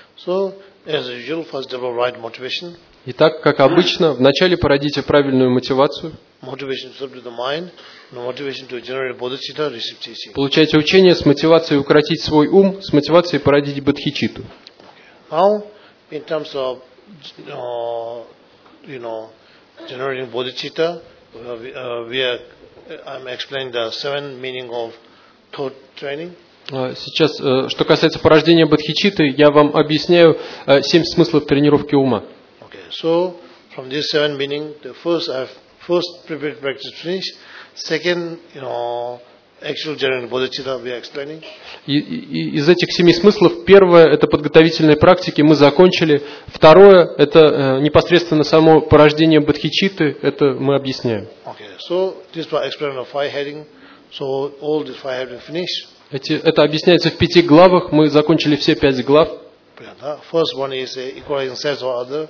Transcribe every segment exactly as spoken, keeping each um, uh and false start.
So, as usual, first develop right motivation. Итак, как обычно, вначале породите правильную мотивацию. Motivation to the mind, no motivation to generate bodhicitta, receive teaching. Получайте учение с мотивацией укротить свой ум, с мотивацией породить бодхичитту. Now, in terms of, uh, you know, generating bodhicitta, uh, we, uh, we are, I'm explaining the seven meaning of thought training. Сейчас, что касается порождения бодхичитты, я вам объясняю семь смыслов тренировки ума. Okay, so from these seven meaning, the first I've first prepared practice finished. Second, you know, actual generating bodhicitta we are explaining. И, и, из этих семи смыслов первое это подготовительные практики, мы закончили. Второе это э, непосредственно само порождение бодхичитты, это мы объясняем. Okay, so this was explained of five heading. So all these five have been finished. Эти, это объясняется в пяти главах, мы закончили все пять глав. First one is equalizing self or other.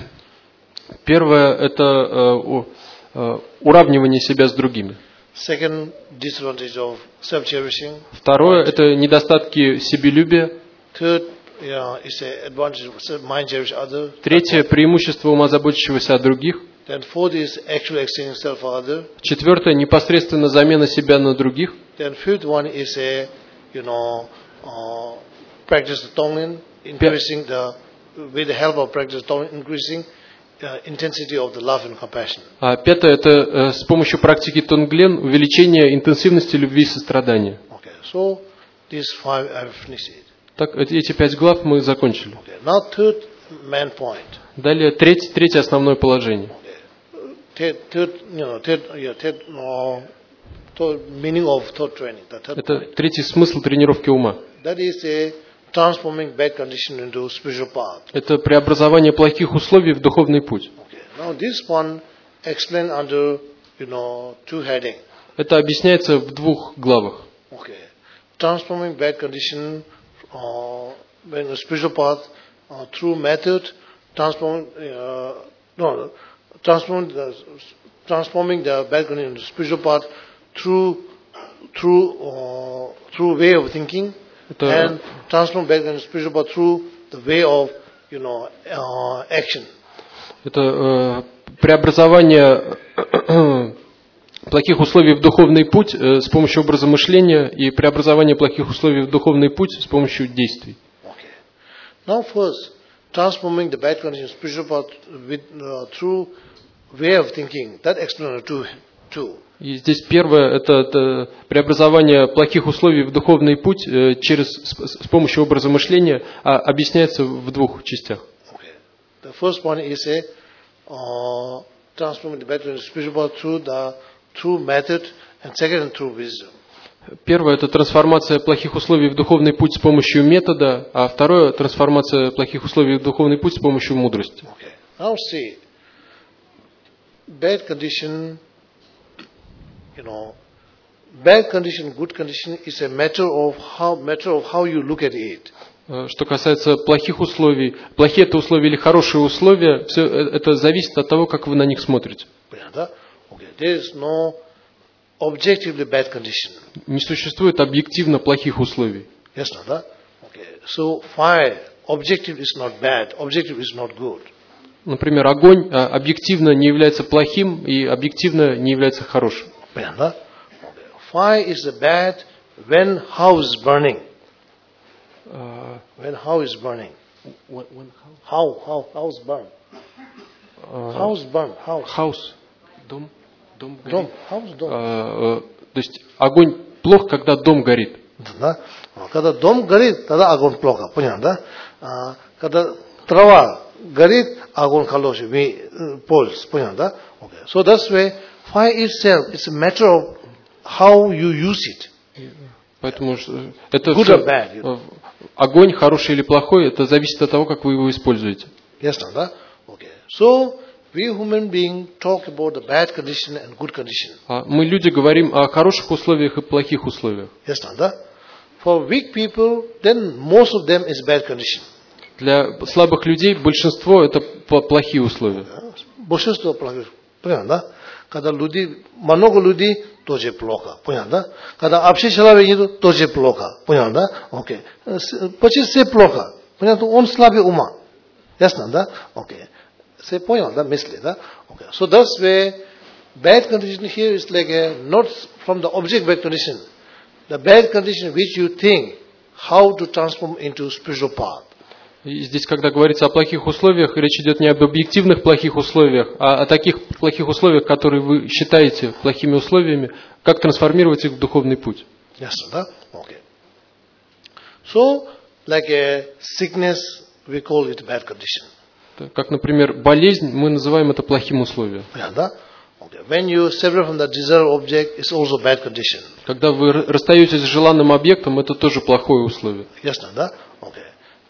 Первое это э, э, уравнивание себя с другими. Second, disadvantage of self-cherishing. Второе это недостатки себелюбия. Third, yeah, is advantage of mind cherish other. Третье преимущество ума, заботящегося о других. Then fourth is actually exchanging self for other. Четвертое непосредственно замена себя на других. Then fifth one is a, you know, uh, practice the tonglen, increasing the, with the help of practice tonglen, increasing the intensity of the love and compassion. А пятое это э, с помощью практики тонглен увеличение интенсивности любви и сострадания. Okay, so these five I've finished it. Так эти пять глав мы закончили. Okay, now third main point. Далее треть, третье основное положение. Third, third, you know, third, yeah, third, uh, third meaning of thought training. The third Это point. третий смысл тренировки ума. That is a transforming bad condition into spiritual path. Это преобразование плохих условий в духовный путь. Okay. Now this one explained under, you know, two heading. Это объясняется в двух главах. Okay. Transforming bad condition uh, in the spiritual path uh, through method, transforming, uh, no, transforming the, transforming the bad condition into spiritual path through through uh, through way of thinking, Это, and transform bad condition into spiritual path through the way of, you know, uh, action. это э, преобразование плохих условий в духовный путь э, с помощью образа мышления и преобразование плохих условий в духовный путь с помощью действий. Okay. Now first, transforming the bad condition spiritual path with, uh, through way of thinking. That explains two, two. И здесь первое это, это преобразование плохих условий в духовный путь э, через с, с помощью образа мышления, а объясняется в двух частях. Okay. The first one is a uh, transforming the bad condition spiritual path through the through method, and second through wisdom. Первое это трансформация плохих условий в духовный путь с помощью метода, а второе трансформация плохих условий в духовный путь с помощью мудрости. Okay. Now see, bad condition, you know, bad condition, good condition is a matter of how matter of how you look at it. Что касается плохих условий, плохие это условия или хорошие условия, все это зависит от того, как вы на них смотрите. Okay. There is no objectively bad condition. Не существует объективно плохих условий. Yes, no, that? Okay. So fire, objective is not bad, objective is not good. Например, огонь объективно не является плохим и объективно не является хорошим. Okay. Fire is bad when house is burning. Uh, when house is burning. When, when how? How? House burn. Uh, house burn. House. House. Дом. Дом горит. Дом. House, дом. Uh, то есть огонь плох, когда дом горит. Да? Когда дом горит, тогда огонь плохо. Понятно, да? А, когда трава горит, огонь хороший, пользуется. Понятно, да? Okay. So that's why fire itself is a matter of how you use it. Поэтому это Good все, or bad, you know. огонь хороший или плохой, это зависит от того, как вы его используете. Yes, no, да? Okay. So we human beings talk about the bad condition and good condition. Мы люди говорим о хороших условиях и плохих условиях. Yes, no, да? For weak people, then most of them is bad condition. Для слабых людей большинство это плохие условия. Большинство плохих. Понятно, да? Когда люди, много людей, тоже плохо. Понятно, да? Когда общий человек идет, тоже плохо. Понятно, да? Окей. Почти все плохо. Понятно, он слабее ума. Ясно, да? Okay. Say, понял, да, мысли, да? Okay. So that's why bad condition here is like a, not from the object bad condition. The bad condition which you think how to transform into spiritual path. И здесь, когда говорится о плохих условиях, речь идет не об объективных плохих условиях, а о таких плохих условиях, которые вы считаете плохими условиями, как трансформировать их в духовный путь. Yes, да? Okay. So, like a sickness, we call it bad condition. Как, например, болезнь, мы называем это плохим условием. Yeah, да? Okay. When you separate from the desired object, it's also bad condition. Когда вы расстаетесь с желанным объектом, это тоже плохое условие. Yes, да? Okay.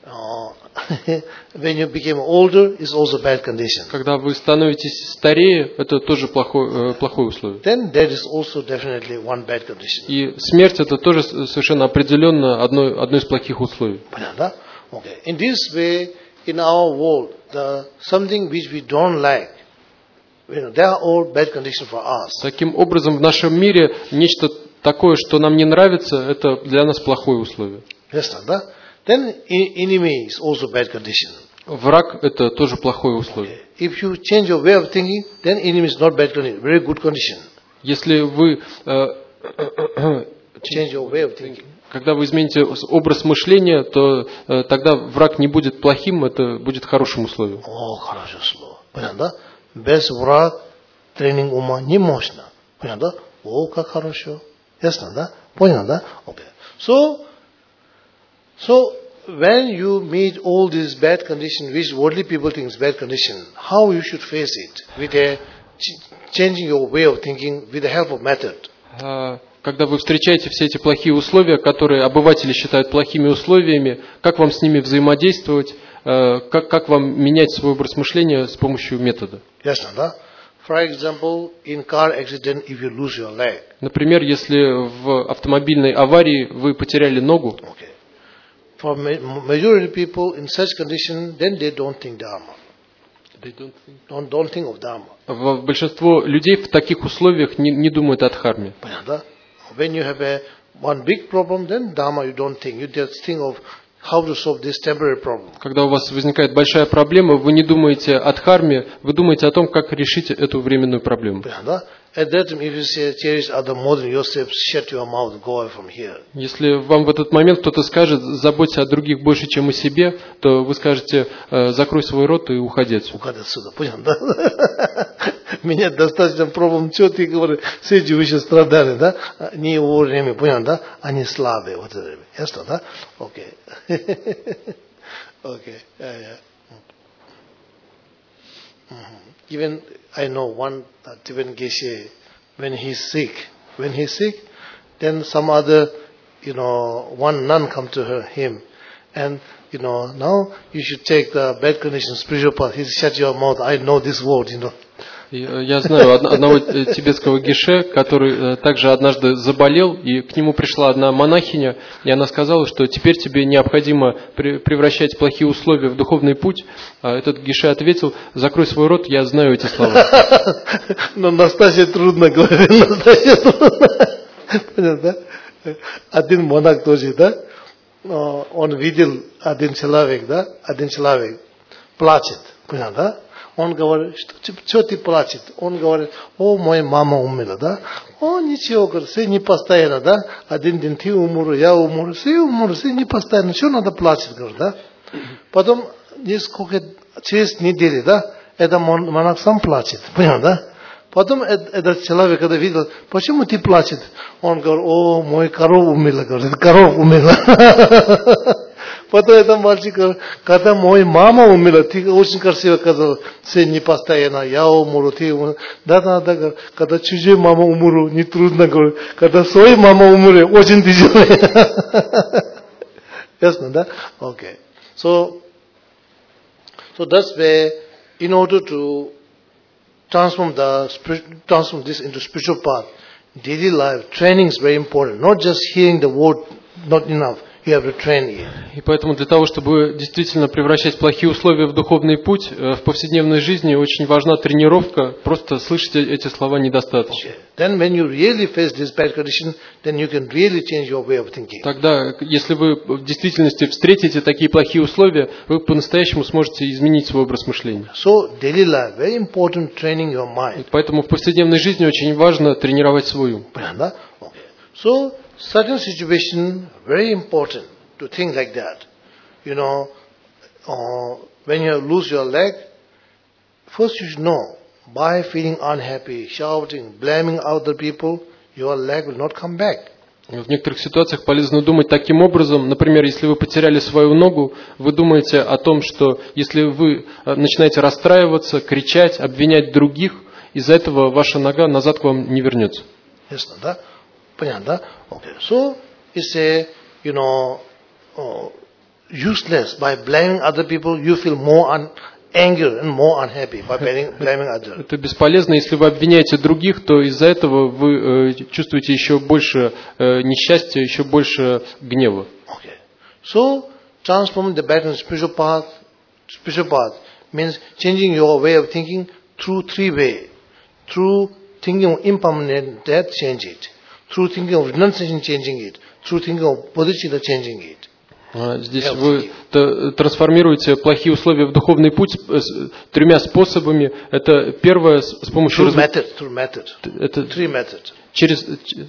Uh, when you become older, it's also bad condition. Когда вы становитесь старее, это тоже плохое, э, плохое условие. Then that is also definitely one bad condition. И смерть это тоже совершенно определенно одно, одно из плохих условий. Да? Okay. In this way, in our world, the something which we don't like, you know, they are all bad conditions for us. Таким образом, в нашем мире нечто такое, что нам не нравится, это для нас плохое условие. Yes, да? Then enemy is also bad condition. Враг это тоже плохое условие. Okay. If you change your way of thinking, then enemy is not bad condition, very good condition. Если вы э, change your way of thinking. Когда вы измените образ мышления, то э, тогда враг не будет плохим, это будет хорошим условием. О, хорошее слово. Понятно? Без враг тренинг ума не можно. Понятно? О, как хорошо. Ясно, да? Понятно, да? Okay. So, so when you meet all these bad conditions, which worldly people think is bad condition, how you should face it? With a changing your way of thinking, with the help of method. Когда вы встречаете все эти плохие условия, которые обыватели считают плохими условиями, как вам с ними взаимодействовать, как, как вам менять свой образ мышления с помощью метода? Ясно, да? For example, in car accident, if you lose your leg. Например, если в автомобильной аварии вы потеряли ногу. Okay. For majority people in such condition, then they don't think dharma. They don't think. Don't, don't think of dharma. Большинство людей в таких условиях не, не думают о дхарме. Понятно? When you have a one big problem, then dharma you don't think. You just think of how to solve this temporary problem. Когда у вас возникает большая проблема, вы не думаете о дхарме, вы думаете о том, как решить эту временную проблему. Понятно? At that time, if you say, cherish other more than yourself, shut your mouth, go away from here. Если вам в этот момент кто-то скажет, заботься о других больше, чем о себе, то вы скажете, закрой свой рот и уходи отсюда. Уходи отсюда, понял, да? Меня достаточно проблем, что ты говоришь, все живущие страдали, да? Не его время, понял, да? Они слабые, вот это время. Ясно, да? Окей. Окей, even I know one uh, Tibetan Geshe, when he's sick, when he's sick, then some other, you know, one nun come to her, him, and, you know, now you should take the bad condition, spiritual path. He said, shut your mouth, I know this word, you know. Я знаю одного тибетского геше, который также однажды заболел, и к нему пришла одна монахиня, и она сказала, что теперь тебе необходимо превращать плохие условия в духовный путь. А этот геше ответил, закрой свой рот, я знаю эти слова. Но Настасья трудно говорит, Настасья трудно. Понятно, да? Один монах тоже, да? Он видел один человек, да? Один человек плачет, понятно, да? Он говорит, что, что ты плачешь? Он говорит, о, моя мама умерла, да? О, ничего, говорит, все не постоянно, да? Один день ты умер, я умер, все умер, все не постоянно, что надо плачать, говорит, да? Потом, несколько, через неделю, да? Это монах сам плачет, понял, да? Потом этот человек, когда видел, почему ты плачешь? Он говорит, о, мой корова умерла, говорит, корова умерла. Потом этот мальчик говорит, когда моя мама умерла, ты очень красиво сказал, все не постоянно, я умру, ты умру. Да, да, да, когда чужая мама умру, не трудно, говорит, когда своя мама умрет, очень тяжело. Ясно, да? Okay. So, so that's where, in order to transform the transform this into spiritual path, daily life training is very important. Not just hearing the word, not enough. you have to train it. И поэтому для того, чтобы действительно превращать плохие условия в духовный путь, в повседневной жизни очень важна тренировка. Просто слышать эти слова недостаточно. Okay. Then when you really face this bad condition, then you can really change your way of thinking. Тогда, если вы в действительности встретите такие плохие условия, вы по-настоящему сможете изменить свой образ мышления. So daily life, very important training your mind. Поэтому в повседневной жизни очень важно тренировать свой ум. Okay. So certain situation very important to think like that. You know, uh, when you lose your leg, first you should know, by feeling unhappy, shouting, blaming other people, your leg will not come back. В некоторых ситуациях полезно думать таким образом. Например, если вы потеряли свою ногу, вы думаете о том, что если вы начинаете расстраиваться, кричать, обвинять других, из-за этого ваша нога назад к вам не вернется. Ясно, да? Понятно, да? Okay. So, it's a, you know, uh, useless. By blaming other people, you feel more un- angry and more unhappy by blaming, blaming others. Это бесполезно. Если вы обвиняете других, то из-за этого вы э, чувствуете еще больше э, несчастья, еще больше гнева. Okay. So, transforming the bad in spiritual path, spiritual path means changing your way of thinking through three ways. Through thinking of impermanent death, change it. Through thinking of renunciation, changing it. Through thinking of bodhicitta, changing it. Здесь вы трансформируете плохие условия в духовный путь тремя способами. Это первое с помощью Through method, through method. Это Three methods. через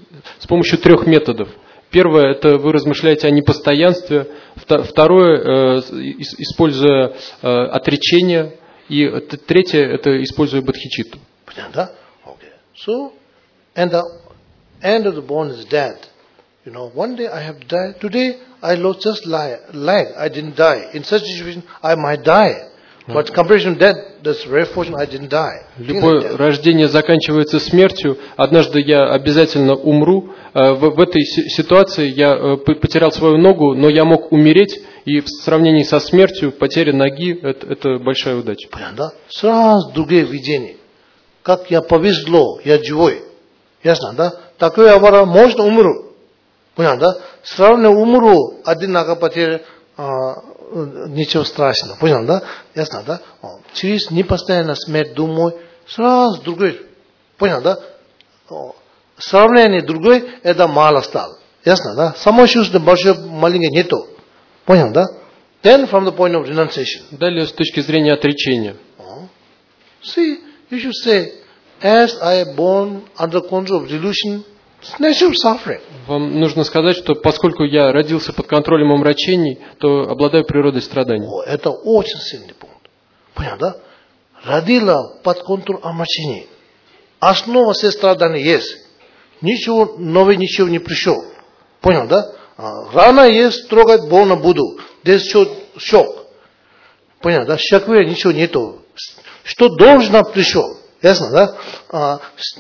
с помощью трех методов. Первое — это вы размышляете о непостоянстве. Второе — используя отречение. И третье — это используя бодхичитту. Понятно? Okay. So, and the end of the bond is death. You know, one day I have died. Today I lost just leg. I didn't die. In such a situation, I might die. But comparison to death, that's very fortunate I didn't die. Любое рождение заканчивается смертью. Однажды я обязательно умру. В этой ситуации я потерял свою ногу, но я мог умереть. И в сравнении со смертью потеря ноги это, это большая удача. Понятно? Сразу другие видения. Как я повезло, я живой. Ясно, да? Такое авара можно умру. Понятно, да? Сравненно умру, один нога потеря, а, ничего страшного. Понятно, да? Ясно, да? Через непостоянную смерть думаю, сразу другой. Понятно, да? Сравнение другой, это мало стало. Ясно, да? Само чувство большое, маленькое нету. Понятно, да? Then from the point of renunciation. Далее с точки зрения отречения. See, you should say, as I am born under control of delusion, it's natural suffering. Вам нужно сказать, что поскольку я родился под контролем омрачений, то обладаю природой страданий. О, это очень сильный пункт. Понятно, да? Родила под контролем омрачений. Основа всех страданий есть. Ничего нового, ничего не пришел. Понял, да? Рана есть, трогать больно буду. Здесь шок. Понял, да? Шокве ничего нету. Что должно пришел. Ясно, да? А,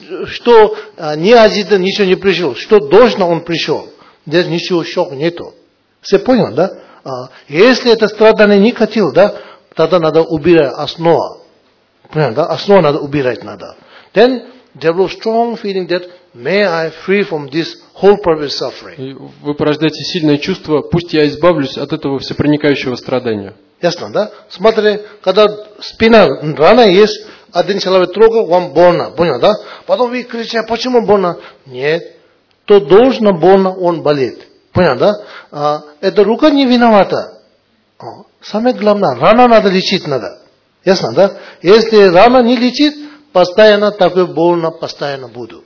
что а, неожиданно ничего не пришел. Что должно он пришел. Здесь ничего шока нету. Все понял, да? А, если это страдание не хотел, да, тогда надо убирать основу. Понял, да? Основу надо убирать надо. Then develop strong feeling that may I free from this whole purpose suffering. И вы порождаете сильное чувство, пусть я избавлюсь от этого всепроникающего страдания. Ясно, да? Смотри, когда спина рана есть, один человек трогал, вам больно, понял, да? Потом вы кричите, почему больно? Нет, то должно больно, он болит. Понял, да? А, это рука не виновата. А, самое главное, рана надо лечить надо. Ясно, да? Если рана не лечит, постоянно такое больно, постоянно буду.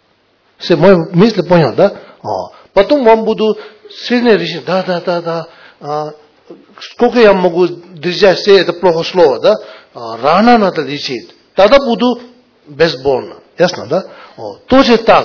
Все, мой мысль понял, да? А, потом вам буду сильно решить, да, да, да, да. А, сколько я могу держать все это плохое слово, да? А, рана надо лечить. Тогда буду безбольно. Ясно, да? О, тоже так.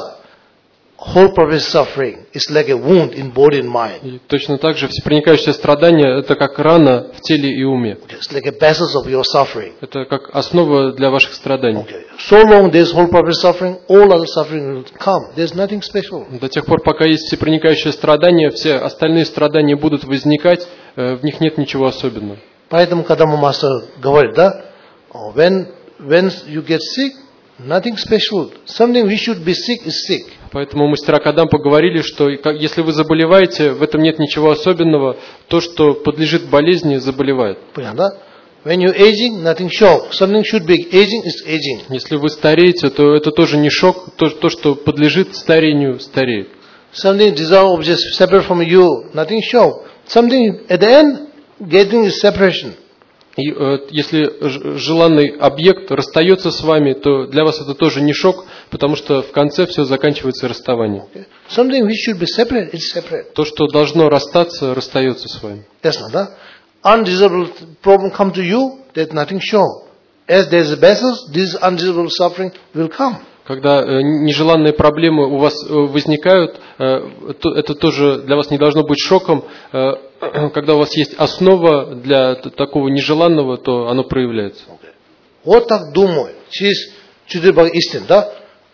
Whole purpose suffering is like a wound in body and mind. И точно так же всепроникающее страдание — это как рана в теле и уме. Okay, it's like a basis of your suffering. Это как основа для ваших страданий. Okay. So long there's whole purpose suffering, all other suffering will come. There's nothing special. До тех пор, пока есть всепроникающее страдание, все остальные страдания будут возникать, в них нет ничего особенного. Поэтому, когда мастер говорит, да, when when you get sick, Nothing special. Something we should be sick is sick. Поэтому мастера Кадам поговорили, что если вы заболеваете, в этом нет ничего особенного. То, что подлежит болезни, заболевает. Понятно? When you're aging, nothing shock. Something should be aging is aging. Если вы стареете, то это тоже не шок. То, то что подлежит старению, стареет. Something dissolve just separate from you, nothing shock. Something at the end, getting is separation. И э, если желанный объект расстается с вами, то для вас это тоже не шок, потому что в конце все заканчивается расставанием. Okay. Something which should be separate, it's separate. То, что должно расстаться, расстается с вами. That's not that. Undesirable problem come to you, there's nothing shock. As there's a basis, this undesirable suffering will come. Когда э, нежеланные проблемы у вас э, возникают, э, то, это тоже для вас не должно быть шоком. Э, когда у вас есть основа для такого нежеланного, то оно проявляется. Okay. Вот так думаю. Через четыре бога истин, да?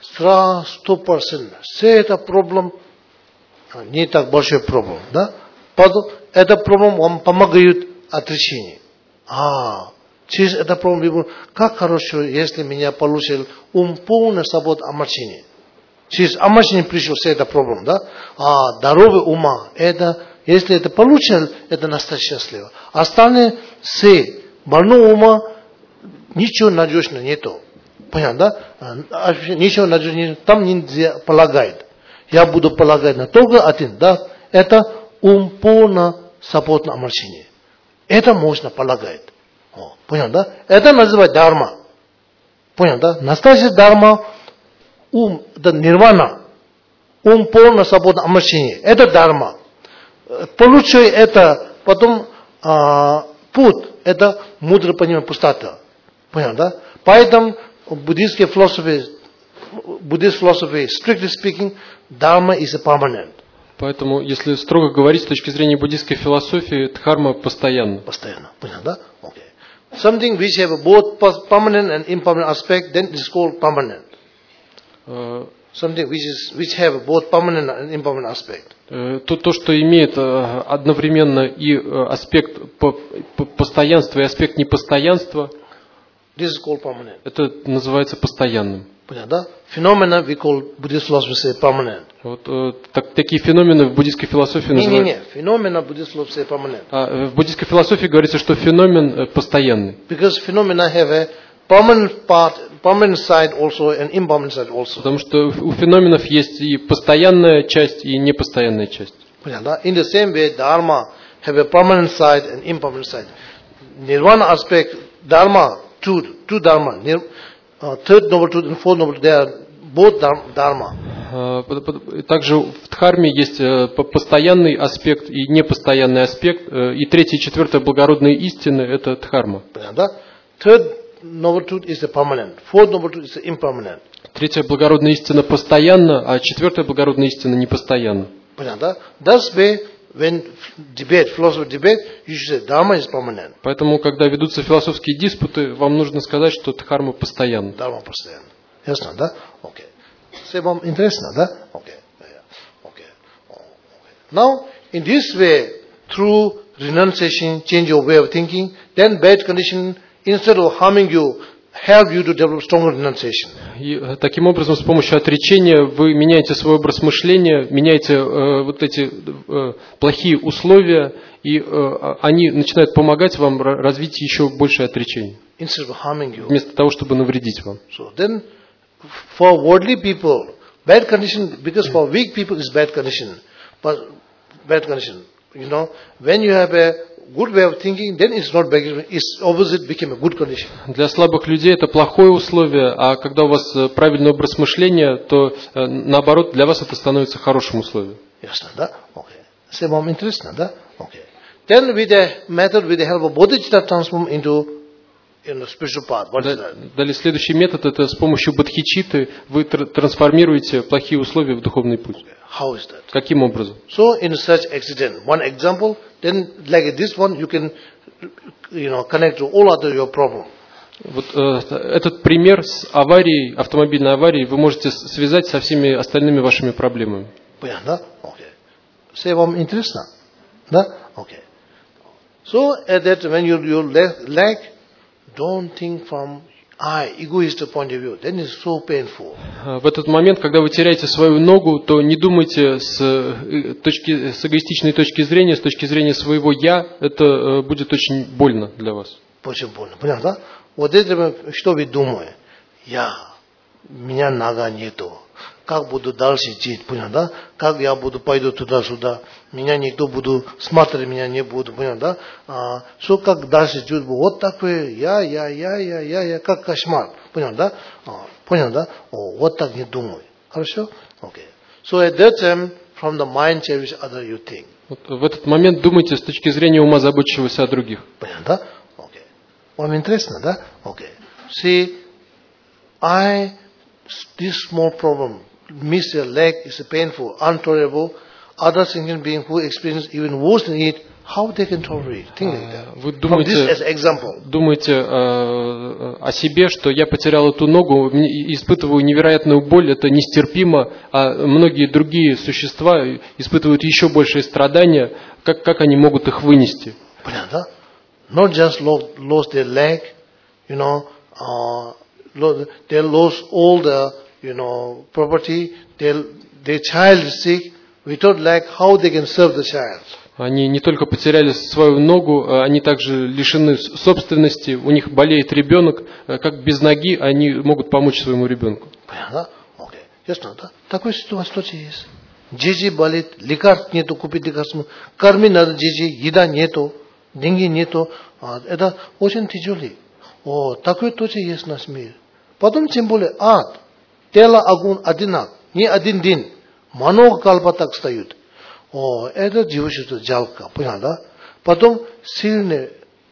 Сто процентов. Все это проблем, не так большой проблем, да? Это проблем вам помогает отречение. А, через это проблем, как хорошо, если меня получил ум полный свобода омрачения. Через омрачение пришел все это проблем, да? А здоровый ума, это, если это получил, это настоящее счастливо. Остальные все, больного ума, ничего надежного нету. Понятно, да? Ничего надежного нету, там нельзя полагать. Я буду полагать на только один, да? Это ум полно свободное омрачение. Это можно полагать. О, понял, да? Это называется дарма. Понял, да? Настоящая дарма, ум, это нирвана. Ум полно свободное омрачение. Это дарма. Получай это, потом а, путь, это мудрое понимание пустота. Понял, да? Поэтому буддийские философии, буддийские философии, strictly speaking, dharma is a permanent. Поэтому, если строго говорить с точки зрения буддийской философии, дхарма постоянна. Постоянно, понятно, да? Okay. Something which have both permanent and impermanent aspect, then it is called permanent. Uh, Something which is which have both permanent and impermanent aspect. То, то, что имеет одновременно и аспект постоянства, и аспект непостоянства, this is called permanent. Это называется постоянным. Понятно, да? Phenomena we call Buddhist philosophy say permanent. Вот так, такие феномены в буддийской философии называют. Не, не, не. Phenomena Buddhist philosophy say permanent. А в буддийской философии говорится, что феномен постоянный. Because phenomena have a permanent part, permanent side also and impermanent side also. Потому что у феноменов есть и постоянная часть, и непостоянная часть. Понятно, да? In the same way, dharma have a permanent side and impermanent side. Nirvana aspect, dharma, truth, true dharma. Nir, uh, third noble truth and fourth noble truth, they are both dharma. Также в дхарме есть постоянный аспект и непостоянный аспект, и третья и четвертая благородные истины – это дхарма. Third noble truth is the permanent. Fourth noble truth is the impermanent. Третья благородная истина постоянна, а четвертая благородная истина непостоянна. Thus way, when debate, philosopher debate, you should say dharma is permanent. Поэтому, когда ведутся философские диспуты, вам нужно сказать, что дхарма постоянна. Дхарма постоянна. Ясно, да? Окей. Все вам интересно, да? Окей. Окей. Now, in this way, through renunciation, change your way of thinking, then bad condition, instead of harming you, help you to develop stronger renunciation. И таким образом, с помощью отречения вы меняете свой образ мышления, меняете э, вот эти э, плохие условия, и э, они начинают помогать вам развить еще большее отречение. Instead of harming you. Вместо того, чтобы навредить вам. So then, for worldly people, bad condition, because for weak people is bad condition, but bad condition. You know, when you have a good way of thinking, then it's not bad condition, it's opposite became a good condition. Для слабых людей это плохое условие, а когда у вас правильный образ мышления, то наоборот для вас это становится хорошим условием. Ясно, да? Окей. Все вам интересно, да? Окей. Then with the method, with the help of bodhicitta, transform into in the spiritual path. What is that? Далее следующий метод это с помощью бодхичитты вы трансформируете плохие условия в духовный путь. Okay. How is that? Каким образом? So in such accident, one example, then like this one, you can, you know, connect to all other your problem. Вот э, этот пример с аварией, автомобильной аварией, вы можете связать со всеми остальными вашими проблемами. Понятно? Окей. Все вам интересно? Да? Окей. So at that when you you lack, don't think from I, egoistic point of view, then it's so painful. В этот момент, когда вы теряете свою ногу, то не думайте с, э, точки, с эгоистичной точки зрения, с точки зрения своего «я», это э, будет очень больно для вас. Очень больно. Понятно, да? Вот это что вы думаете? Я, меня нога нету. Как буду дальше жить, понятно, да? Как я буду, пойду туда-сюда, меня никто буду, смотреть меня не буду, понятно, да? А, что как дальше жить, вот такое, я, я, я, я, я, я, как кошмар, понятно, да? А, понятно, да? О, вот так не думай, хорошо? Окей. So at that time, from the mind cherish other you think. Вот в этот момент думайте с точки зрения ума, заботящегося о других. Понятно, да? Окей. Вам интересно, да? Окей. See, I, this small problem, miss your leg is painful, intolerable. Other sentient beings who experience even worse than it, how they can tolerate? Think like that. Вы From this as думаете, example. думаете э, о себе, что я потерял эту ногу, испытываю невероятную боль, это нестерпимо, а многие другие существа испытывают еще большие страдания, как, как они могут их вынести? Понятно? Not just lost, lost their leg, you know, uh, they lost all the, you know, property, their, their child is sick, without leg, how they can serve the child? Они не только потеряли свою ногу, они также лишены собственности, у них болеет ребенок, как без ноги они могут помочь своему ребенку. Понятно? Окей. Ясно, да? Такой ситуация есть. Дети болит, лекарств нету, купить лекарства, кормить надо детей, еда нету, деньги нету. Это очень тяжелый. О, такой тоже есть в нашем мире. Потом, тем более, ад. Тело огонь одинак, не один день. Много калпа так стоят. О, это девочка жалко, понятно, да? Потом сильно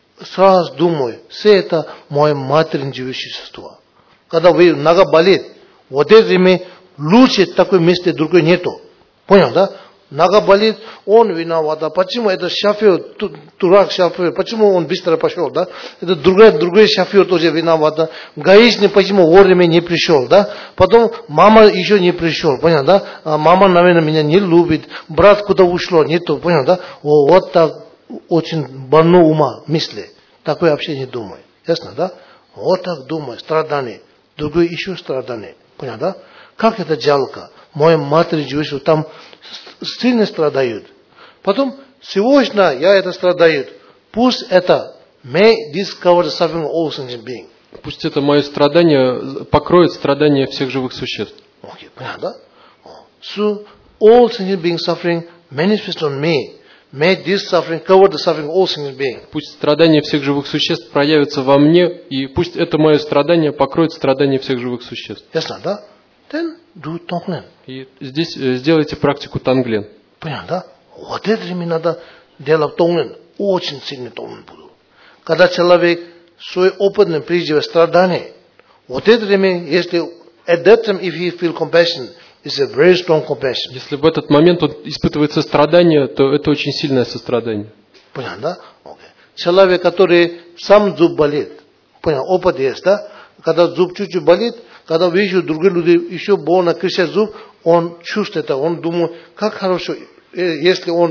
сразу думаю, все это мое материнское существо. Когда вы нога болит, вот это время лучше такое место другое нету. Понял, да? Нога болит, он виноват. А почему это шофер, дурак шофер, почему он быстро пошел, да? Это другой, другой шофер тоже виноват. Гаишник почему вовремя не пришел, да? Потом мама еще не пришел, понял, да? А мама, наверное, меня не любит, брат куда ушло, нету, понял, да? О, вот так очень больно ума мысли. Такое вообще не думай. Ясно, да? Вот так думай, страдание. Другое еще страдание. Понял, да? Как это жалко. Моя матери живет, там сильно страдают. Потом, сегодня я это страдаю. Пусть это may discover the suffering of all sentient beings. Пусть это мое страдание покроет страдания всех живых существ. Окей, понятно, да? So, all sentient beings suffering manifest on me. May this suffering cover the suffering of all sentient beings. Пусть страдания всех живых существ проявятся во мне, и пусть это мое страдание покроет страдания всех живых существ. Ясно, да? Then do Tonglen. И здесь э, сделайте практику Танглен. Понятно, да? Вот это мне надо делать Tonglen. Очень сильный Tonglen буду. Когда человек свой опытный прежде страдания, вот это время, если at that time if he feel compassion, it's a very strong compassion. Если в этот момент он испытывает сострадание, то это очень сильное сострадание. Понятно, да? Okay. Человек, который сам зуб болит, понял, опыт есть, да? Когда зуб чуть-чуть болит, когда вижу другие люди еще больно кричат зуб, он чувствует это, он думает, как хорошо, если он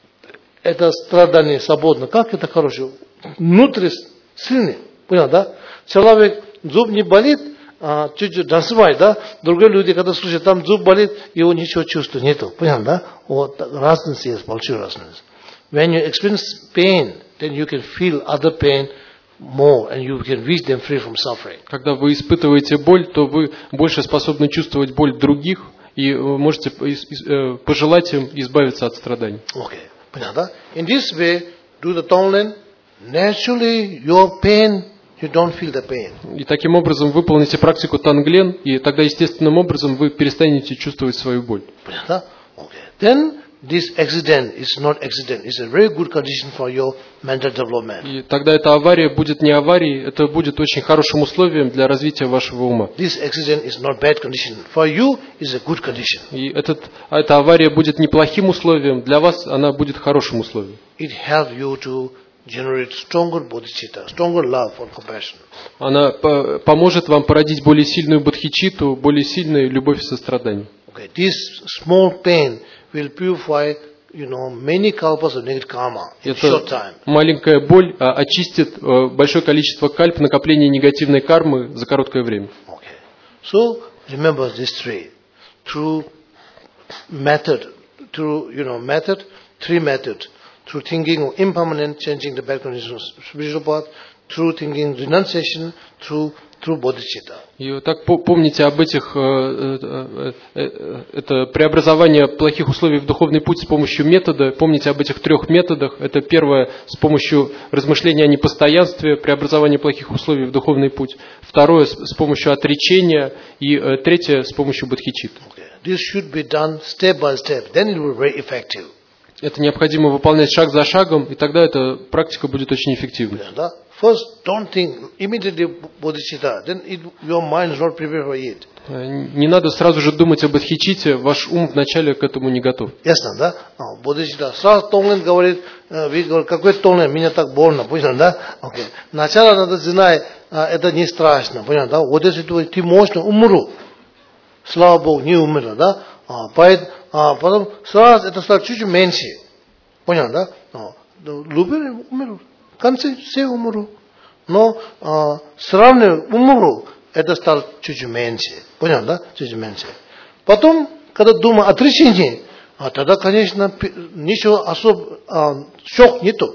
это страдание свободно, как это хорошо, внутри сильный, понял, да? Человек зуб не болит, а чуть-чуть танцевает, да? Другие люди, когда слушают, там зуб болит, и он ничего чувствует нету, понял, да? Вот разница есть, большая разница. When you experience pain, then you can feel other pain more, and you can reach them free from suffering. Когда вы испытываете боль, то вы больше способны чувствовать боль других и можете пожелать им избавиться от страданий. Okay, понятно? In this way, do the Tonglen. Naturally, your pain, you don't feel the pain. И таким образом выполните практику Танглен, и тогда естественным образом вы перестанете чувствовать свою боль. Понятно? Okay. Then this accident is not accident. It's a very good condition for your mental development. И тогда эта авария будет не аварией, это будет очень хорошим условием для развития вашего ума. This accident is not bad condition. For you, it's a good condition. И этот, эта авария будет неплохим условием, для вас она будет хорошим условием. It helps you to generate stronger bodhicitta, stronger love for compassion. Она по- поможет вам породить более сильную бодхичитту, более сильную любовь и сострадание. Okay. This small pain will purify you know, many kalpas of negative karma in Эта short time. маленькая боль а, очистит а, большое количество кальп накопления негативной кармы за короткое время. Okay. So remember these three. Through method, through you know method, three methods. Through thinking of impermanent, changing the back conditions of spiritual path. Through thinking renunciation, through through bodhicitta. И так помните об этих, это преобразование плохих условий в духовный путь с помощью метода, помните об этих трех методах. Это первое с помощью размышления о непостоянстве, преобразование плохих условий в духовный путь. Второе с помощью отречения и третье с помощью бодхичитты. This should be done step by step. Then it will be very effective. Это необходимо выполнять шаг за шагом, и тогда эта практика будет очень эффективной. First, don't think immediately bodhicitta. Then it, your mind is not prepared for it. Не надо сразу же думать об бодхичитте, ваш ум вначале к этому не готов. Ясно, да? Бодхичитта. Сразу Тонглен говорит, какой Тонглен, меня так больно, понял, да? Окей. Сначала надо знать, это не страшно, понял, да? Вот если ты можно умру, слава Богу, не умер, да? Поэтому, потом сразу это стало чуть-чуть меньше, понял, да? Любили, умер. В конце все умру. Но а, сравнивая умру, это стало чуть-чуть меньше. Понял, да? Чуть-чуть меньше. Потом, когда думаю отречение, а тогда, конечно, ничего особо, а, шок нету.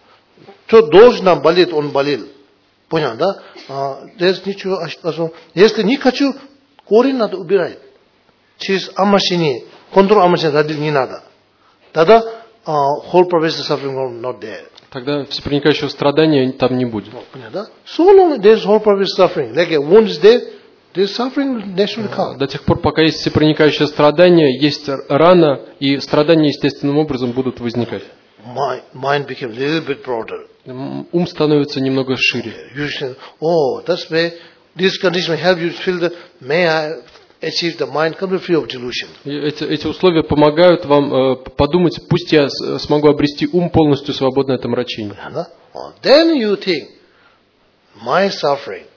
Что должно болеть, он болел. Понял, да? А, здесь ничего особо. Если не хочу, корень надо убирать. Через амашини, контроль амашини родить не надо. Тогда а, whole pervasive suffering not there. Тогда всепроникающего страдания там не будет. So long there is whole pervasive suffering. Like a wound is there, there is suffering naturally come. До тех пор, пока есть всепроникающее страдание, есть рана, и страдания естественным образом будут возникать. Mind became a little bit broader. Ум становится немного шире. You say, oh, that's why this condition will help you feel that may I achieve the mind completely free of delusion. Эти, эти условия помогают вам э, подумать, пусть я с, смогу обрести ум полностью свободный от омрачения. Then you think, my suffering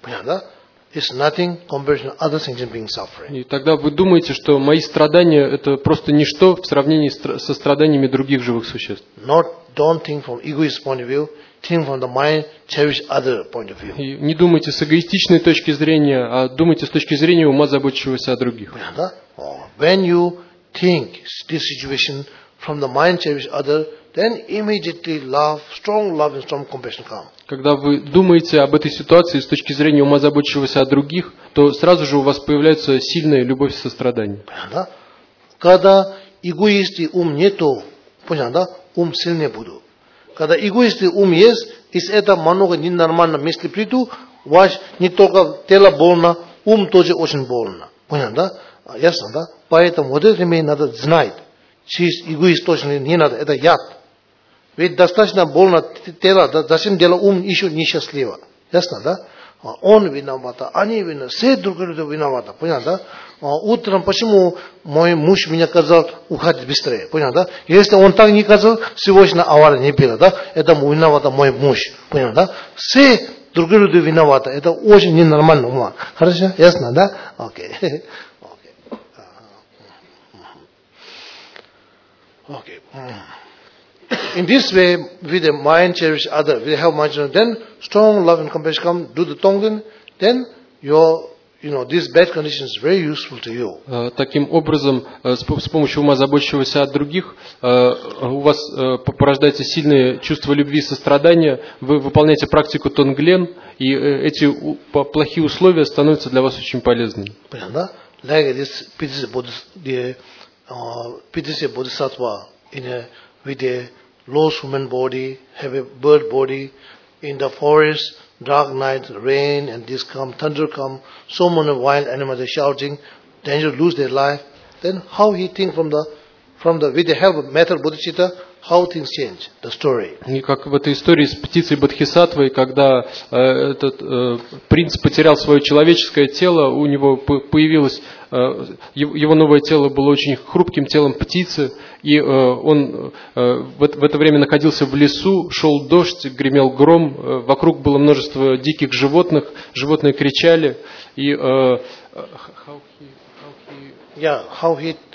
is nothing compared to other things being suffering. И тогда вы думаете, что мои страдания это просто ничто в сравнении со страданиями других живых существ. Not, don't think from egoist point of view. Think from the mind, cherish other point of view. И не думайте с эгоистичной точки зрения, а думайте с точки зрения ума, заботящегося о других. When you think this situation from the mind, cherish other, then immediately love, strong love and strong compassion come. Когда вы думаете об этой ситуации с точки зрения ума, заботящегося о других, то сразу же у вас появляется сильная любовь и сострадание. Когда эгоисты ум нету, понятно, ум сильнее буду. Когда эгоисты ум есть, из этого много ненормально мысли приду, ваш не только тело больно, ум тоже очень больно. Понятно, да? Ясно, да? Поэтому вот это мне надо знать. Через эгоист точно не надо, это яд. Ведь достаточно больно тело, зачем делать ум еще несчастливо. Ясно, да? Он виноват, они виноваты, все друг друга виноваты. Понятно, да? Утром почему мой муж меня сказал уходить быстрее? Понятно, да? Если он так не сказал, сегодня авария не было, да? Это виноват мой муж. Понятно, да? Все друг друга виноваты. Это очень ненормально ума. Хорошо? Ясно, да? Окей. Okay. In this way, with the mind cherish other, with the help mind cherish, then strong love and compassion come, do the Tonglen, then your, you know, this bad condition is very useful to you. Таким образом, с помощью ума, заботящегося о других, у вас порождается сильное чувство любви и сострадания, вы выполняете практику Тонглен, и эти плохие условия становятся для вас очень полезными. Like this Pithisya Bodhisattva in a, with a lost human body, have a bird body, in the forest, dark night, rain, and this come, thunder come, so many wild animals are shouting, danger lose their life. Then how he think from the, from the, with the help of method bodhicitta, how things change, the story. И как в этой истории с птицей Бодхисаттвой, когда э, этот э, принц потерял свое человеческое тело, у него появилось, э, его новое тело было очень хрупким телом птицы, и э, он э, в, это, в это время находился в лесу, шел дождь, гремел гром, э, вокруг было множество диких животных, животные кричали, и э, how he, how he, yeah, how he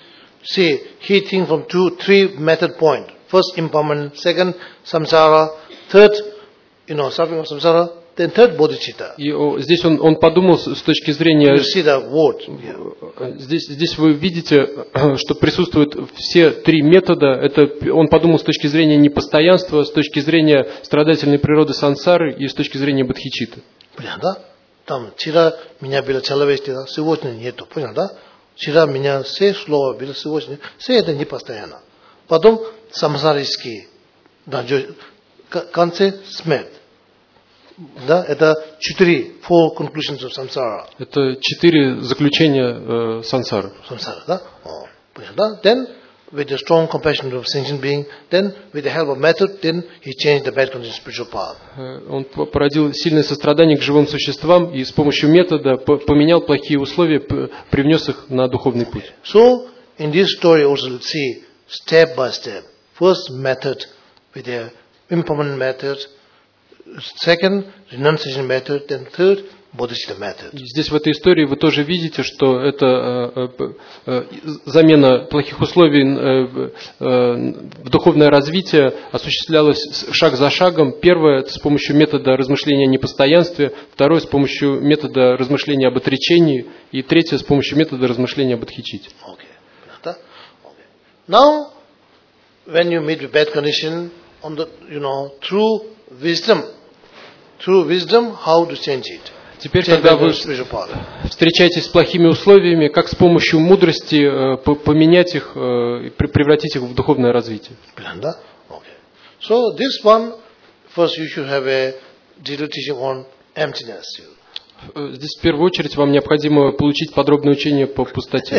see, he thinks from two, three method point. First, impermanent. Second, samsara. Third, you know, suffering of samsara. Then third, bodhicitta. И о, здесь он, он подумал с, с точки зрения... You see the word here. Здесь, здесь вы видите, что присутствуют все три метода. Это, он подумал с точки зрения непостоянства, с точки зрения страдательной природы сансары и с точки зрения бодхичитты. Понятно? Там, вчера меня было человечество, сегодня нету. Понятно? Вчера меня все слова было, сегодня все это не постоянно. Потом самсарические, да, в конце смерть. Да, это четыре, four conclusions of samsara. Это четыре заключения э, сансары. Samsara, да? О, понятно? Then, with the strong compassion of sentient being, then with the help of method, then he changed the bad conditioned spiritual path. Он породил сильное сострадание к живым существам и с помощью метода поменял плохие условия, привнес их на духовный путь. So, in this story also let's see step by step. First method with the impermanent method. Second, renunciation method, then third, bodhicitta method. Здесь в этой истории вы тоже видите, что это э, э, замена плохих условий э, э, в духовное развитие осуществлялась шаг за шагом. Первое – с помощью метода размышления о непостоянстве, второе – с помощью метода размышления об отречении, и третье – с помощью метода размышления об адхичите. Okay. Okay. Now, when you meet with bad condition, on the, you know, through wisdom, through wisdom, how to change it. Теперь, когда вы встречаетесь с плохими условиями, как с помощью мудрости э, поменять их, э, превратить их в духовное развитие. Okay. So this one, first you should have a detailed teaching on emptiness. Здесь в первую очередь вам необходимо получить подробное учение по пустоте.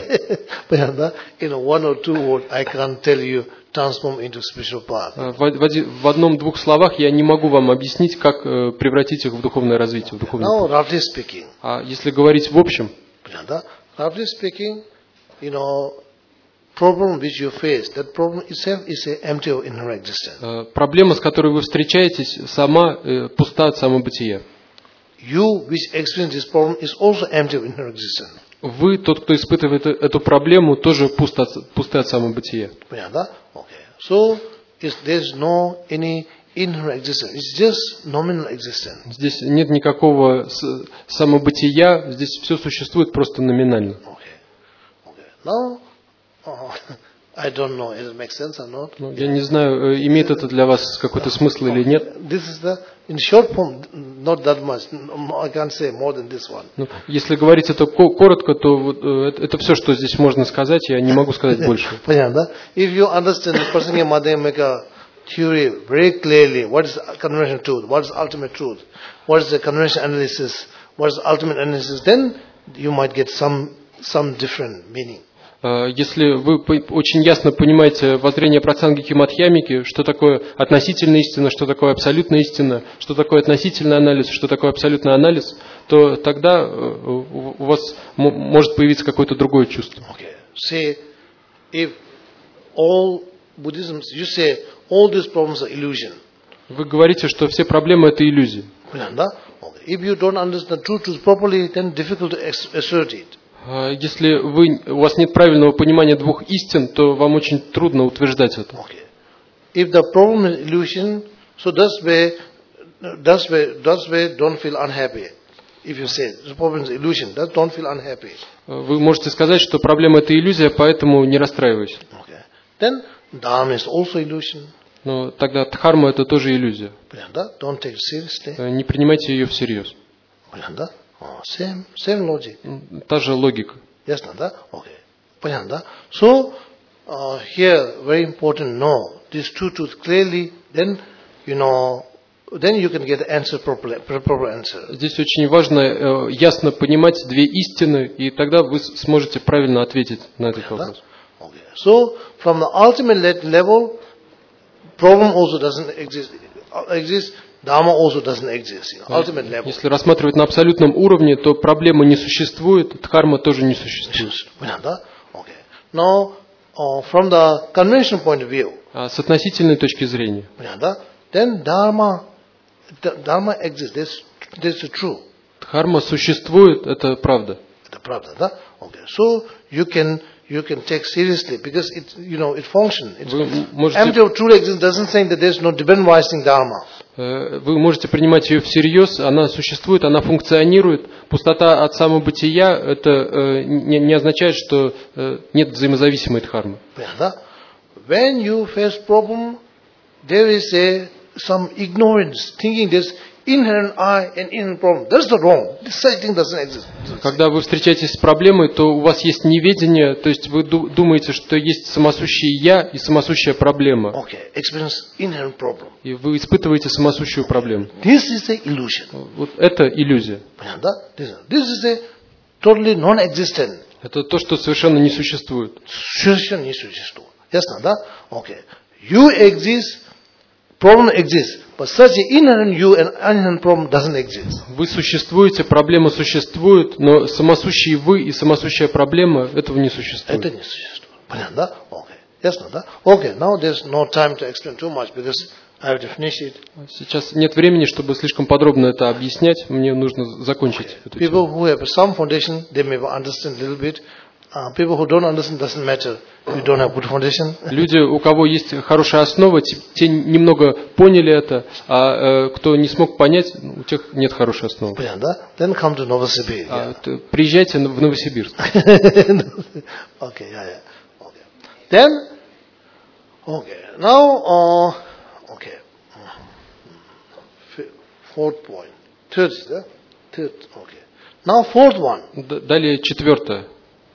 In one or two words, I can't tell you transform into spiritual path. В одном-двух словах я не могу вам объяснить, как превратить их в духовное развитие, в духовное. Now, roughly speaking. А если говорить в общем, roughly speaking, you know, problem which you face, that problem itself is empty of inner existence. Проблема, с которой вы встречаетесь, сама пуста от самобытия. You, which experience this problem, is also empty of inner existence. Вы, тот, кто испытывает эту проблему, тоже пуст от, пусты от самобытия. Понятно? Okay. So, there is no any inner existence. It's just nominal existence. Здесь нет никакого самобытия, здесь все существует просто номинально. Okay. Okay. Now, oh, I don't know, it makes sense or not. Ну, я не знаю, имеет это для вас какой-то смысл или нет. This is the in short form, not that much. I can't say more than this one. Ну, если говорить это коротко, то вот, это, это все, что здесь можно сказать. Я не могу сказать больше. Понятно? If you understand the Prasangika Madhyamika theory very clearly, what is conventional truth, what is ultimate truth, what is the conventional analysis, what is the ultimate analysis, then you might get some some different meaning. Если вы очень ясно понимаете воззрение Прасангики Мадхьямики, что такое относительная истина, что такое абсолютная истина, что такое относительный анализ, что такое абсолютный анализ, то тогда у вас может появиться какое-то другое чувство. Okay. Say, if all Buddhism, you say all these problems are illusion. Вы говорите, что все проблемы это иллюзии. Okay. If you don't understand true truth properly, then difficult to assert it. Если вы, у вас нет правильного понимания двух истин, то вам очень трудно утверждать это. Okay. If the problem is illusion, so that's why, that's why, that's why don't feel unhappy. If you say the problem is illusion, that don't feel unhappy. Вы можете сказать, что проблема это иллюзия, поэтому не расстраивайся. Okay. Then dharma is also illusion. Но тогда дхарма это тоже иллюзия. Don't take it seriously. Не принимайте ее всерьез. Oh, same, same logic. Та же логика. Yes, да? Okay. Понятно, да? So, uh, here, very important, no, these two truths clearly, then, you know, then you can get the answer properly, proper answer. Здесь очень важно ясно понимать две истины, и тогда вы сможете правильно ответить на этот вопрос. Okay. So, from the ultimate level, problem also doesn't exist. exist Dharma also doesn't exist, you know, ultimate level. Если рассматривать на абсолютном уровне, то проблемы не существует, дхарма тоже не существует. Okay. Now, uh, from the conventional point of view, а с относительной точки зрения, then dharma, dharma exists. This, this is true. Дхарма существует, это правда. Это правда, да? Okay. So you can you can take seriously because it, you know, it functions. Вы можете, Empty of true existence doesn't say that there's no divine wising dharma. э, вы можете принимать ее всерьез, она существует, она функционирует. Пустота от самобытия, это э, не, не означает, что э, нет взаимозависимой дхармы. When you face problem, there is a some ignorance, thinking there's inherent I and inherent problem. That's the wrong. This such thing doesn't exist. Когда вы встречаетесь с проблемой, то у вас есть неведение, то есть вы ду- думаете, что есть самосущее я и самосущая проблема. Okay, experience inherent problem. И вы испытываете самосущую проблему. This is the illusion. Вот это иллюзия. This is a totally non-existent. Это то, что совершенно не существует. Совершенно не существует. Ясно, да? Okay. You exist, problem exists, but such an inherent you and inherent problem doesn't exist. Вы существуете, проблема существует, но самосущие вы и самосущая проблема этого не существует. Это не существует. Понятно, да? Okay. Ясно, да? Okay. Now there's no time to explain too much because I have to finish it. Сейчас нет времени, чтобы слишком подробно это объяснять. Мне нужно закончить Okay. эту People тему. who have some foundation, they may understand a little bit. Uh, people who don't understand doesn't matter. You don't have good foundation. Люди, у кого есть хорошая основа, те, те немного поняли это, а э, кто не смог понять, у тех нет хорошей основы. Понятно, да? Then come to Novosibir. А, т- приезжайте в Новосибирск. Okay, yeah, yeah. Okay. Then, okay. Now, uh, okay. F- Fourth point. Third, yeah? Third, okay. Now, fourth one. Д- Далее четвертое.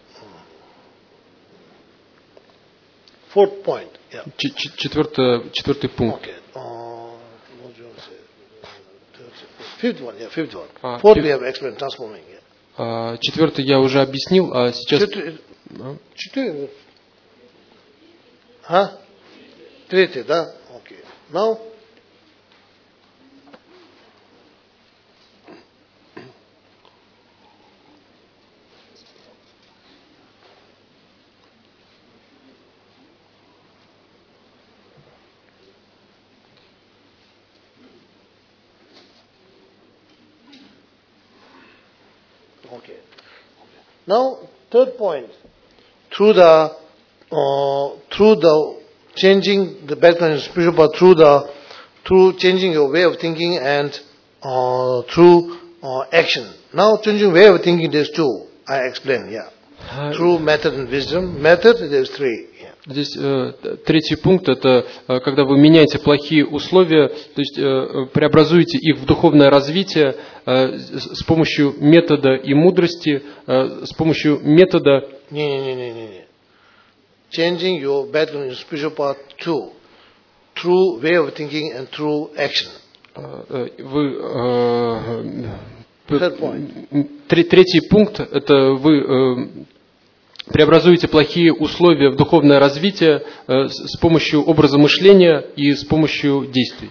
Fourth point. Yeah. Ч- ч- четвертое, четвертый пункт. Okay. Uh, what do you want to say? Third, fifth one, yeah, fifth one. Ah, Fourth fifth- we have explained transforming. Yeah. А, четвертый я уже объяснил, а сейчас... Четыре. Четыре. А? Третий, да? Окей. Now, okay. Now, third point. Through the uh, through the changing the background of spiritual path, through the through changing your way of thinking and uh, through uh, action. Now, changing way of thinking, there's two. I explained, yeah. Through method and wisdom. Method, there's three. Yeah. Здесь э, третий пункт, это э, когда вы меняете плохие условия, то есть э, преобразуете их в духовное развитие э, с, с помощью метода и мудрости, э, с помощью метода... Не-не-не-не-не. Changing your background in spiritual path, two. Through way of thinking and through action. э, э, вы, э, Third point. тре- третий пункт, это вы... э, преобразуете плохие условия в духовное развитие э, с, с помощью образа мышления и с помощью действий.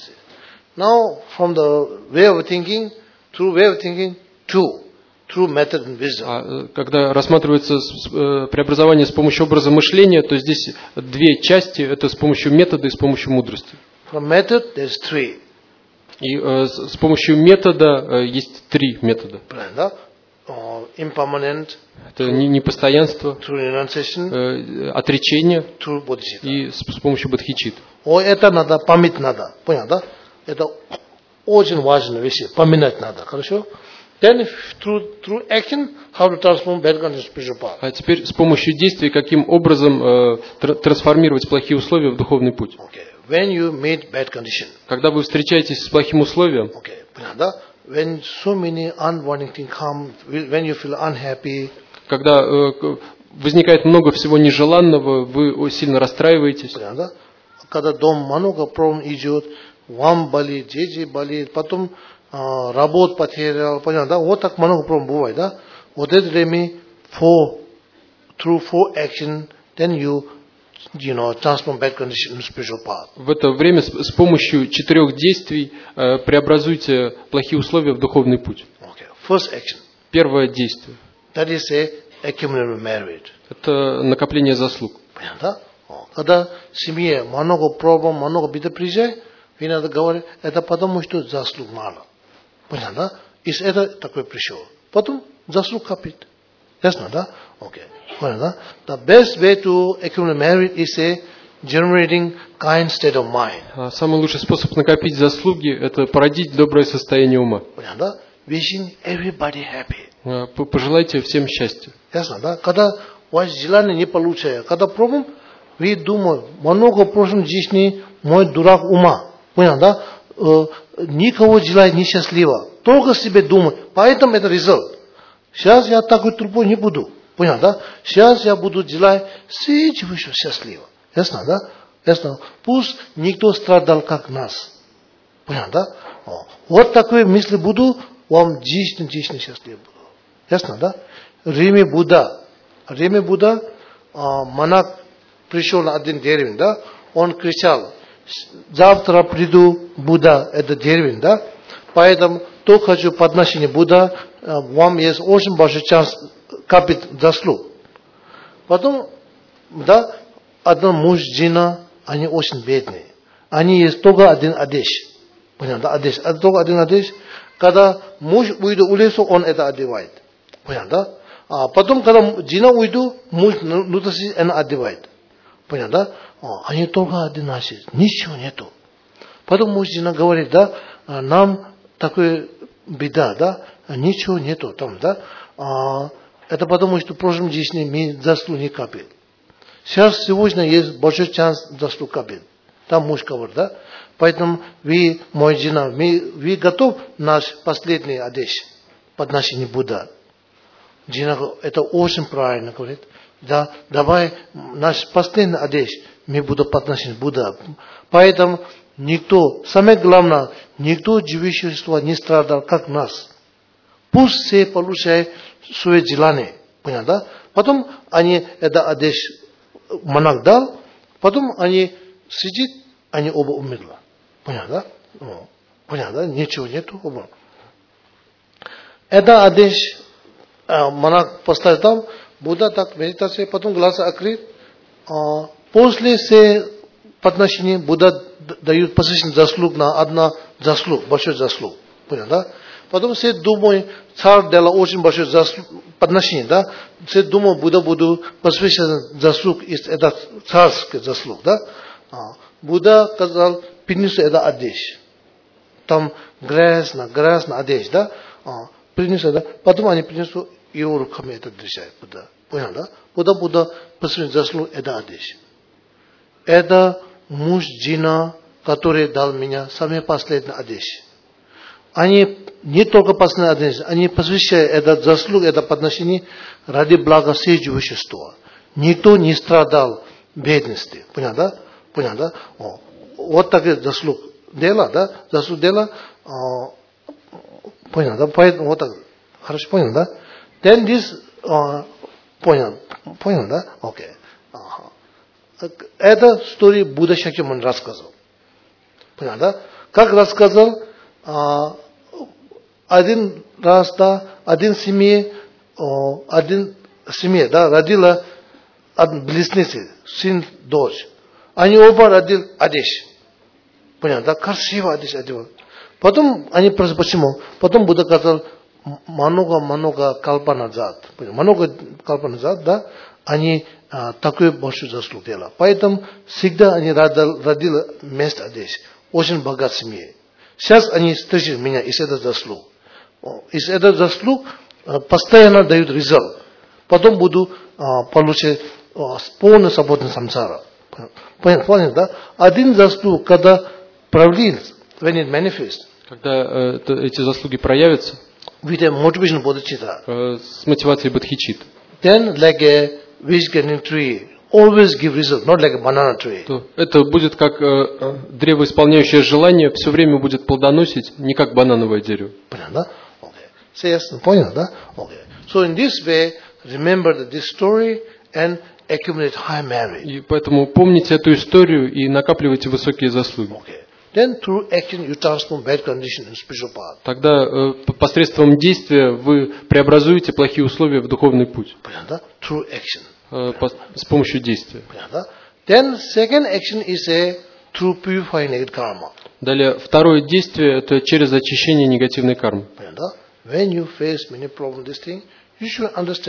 Now, from the way of thinking, through way of thinking, two. Through method and wisdom. А, э, когда рассматривается с- с- э, преобразование с помощью образа мышления, то здесь две части, это с помощью метода и с помощью мудрости. From method, there's three. И э, с, с помощью метода э, есть три метода. Prana, uh, impermanent, Это не- непостоянство, through renunciation, э, отречение through bodhisattva. и с, с помощью бодхичит. О, это надо, помнить надо. Понятно, да? Это очень важная вещь. Поминать надо. Хорошо? Then, if through, through action, how to transform bad conditions to spiritual path. А теперь с помощью действий, каким образом э, тр- трансформировать плохие условия в духовный путь. Okay. When you meet bad condition, Когда вы встречаетесь с плохим условием, okay, понятно, да? When so many unwanting things come, when you feel unhappy, когда э, к- возникает много всего нежеланного, вы о- сильно расстраиваетесь. понятно, да? Когда дом много проблем идет, вам болит, дети болит, потом а, работу потерял, понятно, да? Вот так много проблем бывает, да? Вот это время for, through for action, then you, you know, transform bad condition in spiritual path. В это время с, с помощью четырех действий э, преобразуйте плохие условия в духовный путь. Okay. First action, Первое действие that is a accumulative merit. – это накопление заслуг. Понятно, да? О, когда в семье много проблем, много беды приезжает, вы надо говорить, это потому, что заслуг мало. Понятно, да? Из этого такой пришел. Потом заслуг копит. Ясно, да? Okay. Понятно, да? The best way to accumulate merit is a generating kind state of mind. А самый лучший способ накопить заслуги – это породить доброе состояние ума. Понятно, да? Wishing everybody happy. А, п- Пожелайте всем счастья. Ясно, да? Когда у вас желание не получается, когда проблем, вы думаете, много в прошлом жизни мой дурак ума. Понятно, да? Э, никого желает несчастливо. Только себе думать. Поэтому это результат. Сейчас я такой тупой не буду. Понятно, да? Сейчас я буду желать все живущего счастливо. Ясно, да? Ясно. Пусть никто страдал, как нас. Понятно, да? О. Вот такие мысли буду, вам жизнь, жизнь счастливо буду. Ясно, да? Риме Будда. Риме Будда, а, монах пришел на один деревень, да? Он кричал, завтра приду Будда, это деревень, да? Поэтому то хочу подношение Будда, вам есть очень большой шанс копить заслуг. Потом, да, один муж, жена, они очень бедные. Они есть только один одежда. Понятно, да, одежда. Только один одежда. Когда муж уйдет в лесу, он это одевает. Понятно, да? А потом, когда жена уйдет, муж внутри это одевает. Понятно, да? А, они только один одежда. Ничего нету. Потом муж, жена говорит, да, нам такая беда, да, ничего нету там, да. А, это потому, что в прошлом жизни мы заслуг не копили. Сейчас сегодня есть большой шанс заслуг копить. Там муж говорит, да. Поэтому вы, моя жена, мы, вы готов наш последний одежда, подношение Будда. Жена говорит, это очень правильно говорит. Да, давай наш последний одежда, мы будем подношение Будда. Поэтому никто, самое главное, никто живущее существо не страдал, как нас. Пусть все получают свои желания. Понятно, да? Потом они это одежда монах дал, потом они сидят, они оба умерли. Понятно, да? О, понятно, да? Ничего нету. Оба. Это одежда монах поставил там, Будда так медитация, потом глаза открыт. А, после се подношения Будда дают посвящение заслуг на одна заслуг, большой заслуг. Понятно, да? Потом все думают, царь дал очень большой заслуг, подношение, да? Все думают, Будда буду посвящен заслуг из это царский заслуг, да? А, Будда сказал, принесу это одежда. Там грязно, грязно одежда, да? А, принесу, да? Потом они принесут его руками это держать, Будда. Понял, да? Будда, Будда посвящен заслуг это одежда. Это муж, жена, который дал меня самые последние одежды. Они не только последние одежды, они посвящают этот заслуг, это подношение ради блага всех живущих. Никто не страдал бедности. Понял, да? Понял, да? О. Вот такой заслуг дела, да? Заслуг дела. О. Понял, да? Поэтому вот так. Хорошо понял, да? Then this, о, понял, понял, да? Окей. Okay. Это история Будда Шакьямуни рассказал. Понял, да? Как рассказал, а, один раз, да, один семье, о, один семье, да, родила близнецы, сын, дочь. Они оба родили одежду. Понял, да? Красиво одежду одевали. Потом они спросили, почему? Потом Будда сказал, много-много калпа назад, много калпа назад, да, они а, такой большой заслуг делали. Поэтому всегда они родили, родили место одежды. Очень богат семье. Сейчас они встречают меня из этого заслуг. Из этого заслуг а, постоянно дают результат. Потом буду а, получать а, полную свободу самсара. Понятно, да? Один заслуг, когда проявился, when it manifests, когда э, это, эти заслуги проявятся, with a motivation bodhicitta, э, с мотивацией бодхичитта, then like a wish-getting tree, always give result, not like a banana tree. то это будет как э, древо, исполняющее желание, все время будет плодоносить, не как банановое дерево. Понятно, да? Okay. Say yes, понятно, да? Okay. So in this way, remember that this story and accumulate high merit. И поэтому помните эту историю и накапливайте высокие заслуги. Okay. Then through action you transform bad condition in spiritual path. Тогда э, посредством действия вы преобразуете плохие условия в духовный путь. Понятно, да? Through action. Э, по, с помощью действия. Понятно, да? Then second action is a through purifying negative karma. Далее, второе действие – это через очищение негативной кармы. Понятно, да? When you face many problems, this thing, you should understand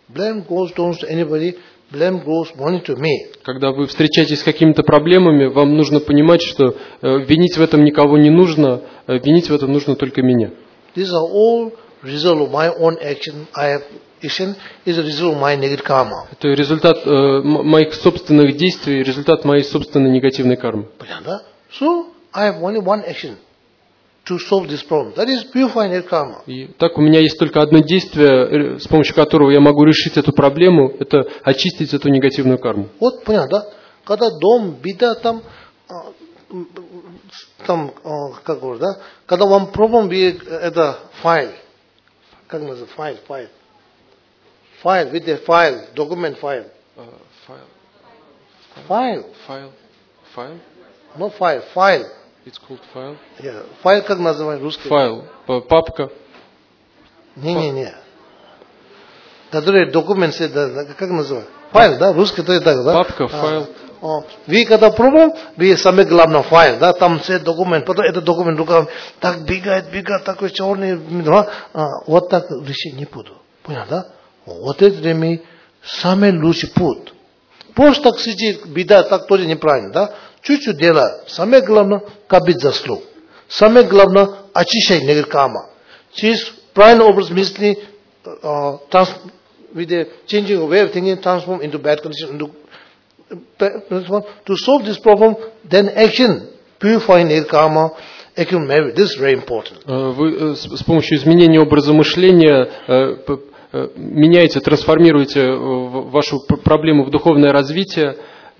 blame goes to anybody, blame goes only to me. Когда вы встречаетесь с какими-то проблемами, вам нужно понимать, что э, винить в этом никого не нужно, э, винить в этом нужно только меня. These are all result of my own action. I have action is a result of my negative karma. Это результат э, м- моих собственных действий, результат моей собственной негативной кармы. Понятно? So I have only one action to solve this problem. That is purify negative karma. И так у меня есть только одно действие, э, с помощью которого я могу решить эту проблему, это очистить эту негативную карму. Вот понятно? Когда дом, беда там, а, м, там, а, как говорят, да? Когда вам проблем, это файл. Как называется? Файл, файл. Файл, with a file, document file. Файл. Файл. Файл. Файл. No file, file. It's called file. Yeah. Файл как называют русский? Файл. П- Папка. Не-не-не. Который документ, как называют? Файл, да? Русский то и так, да? Папка, файл. А, вы когда проблем, вы самый главный файл, да? Там все документ, потом этот документ руками так бегает, бегает, такой черный, да? А, вот так решить не буду. Понял, да? Вот это для меня самый лучший путь. Просто так сидеть, беда, так тоже неправильно, да? Чуть-чуть делать. Самое главное, копить заслуг. Самое главное, очищать негатив карма. Через правильный образ мысли, uh, trans- with a changing way of thinking, transform into bad condition, into to solve this problem, then action, purifying negative karma, action merit. This is very important. Вы с с помощью изменения образа мышления э, п- э, меняете, трансформируете э, в- вашу п- проблему в духовное развитие,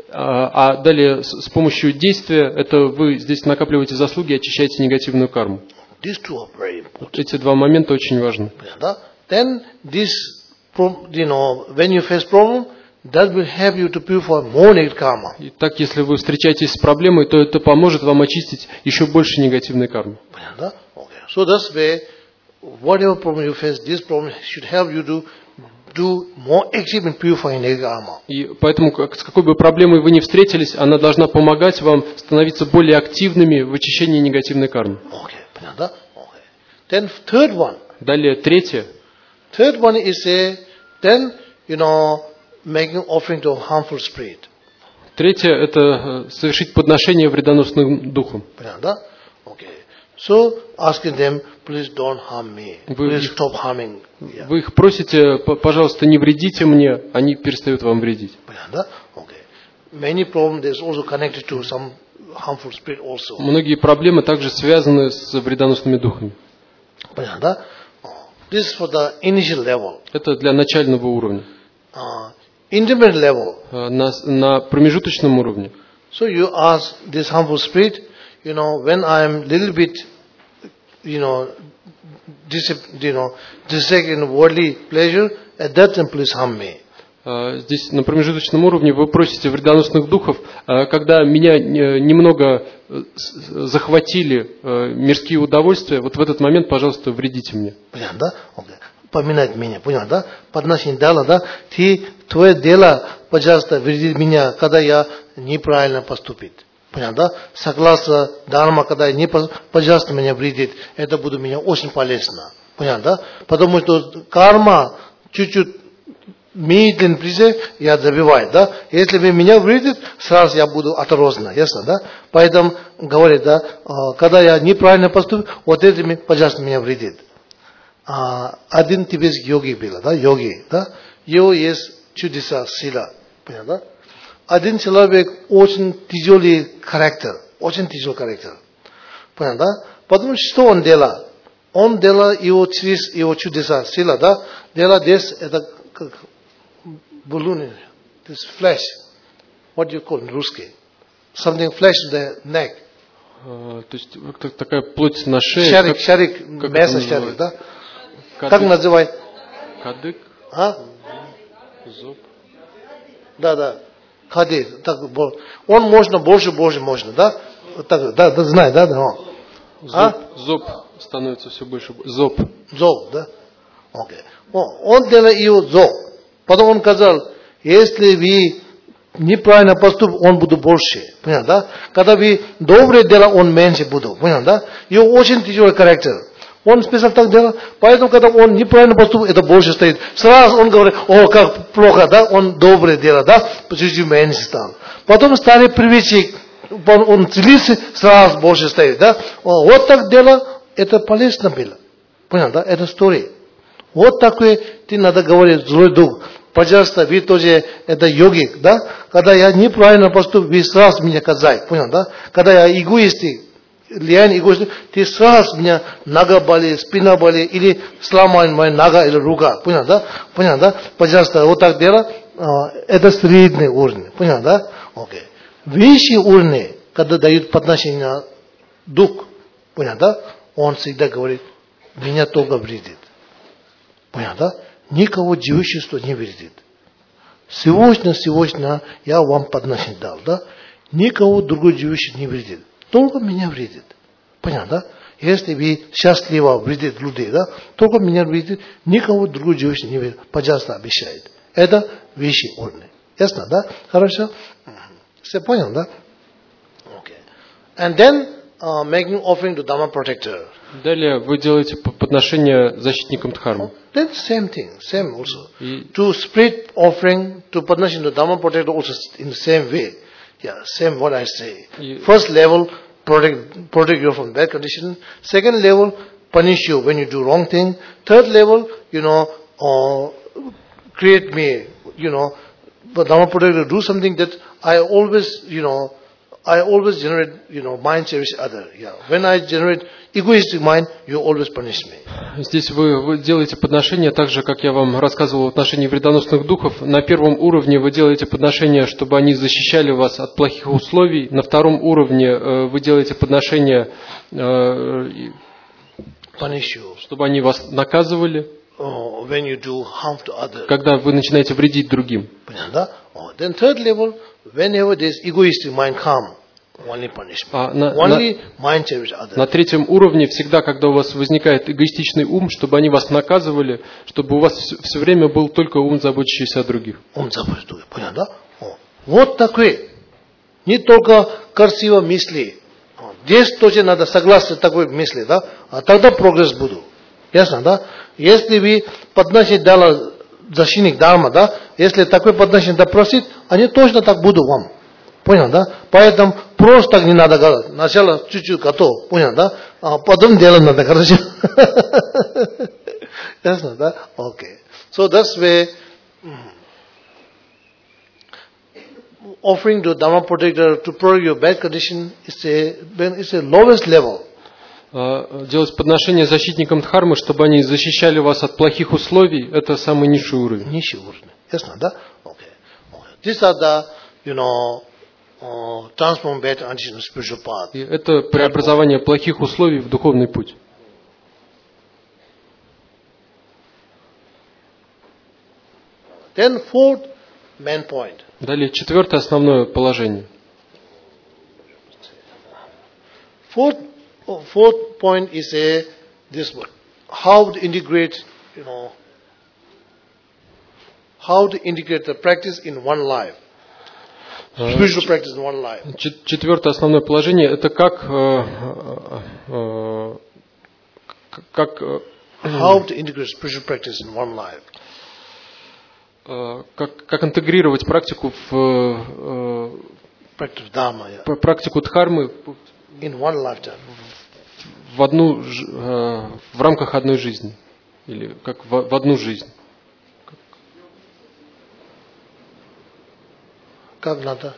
а а далее с с помощью действия это вы здесь накапливаете заслуги и очищаете негативную карму. These two are very important. Вот эти два момента очень важны. Yeah, then this, pro- you know, when you face problem, that will help you to purify more negative karma. И так, если вы встречаетесь с проблемой, то это поможет вам очистить еще больше негативной кармы. Yeah, okay. So that's way, whatever problem you face, this problem should help you to do more active in purifying negative karma. И поэтому, как- с какой бы проблемой вы ни встретились, она должна помогать вам становиться более активными в очищении негативной кармы. Okay, yeah, okay. Then third one, Далее, третье. third one is a, then, you know, making offering to harmful spirit. Третье – это э, совершить подношение вредоносным духом. Yeah, okay. So asking them, please don't harm me. Вы Please их- stop harming. Yeah. Вы их просите, «П- пожалуйста, не вредите мне», они перестают вам вредить. Yeah, okay. Many problems is also connected to some harmful spirit also. Многие проблемы также связаны с вредоносными духами. Yeah, this is for the initial level. Это для начального уровня. Uh, intermediate level. А На, с- на промежуточном уровне So you ask this harmful spirit, you know, when I am little bit, you know, dis- you know, distracted in worldly pleasure, at that time please harm me. А, Здесь на промежуточном уровне вы просите вредоносных духов, а, когда меня э, немного э, с- захватили э, мирские удовольствия, вот в этот момент, пожалуйста, вредите мне. Понятно, да? Okay. Поминать меня, понял, да? Подношение дала, да? Ты, твое дело, пожалуйста, вреди меня, когда я неправильно поступит. Понятно, да? Согласно дарма, когда я не, пос- пожалуйста, меня вредит, это будет мне очень полезно. Понятно, да? Потому что карма чуть-чуть медленно придет, я забиваю, да? Если вы меня вредит, сразу я буду осторожно, ясно, да? Поэтому говорит, да, а, когда я неправильно поступлю, вот этими, пожалуйста, меня вредит. А, один тибетский йоги был, да, йоги, да? Его есть чудеса, сила, понятно, да? Один человек очень тяжелый характер, очень тяжелый характер, понятно, да? Потому что он делал? Он делал его через его чудеса, сила, да? Делал здесь, это как balloon, this flesh, what do you call in русский? Something flesh in the neck. А, То есть как-то такая плоть на шее. Шарик, как- шарик, как мясо это шарик, да? Как Кадык, называют? кадык, А? зоб. Да, да. Ходи. Так, бо- он можно больше, больше можно, да? Вот так, да, да, знай, да, да. о. Зоб, А? зоб становится все больше. Зоб. Зоб, да? Окей. О, Он делает его зоб. Потом он сказал, если вы неправильно поступите, он будет больше. Понятно, да? Когда вы доброе дело, он меньше будет. Понятно, да? Его очень тяжелый характер. Он специально так делал. Поэтому, когда он неправильно поступил, это больше стоит. Сразу он говорит, о, как плохо, да, он доброе дело, да, чуть-чуть меньше стал. Потом стали привычки, он, он целился, сразу больше стоит, да. О, вот так дело, это полезно было. Понял, да, это история. Вот такой, ты надо говорить, злой дух. Пожалуйста, вы тоже, это йогик, да. Когда я неправильно поступил, вы сразу меня казать, понял, да. Когда я эгоистик, влияние эгоизма, ты сразу меня нога болит, спина болит, или сломает моя нога или рука. Понял, да? Понял, да? Пожалуйста, вот так дело. Это средний уровень. Понял, да? Окей. Высший уровень, когда дают подношение дух, понял, да? Он всегда говорит, меня только вредит. Понял, да? Никого девичество не вредит. Сегодня, сегодня я вам подношение дал, да? Никого другой девичество не вредит. Только меня вредит. Понятно, да? Если вы счастливо вредит людей, да, только меня вредит, никого другого девушки не вредит. Пожалуйста, обещает. Это высший уровень. Ясно, да? Хорошо? Все понял, да? Okay. And then uh, making offering to Dhamma protector. Далее вы делаете подношение защитникам Дхармы. Then same thing, same also. И... To spread offering to подношение to Dhamma protector also in the same way. Yeah, same what I say. И... First level, protect, protect you from bad condition. Second level, punish you when you do wrong thing. Third level, you know, uh, create me, you know, but Dhamma protector do something that I always, you know, I always generate, you know, mind cherish other. Yeah. When I generate egoistic mind, you always punish me. Здесь вы, вы делаете подношения так же, как я вам рассказывал в отношении вредоносных духов. На первом уровне вы делаете подношения, чтобы они защищали вас от плохих условий. На втором уровне э, вы делаете подношения, э, punish you. Чтобы они вас наказывали. Oh, when you do harm to others. Когда вы начинаете вредить другим. Oh, then third level, whenever this egoistic mind come, only punishment. А на, only на, mind cherish others. На третьем уровне всегда, когда у вас возникает эгоистичный ум, чтобы они вас наказывали, чтобы у вас все, все время был только ум, заботящийся о других. Ум заботящийся, понятно, да? О, вот такой, не только красивые мысли. Здесь тоже надо согласиться с такой мысли, да? А тогда прогресс будет. Ясно, да? Если вы подносите дала защитник Дharma, да? Если такой подношение допросит, они точно так будут вам. Понял, да? Поэтому просто так не надо говорить. Сначала чуть-чуть готов, понял, да? А потом делать надо, короче. Ясно, да? Окей. So that's why offering to Dhamma protector to protect your bad condition is a, is a lowest level. Делать подношения защитникам Дхармы, чтобы они защищали вас от плохих условий, это самый низший уровень. Низший уровень. Ясно, да? Okay. Okay. These are the, you know, uh, transform bad condition in spiritual path. И это преобразование плохих условий в духовный путь. Then fourth main point. Далее четвертое основное положение. Fourth Fourth point is a this one. How to integrate, you know, how to integrate the practice in one life. Spiritual practice in one life. Четвертое основное положение – это как, как how to integrate spiritual practice in one life. Как, как интегрировать практику в practice Dharma, yeah. практику Дхармы in one lifetime. В одну в рамках одной жизни или как в, в одну жизнь. Как надо?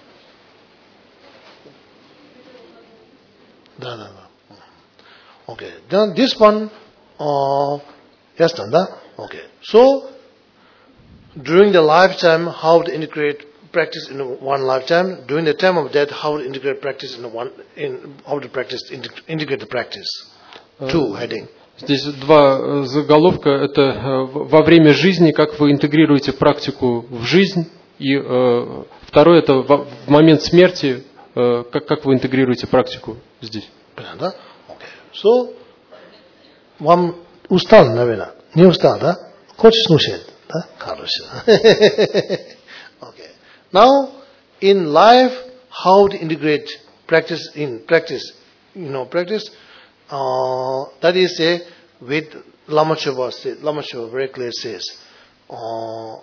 Да, да, да. Okay. Then this one, uh, yes, да? Okay. So during the lifetime, how to integrate practice in one lifetime. During the time of death, how to integrate practice in one, in how to practice integrate the practice. Two heading. Здесь два заголовка. Это во время жизни, как вы интегрируете практику в жизнь, и э, второе это в, в момент смерти, э, как как вы интегрируете практику здесь. Понятно? Okay. So, вам устал, наверное? Не устал, да? Хочешь слушать, да? Хорошо. Okay. Now, in life, how to integrate practice in practice, you know, practice, uh, that is a, with Lama Choba, Lama Choba very clearly says, uh,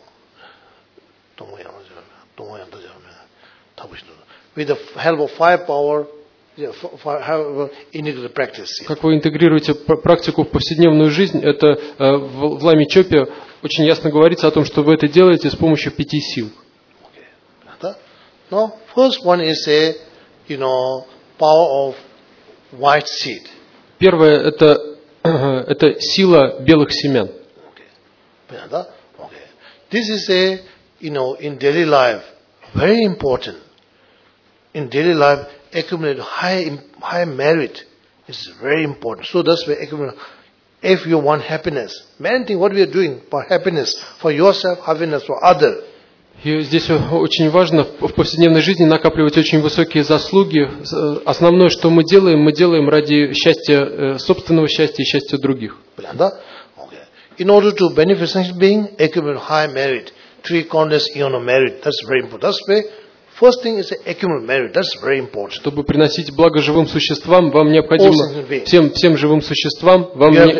with the help of firepower, integrated practice. Как вы интегрируете практику в повседневную жизнь, это в, в Ламе Чопе очень ясно говорится о том, что вы это делаете с помощью пяти сил. Okay. Now, first one is a, you know, power of white seed. Первое это это сила белых семян. Okay. Okay. This is a, you know, in daily life very important. In daily life, accumulate high high merit is very important. So that's why accumulate. If you want happiness, main thing what we are doing for happiness, for yourself, happiness for other. И здесь очень важно в повседневной жизни накапливать очень высокие заслуги. Основное, что мы делаем, мы делаем ради счастья, собственного счастья и счастья других. In order to benefit such being, accumulate high merit, three countless eon of merit. That's very important. That's why first thing is accumulate merit. That's very important. Чтобы приносить благо живым существам, вам необходимо всем всем живым существам вам, не,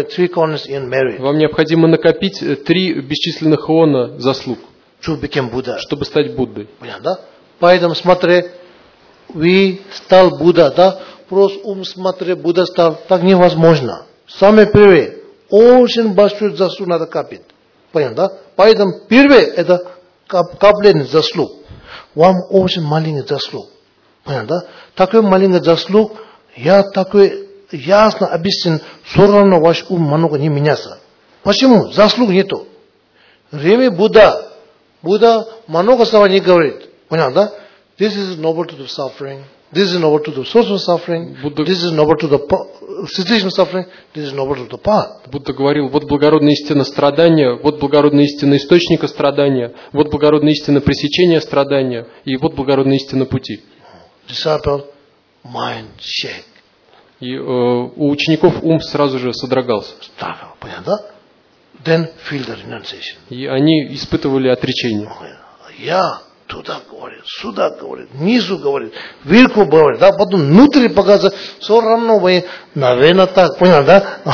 вам необходимо накопить три бесчисленных иона заслуг. Чтобы стать Буддой. Поэтому смотри, вы стал Будда, да? Просто ум смотри, Будда стал, так невозможно. Самое первое, очень большую заслугу надо копить. Понятно, да? Поэтому первое это капление заслуг. Вам очень маленький заслуг. Понятно, да? Такой маленький заслуг, я такой ясно объяснен, все равно ваш ум много не меняется. Почему? Заслуг нету. Время Будда. Будда много слова не говорит. Понятно, да? This is noble to the suffering. This is noble to the social suffering. Будда... This is noble to the situation suffering. This is noble to the path. Будда говорил, вот благородная истина страдания, вот благородная истина источника страдания, вот благородная истина пресечения страдания, и вот благородная истина пути. Disciple, mind shake. И э, у учеников ум сразу же содрогался. Понятно, да? Then feel the renunciation. И они испытывали отречение. Я туда говорит, сюда говорит, низу говорит, вверху говорит, да, потом внутри показывает, все равно вы, наверное, так, понял,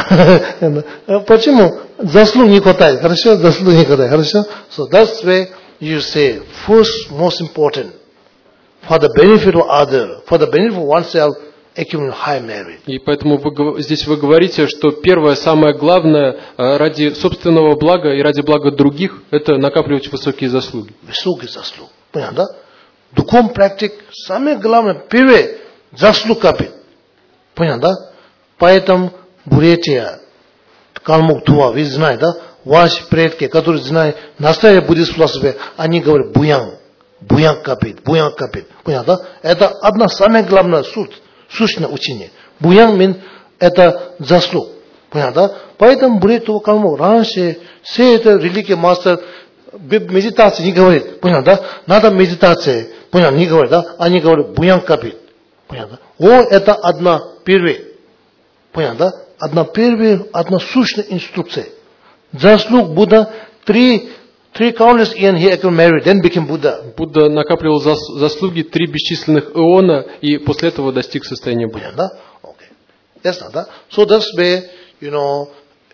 да? Почему? Заслуг не хватает, хорошо? Заслуг не хватает, хорошо? So that's why you say, first most important, for the benefit of other, for the benefit of oneself, и поэтому вы, здесь вы говорите, что первое, самое главное, ради собственного блага и ради блага других, это накапливать высокие заслуги. Высокие заслуги. Понятно, да? Духовная практика, самое главное, первое, заслуг копить. Понятно, да? Поэтому Бурятия, Калмук, Тува, вы знаете, да? Ваши предки, которые знают настоящее буддийское философия, они говорят, буян, буян копить, буян копить. Понятно, да? Это одна самая главная суть. Сущное учение. Буян мин это заслуг. Понятно, да? Поэтому Бурятия, Калмук, раньше все это религия мастер медитации не говорит. Понятно, да? Надо медитация. Понятно, не говорит, да? Они говорят, буян копить. Понятно? О, это одна первая. Понятно, да? Одна первая, одна сущная инструкция. Заслуг Будда три Three countless eon he married, then became Buddha. Будда накапливал заслуги три бесчисленных эона и после этого достиг состояния Будды. Да? Okay. Yes, да? So that's why, you know,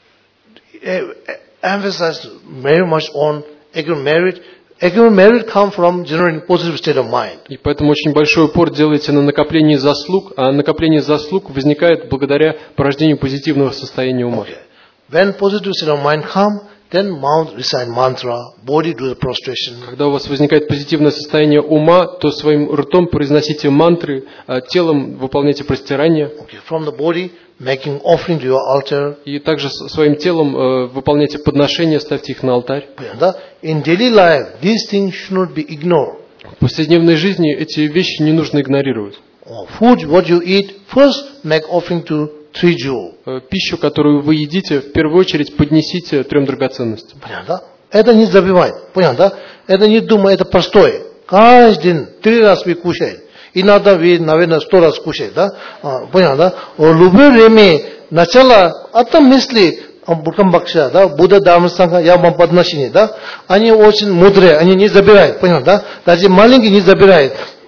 emphasize very much on accumulated merit. Accumulated merit come from generating positive state of mind. И поэтому очень большой упор делаете на накоплении заслуг, а накопление заслуг возникает благодаря порождению позитивного состояния ума. Okay. When positive state of mind come, then mouth recite mantra, body do the prostration. Когда у вас возникает позитивное состояние ума, то своим ртом произносите мантры, а телом выполняйте простирание. Okay. From the body, making offering to your altar. И также своим телом э, выполняйте подношения, ставьте их на алтарь. In daily life, these things should not be ignored. В повседневной жизни эти вещи не нужно игнорировать. Food, what you eat, first make offering to three jewels. Пищу, которую вы едите, в первую очередь поднесите трем драгоценностям. Понятно? Это не забивает. Понятно? Это не думай, это простое. Каждый день три раза вы кушаете. Иногда вы, наверное, сто раз кушаете. Да? А, понятно? В любое время начало от мысли Буркамбакша, да, Будда Дharma я вам подношение, да? Они очень мудрые, они не забирают. Понятно? Да? Даже маленькие не забирают.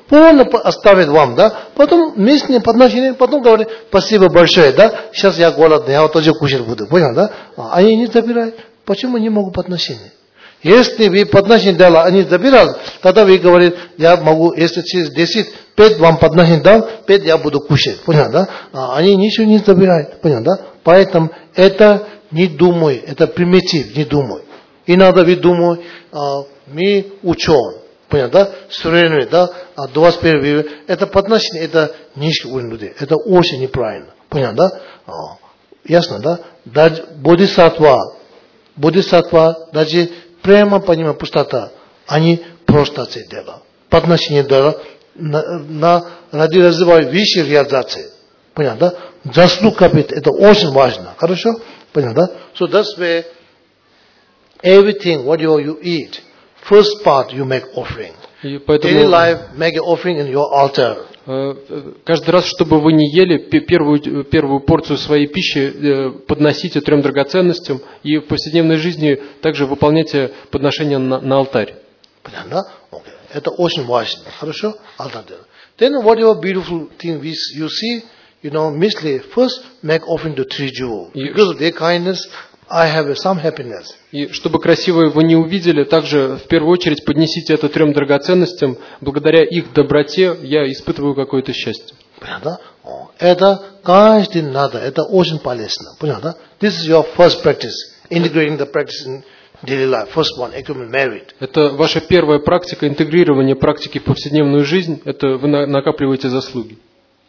полно оставит вам, да, потом местные подношения, потом говорят, спасибо большое, да, сейчас я голодный, я вот тоже кушать буду, понял, да? А они не забирают. Почему не могут подношения? Если вы подношение дали, они забирали, тогда вы говорите, я могу, если через десять, пять вам подношение дал, пять я буду кушать, понял, да? А они ничего не забирают, понял, да? Поэтому это не думай, это примитив, не думай. Иногда вы думаете, а, мы ученые, понял, да? Современные, да? А двадцать первый век, это подношение, это низкий уровень людей, это очень неправильно, понял, да? А, ясно, да? Даже бодхисаттва, бодхисаттва, даже прямо понимая пустота, они просто это делают. Подношение делают, на, на, ради развивают высшие реализации. Понятно, да? Заслуг копить, это очень важно. Хорошо? Понятно, да? So that's where everything, whatever you eat, first part you make offering. И поэтому, daily life, make an offering in your altar. Каждый раз, чтобы вы не ели, первую, первую порцию своей пищи подносите трем драгоценностям, и в повседневной жизни также выполняйте подношения на, на алтарь. Понятно? Okay. Это очень важно. Хорошо? Алтарь. Then whatever beautiful thing we, you see, you know, Misli, first make offering to three jewels. Because of their kindness, I have some happiness. И чтобы красивое вы не увидели, также в первую очередь поднесите это трем драгоценностям. Благодаря их доброте я испытываю какое-то счастье. Понятно? Это каждый день надо, это очень полезно. Понятно? This is your first practice, integrating the practice in daily life. First one, accumulate merit. Это ваша первая практика интегрирования практики в повседневную жизнь. Это вы накапливаете заслуги.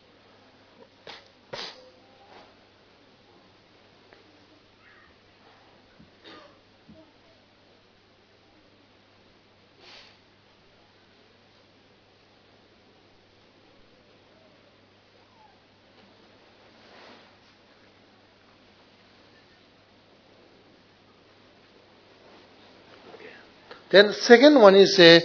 Then second one is a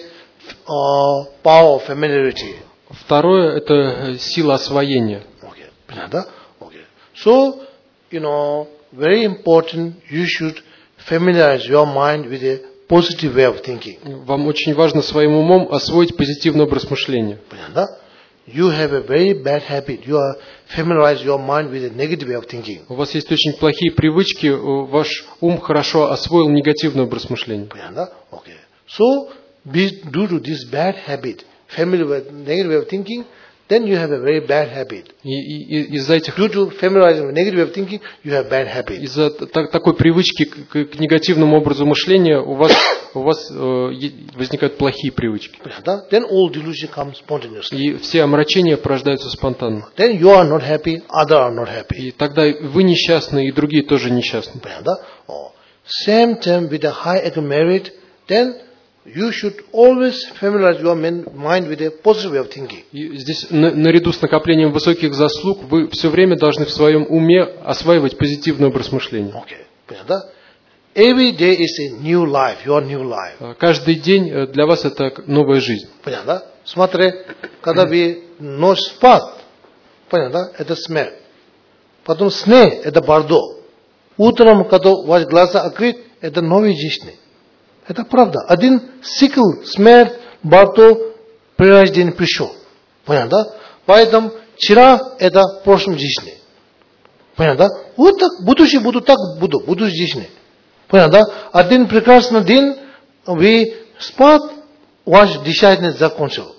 uh, power of familiarity. Второе – это сила освоения. Okay. Понятно? Okay. So, you know, very important, you should familiarize your mind with a positive way of thinking. Вам очень важно своим умом освоить позитивный образ мышления. Понятно? You have a very bad habit. You are familiarize your mind with a negative way of thinking. У вас есть очень плохие привычки, ваш ум хорошо освоил негативный образ мышления. Понятно? Okay. So, due to this bad habit, familiar with negative way of thinking, then you have a very bad habit. И, и, из-за этих Due to familiarizing with negative way of thinking, you have bad habit. Из-за так, такой привычки к, к негативному образу мышления у вас у вас э, возникают плохие привычки. Понятно? Then all delusion comes spontaneously. И все омрачения порождаются спонтанно. Then you are not happy, others are not happy. И тогда вы несчастны, и другие тоже несчастны. Понятно? Oh. Same time with a high income merit, then you should always familiarize your mind with a positive way of thinking. И здесь на, наряду с накоплением высоких заслуг вы все время должны в своем уме осваивать позитивный образ мышления. Okay. Понятно? Every day is a new life, your new life. Каждый день для вас это новая жизнь. Понятно? Смотри, когда вы ночь спать, понятно? Это смерть. Потом сне, это бордо. Утром, когда ваши глаза открыты, это новая жизнь. Это правда. Один цикл смерть, бордо, прирождение пришел. Понятно? Поэтому вчера это в прошлом жизни. Понятно? Вот так, будущее буду так буду, буду жизни. Понятно? Один прекрасный день вы спать, ваш дыхание закончил.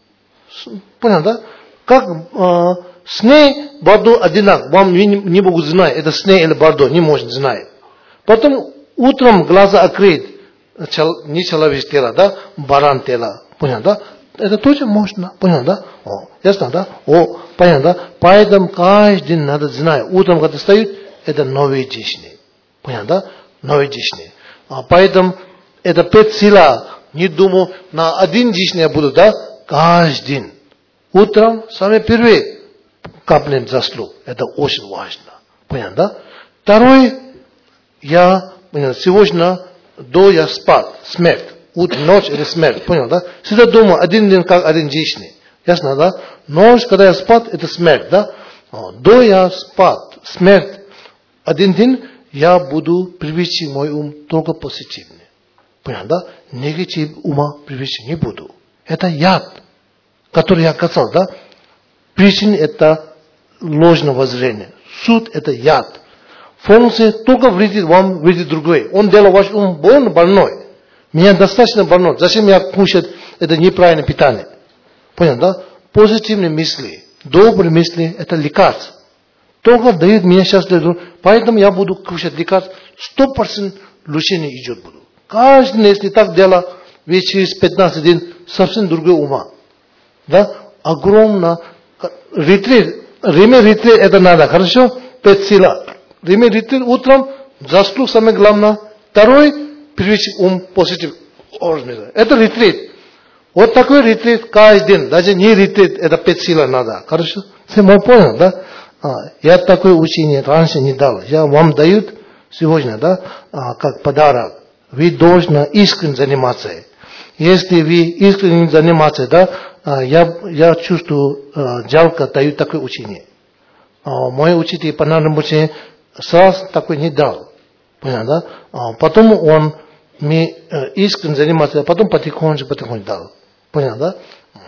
Понятно? Как э, сне, бордо одинаково. Вам не, не могут знать, это сне или бордо, не может знать. Потом утром глаза открыть, не человеческое тело, да, баран тело. Понятно? Это тоже можно. Понятно? Да? О, ясно, да? О, понятно, да? Поэтому каждый день надо знать. Утром, когда встают, это новые жизни. Понятно, да? Новые жизни. А поэтому это пять сила. Не думаю, на один жизнь я буду, да? Каждый день. Утром, самое первое, каплем заслуг. Это очень важно. Понятно, да? Второе, я, понятно, сегодня до я спать, смерть. Утро, ночь или смерть. Понял, да? Всегда думаю, один день как один жизнь. Ясно, да? Ночь, когда я спать, это смерть, да? До я спать, смерть. Один день я буду привести мой ум только позитивный. Понял, да? Негатив ума привести не буду. Это яд. который я сказал, да, причин это ложное воззрение, суд это яд. Функция только вредит вам, вредит другой. Он делал ваш ум больно, больной. Меня достаточно больной. Зачем я кушать это неправильное питание? Понял, да? Позитивные мысли, добрые мысли это лекарство. Только дают меня сейчас, поэтому я буду кушать лекарство, сто процентов лечение идет буду. Каждый, если так дело, ведь через пятнадцать дней совсем другой ума. Да? Огромно. Ретрит, время ретрит это надо, хорошо? Пять сила. Время ретрит утром, заслуг самое главное. Второй, привычный ум, позитив. Это ретрит. Вот такой ретрит каждый день. Даже не ретрит, это пять сила надо. Хорошо? Все мой понял, да? А, я такое учение раньше не дал. Я вам дают сегодня, да, а, как подарок. Вы должны искренне заниматься. Если вы искренне занимаетесь, да, а, я, я чувствую, а, жалко дают такое учение. А, мой учитель по нашему учению сразу такой не дал. Понял, да? А, потом он мне э, искренне занимался, а потом потихоньку, потихоньку дал. Понял, да?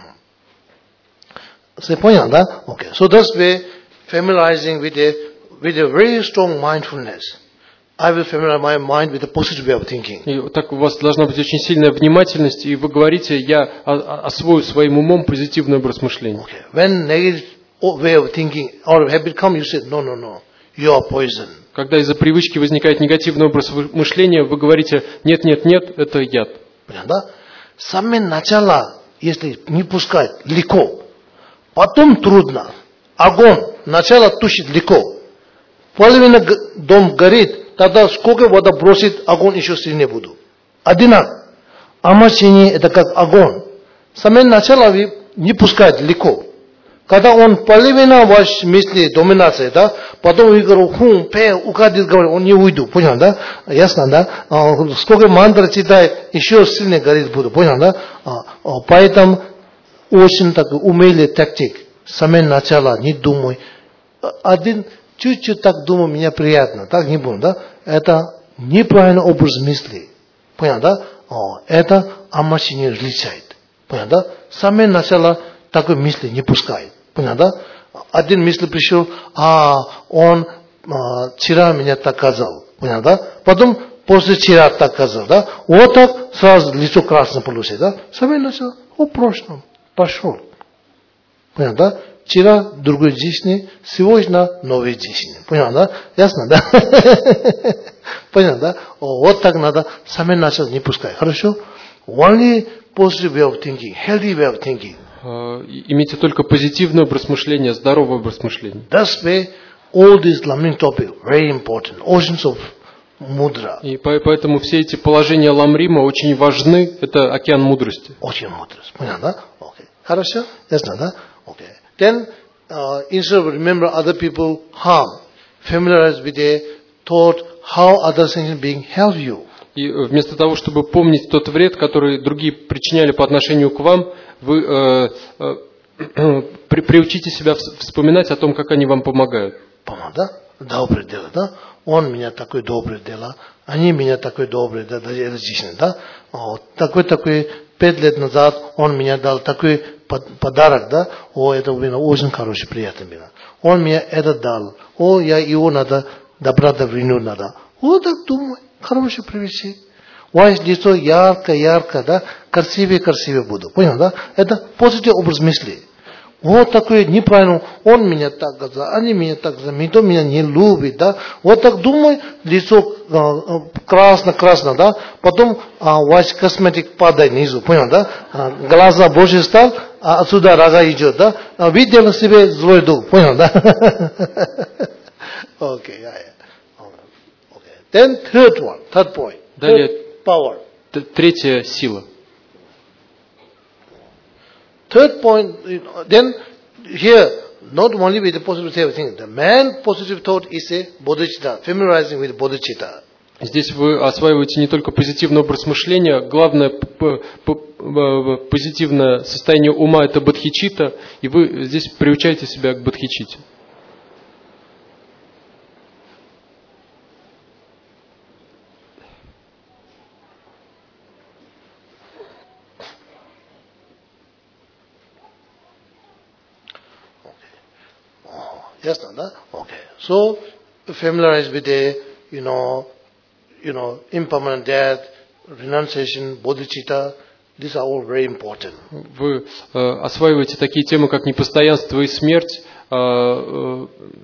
Все понял, да? Okay. So that's way familiarizing with a with a very strong mindfulness. I will familiarize my mind with a positive way of thinking. И так у вас должна быть очень сильная внимательность, и вы говорите, я освою своим умом позитивный образ мышления. Okay. When negative way of thinking or habit come, you say, no, no, no, you are poison. Когда из-за привычки возникает негативный образ мышления, вы говорите, нет, нет, нет, это яд. Да? Самое начало, если не пускать, легко. Потом трудно. Огонь, начало тушит легко. Половина дом горит, тогда сколько вода бросит, огонь еще сильнее будет. Одинаково. Омрачение это как огонь. Самое начало вы не пускать легко. Когда он половина вашей мысли, доминация, да, потом вы говорите, хум, пе, уходит, говорит, он не уйду, понял, да? Ясно, да? А, сколько мантра читает, еще сильнее горит буду, понял, да? А, а, поэтому очень такой умелый тактик. Самое начало, не думай. Один, чуть-чуть так думаю, мне приятно, так не буду, да? Это неправильный образ мысли, понял, да? А, это омрачение различает, понял, да? Самое начало такой мысли не пускает. Понял, да? Один мысль пришел, а он а, вчера меня так казал. Понял, да? Потом после вчера так казал, да? Вот так сразу лицо красное получилось, да? Самое начало, о прошлом, пошел. Понял, да? Вчера другой жизни, сегодня новой жизни. Понял, да? Ясно, да? Понял, да? О, вот так надо, самое начало не пускай. Хорошо? Only positive way of thinking, healthy way of thinking. Имейте только позитивный образ мышления, здоровый образ мышления. That's why all these Lamrim topics very important. Oceans of mudra. И поэтому все эти положения Ламрима очень важны. Это океан мудрости. Очень мудрость. Понятно, да? Okay. Хорошо? Ясно, да? Okay. Then, uh, instead of remember other people harm, familiarize with a thought how other things being help you. И вместо того, чтобы помнить тот вред, который другие причиняли по отношению к вам, вы э, э, при, приучите себя вспоминать о том, как они вам помогают. Помогают, да? Доброе дело, да? Он меня такое доброе дело, они меня такое доброе дело, это жизнь, да? О, такой-такой, пять лет назад он мне дал такой подарок, да? О, это было очень хороший, приятный было. Он мне это дал. О, я его надо, добра-то вернуть надо. Вот так думаю, хороший привычка. Ваше лицо ярко-ярко, да, красивее-красивее буду. Понял, да? Это позитивный образ мысли. Вот такой неправильно, он меня так сказал, они меня так сказали, никто меня не любит, да. Вот так думай, лицо красно-красно, да. Потом а, ваш косметик падает внизу, понял, да. А, глаза больше стал, а отсюда рога идет, да. А, видел себе злой дух, понял, да. Окей, yeah, yeah. Okay. Then third one, third point. Далее. Power. Третья сила. Third point, then here, not only with the positive thing, the man positive thought is a bodhicitta, familiarizing with bodhicitta. Здесь вы осваиваете не только позитивный образ мышления, главное позитивное состояние ума это бодхичитта, и вы здесь приучаете себя к бодхичитте. Ясно, да? Okay. So, familiarize with the, you know, you know, impermanent death, renunciation, bodhicitta. These are all very important. Вы э, осваиваете такие темы, как непостоянство и смерть, э, э,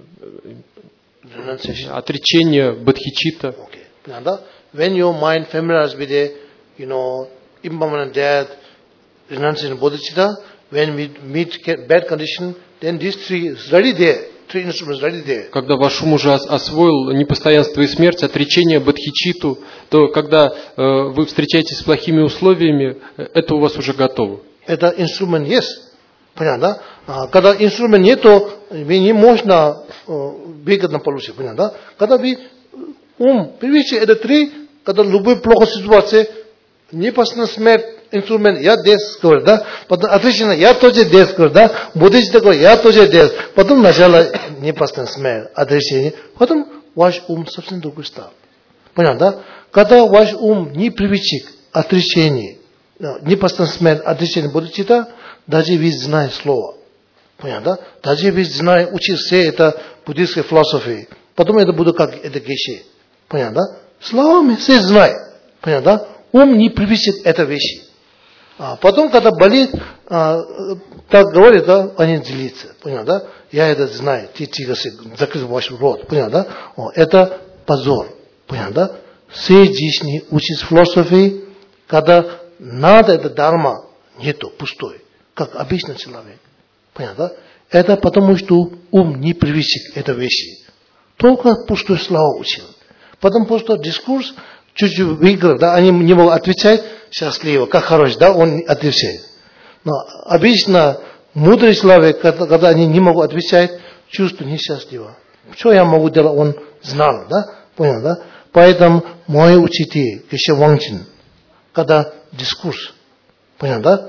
отречение, бодхичитта. Okay. When your mind familiarizes with the, you know, impermanent death, renunciation, bodhicitta, when we meet bad condition, then these three is ready there. Three instruments ready there. Когда ваш ум уже освоил непостоянство и смерть, отречение, бодхичитту, то когда э, вы встречаетесь с плохими условиями, это у вас уже готово. Это инструмент есть. Понятно, да? Когда инструмент нет, то не можно выгодно получить. Понятно, да? Когда вы ум привычки, это три, когда любая плохая ситуация, непосредственно смерть, инструмент, я дес говорю, да? Потом отречение, я тоже дес говорю, да? Буддист такой, я тоже дес. Потом начало непосредственно смерть, отречение. Потом ваш ум совсем другой стал. Понятно, да? Когда ваш ум не привычек, отречение, непосредственно смерть, отречение, бодхичитта, даже вы знаете слово. Понятно, да? Даже вы знаете, учить все это буддийской философии. Потом это будет как это геши. Понятно, да? Словами все знают. Понятно, да? Ум не привычек это вещи. А потом, когда болит, а, так говорит, да, они делятся. Понятно, да? Я это знаю. Ты тихо закрыть ваш рот. Понятно, да? О, это позор. Понятно, да? Все жизни учить философии, когда надо это дарма, нету, пустой. Как обычный человек. Понятно, да? Это потому, что ум не привычек это вещи. Только пустой слова учил. Потом просто дискурс чуть-чуть выиграл, да, они не могут отвечать счастливо, как хороший, да, он отвечает. Но обычно мудрый человек, когда, когда они не могут отвечать, чувствует несчастливо. Что я могу делать, он знал, да, понял, да? Поэтому мой учитель, Кеше Вангчин, когда дискурс, понял, да?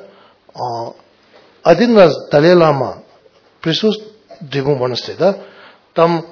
Один раз Далай-лама присутствует в Древнем монастыре, да? Там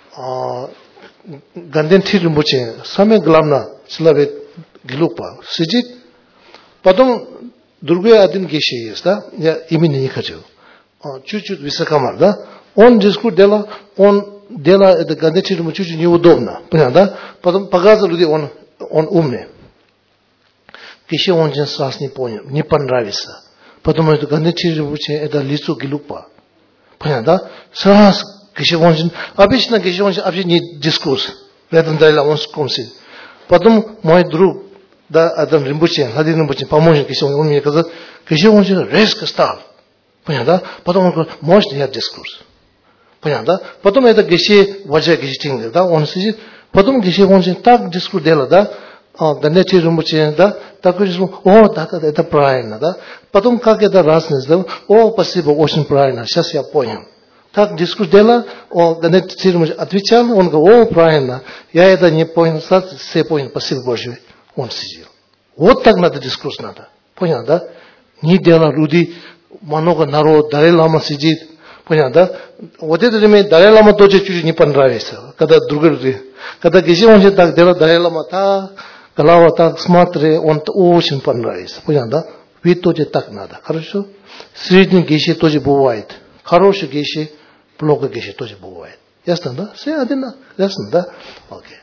Ганден Тирумбуче, самое главное, человек Гилупа, сидит. Потом другой один геше есть, да? Я имени не хочу. Чуть-чуть высокомар, да? Он дискурс делал, он делал это Ганден Тирумбуче чуть-чуть неудобно, понятно, да? Потом показывал людей, он, он умный. Геше он сразу не понял, не понравился. Потому что Ганден Тирумбуче это лицо Гилупа. Понятно, да? Сразу Кеше Вончин, обычно Кеше Вончин вообще не дискурс. Рядом Далай он скомсит. Потом мой друг, да, Адам Римбуче, Ладин Римбуче, помощник Кеше Вончин, он мне сказал, Кеше Вончин резко стал. Понятно, да? Потом он говорит, можно я дискурс? Понятно, да? Потом это Кеше Ваджа Кеше Тинга, да, он сидит. Потом Кеше Вончин так дискурс делал, да, Ганден Тирумбуче, да, такой дискурс, о, да, да, это правильно, да. Потом как это разность, да, о, спасибо, очень правильно, сейчас я понял. Так дискурс делал, он отвечал, он говорил, о, правильно, я это не понял, все понял, спасибо Божье, он сидел. Вот так надо дискурс надо, понял, да? Не делал люди, много народ, Далай-лама сидит, понял, да? Вот это время Далай-лама тоже чуть-чуть не понравится, когда другие люди, когда Кеше он же так делал, Далай-лама так, голова так смотрит, он очень понравится, понял, да? Ведь тоже так надо, хорошо? Средний Кеше тоже бывает, хороший Кеше, плохо Кеше тоже бывает. Ясно, да? Все одинаково. Ясно, да? Okay.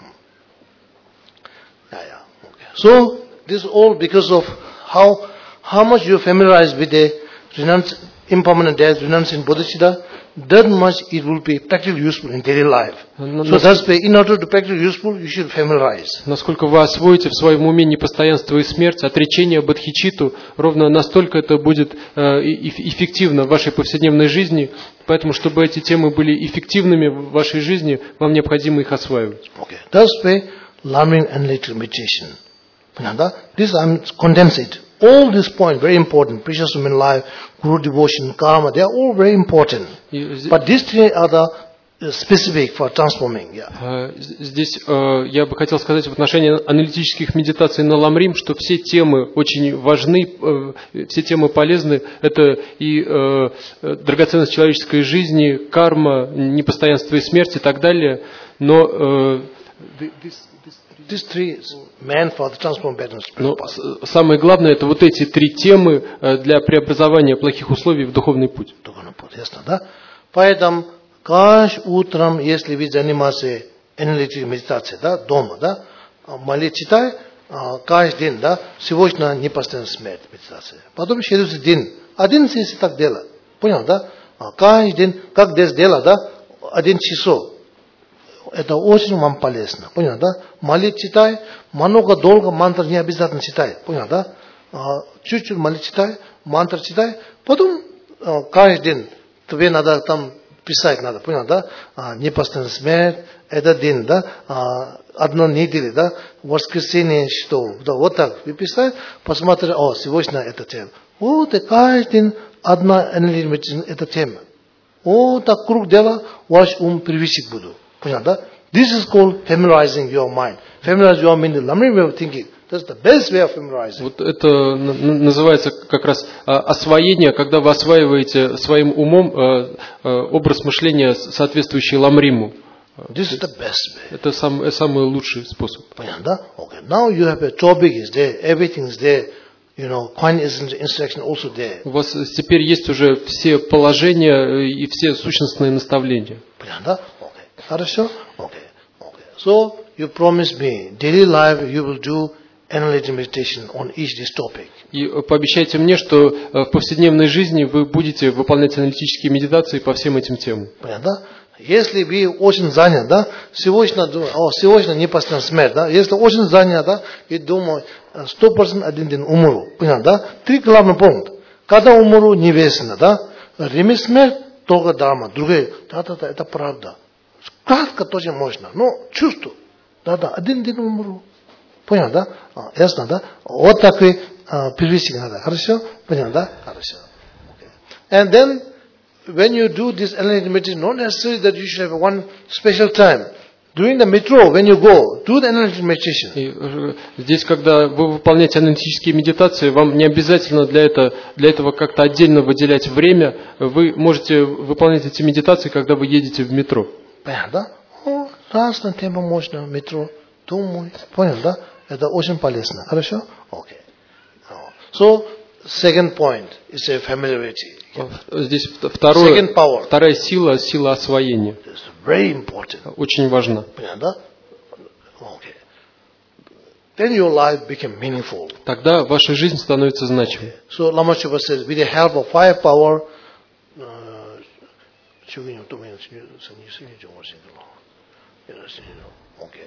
Yeah, yeah. Okay. So, this is all because of how, how much you are familiarized with the renunci- impermanent death, renunciation bodhicitta, that much it will be practically useful in daily life. So that's why, in order to practically useful, you should familiarize. Насколько вы освоите в своем уме непостоянство и смерть, отречение бодхичитту, ровно настолько это будет э, эффективно в вашей повседневной жизни. Поэтому, чтобы эти темы были эффективными в вашей жизни, вам необходимо их осваивать. Okay. That's why learning and later meditation. This I'm condense it. All these points very important. Precious human life, guru devotion, karma. They are all very important. But these three are the specific for transforming. Yeah. Здесь э, я бы хотел сказать в отношении аналитических медитаций на Ламрим, что все темы очень важны, э, все темы полезны. Это и э, драгоценность человеческой жизни, карма, непостоянство и смерть и так далее. Но э, These three meant for the transformation. Но самое главное, это вот эти три темы для преобразования плохих условий в духовный путь. Духовный путь, ясно, да? Поэтому, Каждый утром, если вы занимаетесь аналитической медитацией, да, дома, да, молитву читай, каждый день, да, сегодня непосредственно смерть медитация. Потом следующий день, один если так делать, понял, да? Каждый день, как здесь делать, да, один часов. Это очень вам полезно, понял, да? Молитву читай, много долго мантр не обязательно читай, понял, да? Чуть-чуть молитву читай, мантр читай, потом каждый день тебе надо там писать надо, понял, да? Непосредственно смерть, этот день, да? Одна неделя, да? Воскресенье, что? Да, вот так вы писать, посмотри, о, сегодня эта тема. Вот и каждый день одна энергия, эта тема. Вот так круг дела, ваш ум привычек буду. Понял, да? This is called familiarizing your mind. Familiarize your mind, the Lamrim way of thinking. That's the best way of familiarizing. Вот это называется как раз освоение, когда вы осваиваете своим умом образ мышления, соответствующий Ламриму. This is the best way. Это сам, самый лучший способ. Понятно, да? Okay. Now you have a topic is there, everything is there. You know, coin is instruction also there. У вас теперь есть уже все положения и все сущностные наставления. Понятно, да? Okay. Хорошо? Okay. Okay. So you promise me, daily life you will do analytic meditation on each this topic. И пообещайте мне, что в повседневной жизни вы будете выполнять аналитические медитации по всем этим темам. Понятно, да? Если вы очень заняты, да, сегодня, о, сегодня не постоянно смерть, да, если очень занят, да, и думаю, сто процентов один день умру, понятно, да? Три главных пункта. Когда умру, невесело, да? Время смерть, только драма, другие, да-да-да, это правда. Кратко тоже можно, но чувство, да-да, один день умру. Понятно, да? А, ясно, да? Вот такой а, первичный надо, хорошо? Понятно, да? Хорошо. Okay. And then, when you do this analytic meditation, not necessarily that you should have one special time. During the metro, when you go, do the analytic meditation. И здесь, когда вы выполняете аналитические медитации, вам не обязательно для этого, для этого как-то отдельно выделять время. Вы можете выполнять эти медитации, когда вы едете в метро. Понятно, да? О, разная тема можно в метро. Думай. Понял, да? Это очень полезно. Хорошо? Окей. Okay. So, second point is a familiarity. Здесь второе, вторая сила, сила освоения. Very important. Очень важна. Понятно, да? Okay. Then your life became meaningful. Тогда ваша жизнь становится значимой. Okay. So, Lama Chopa says, with the help of fire power, okay.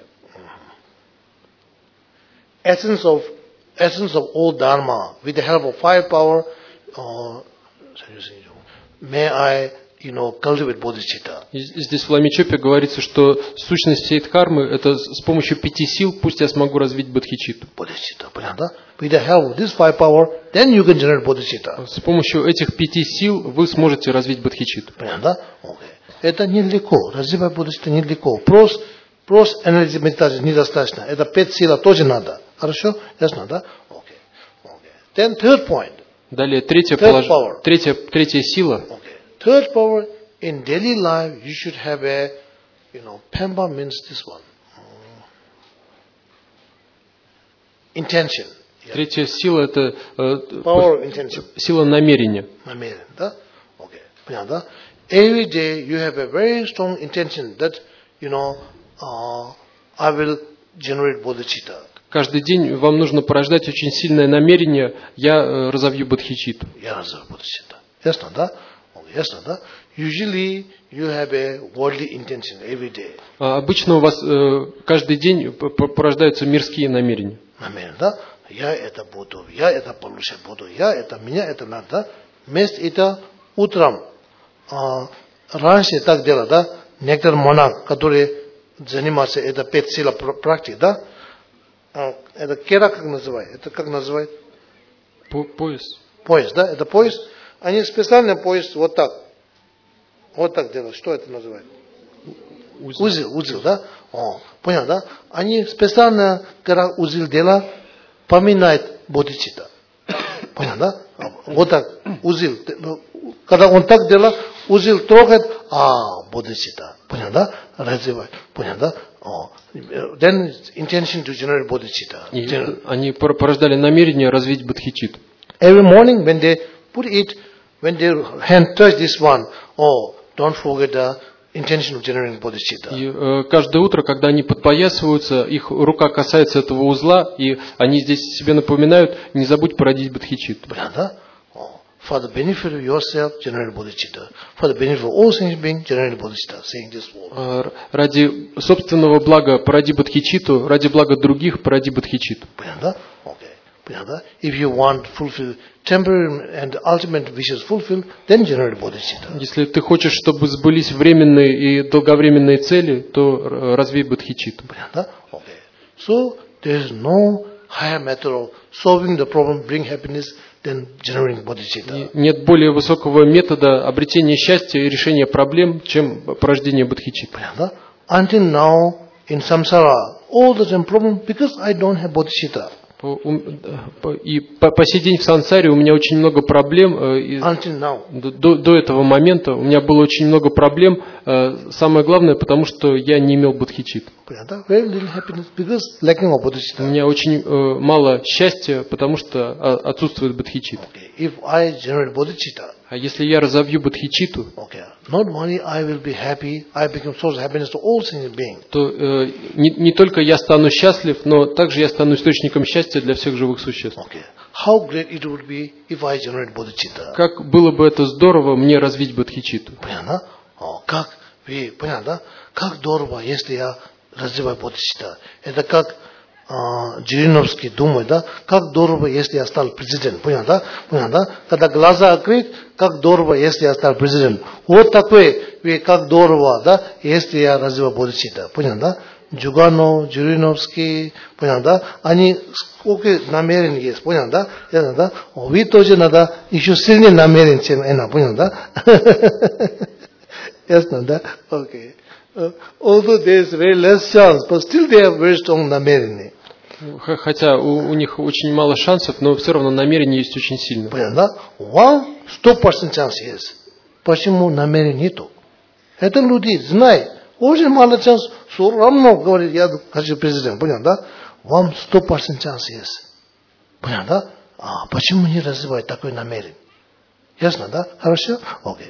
Essence of essence of all dharma, with the help of fire power, uh, may I, you know, cultivate bodhicitta. Здесь в Ламичопе говорится, что сущность всей дхармы – это с помощью пяти сил, пусть я смогу развить бодхичитту. Bodhicitta, понятно? With the help of this fire power, then you can generate bodhicitta. С помощью этих пяти сил вы сможете развить бодхичитту. Понятно? Okay. Это нелегко, развивать бодхичитту нелегко. Просто Просто анализ медитации недостаточно. Это пять сил тоже надо. Хорошо? Ясно, да? Okay. Okay. Then third point. Далее третья, полож... третья, третья сила. Okay. Third power, in daily life you should have a, you know, pampa means this one. Intention. Yeah. Третья сила это power intention. Сила намерения. Намерение, да? Okay. Понятно, да? Every day you have a very strong intention that, you know, Uh, I will generate bodhicitta. Каждый день вам нужно порождать очень сильное намерение. Я э, разовью бодхичитту. Я разовью бодхичитту. Ясно, да? Ясно, да? Usually you have a worldly intention every day. А обычно у вас э, каждый день порождаются мирские намерения. Намерение, да? Я это буду, я это получать буду, я это, меня это надо, да? Вместо это утром. А, раньше так делать, да? Некоторые монах, которые заниматься, это пять сил практик, да? А, это кера как называют? Это как называют? По пояс. Пояс, да? Это пояс. Они специально пояс вот так. Вот так делают. Что это называют? Узел. Узел, узел, да? О, понял, да? Они специально, когда узел делают, поминают бодхичитта. Понял, да? Вот так, узел. Когда он так делает, узел трогает, а, бодхичитта. Понял, да? Развивать. Понял, да? Oh. Then intention to generate bodhicitta. И они порождали намерение развить бодхичитту. Every morning when they put it, when their hand touch this one, oh, don't forget the intention of generating bodhicitta. И э, каждое утро, когда они подпоясываются, их рука касается этого узла, и они здесь себе напоминают: не забудь породить бодхичитту. For the benefit of yourself, generate bodhicitta. For the benefit of all sentient beings, generate bodhicitta. Saying this word. Ради собственного блага породи бодхичитту, ради блага других породи бодхичитту. Okay. If you want to fulfill temporary and ultimate wishes fulfilled, then generate bodhicitta. Если ты хочешь, чтобы сбылись временные и долговременные цели, то развей бодхичитту. Okay. So there is no higher method of solving the problem, bring happiness, than generating bodhicitta. Нет более высокого метода обретения счастья и решения проблем, чем порождение бодхичитты. Until now, in samsara, all the same problem because I don't have bodhicitta. И по, по сей день в сансаре у меня очень много проблем. До, до этого момента у меня было очень много проблем. Самое главное, потому что я не имел бодхичитты. У меня очень мало счастья, потому что отсутствует бодхичитта. А если я разовью бодхичитту, то э, не, не только я стану счастлив, но также я стану источником счастья для всех живых существ. Как было бы это здорово мне развить бодхичитту. Как, понятно, как здорово, если я развиваю бодхичитту. Это как Жириновский думает, да, как здорово, если я стал президентом. Понятно, понятно? Когда глаза открыть, как здорово, если я стал президентом. Вот такой, как здорово, да, если я развиваю бодхичитту. Понятно? Джуганов, Жириновский, понятно? Они сколько намерений есть, понятно? Да? Вы тоже надо еще сильнее намерен, чем она, понятно? Ясно, да? Окей. Although there is very less chance, but still they have very strong намерения. Хотя у, у них очень мало шансов, но все равно намерение есть очень сильное. Понятно? One сто процентов шанс есть. Почему намерения нету? Это люди знают. Очень мало шанс. Все равно говорит, я хочу президент. Понятно? Вам сто процентов шанс есть. Понятно? А почему не развивать такое намерение? Ясно, да? Хорошо? Окей.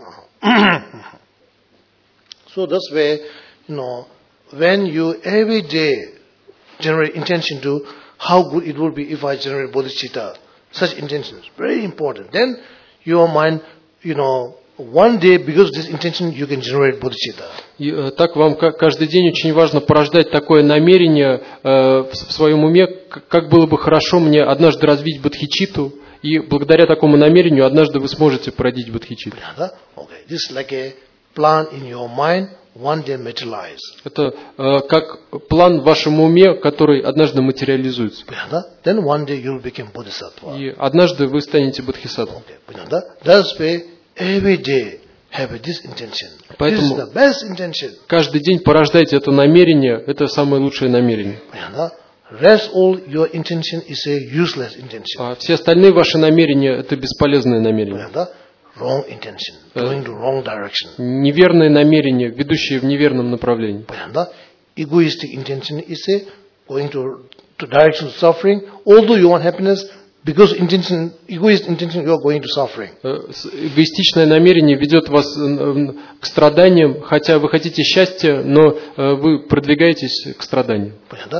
So that's why, you know, when you every day generate intention to how good it would be if I generate bodhicitta, such intentions, very important. Then your mind, you know, one day because of this intention you can generate bodhicitta. И э, так вам каждый день очень важно порождать такое намерение э, в своем уме, как было бы хорошо мне однажды развить бодхичитту, и благодаря такому намерению однажды вы сможете породить бодхичитту. Okay. This is like a plan in your mind, one day materialize. Это э, как план в вашем уме, который однажды материализуется. Then one day you'll become bodhisattva. И однажды вы станете бодхисаттвой. Okay. That's why every day have this intention. This is the best intention. Каждый день порождайте это намерение, это самое лучшее намерение. Rest all your intention is a useless intention. А все остальные ваши намерения это бесполезное намерение. Wrong intention, going to wrong direction. Неверное намерение, ведущее в неверном направлении. Egoistic intention is a going to, to direction of suffering. Although you want happiness, because intention, egoist intention, you are going to suffering. Эгоистичное намерение ведет вас к страданиям, хотя вы хотите счастья, но вы продвигаетесь к страданиям.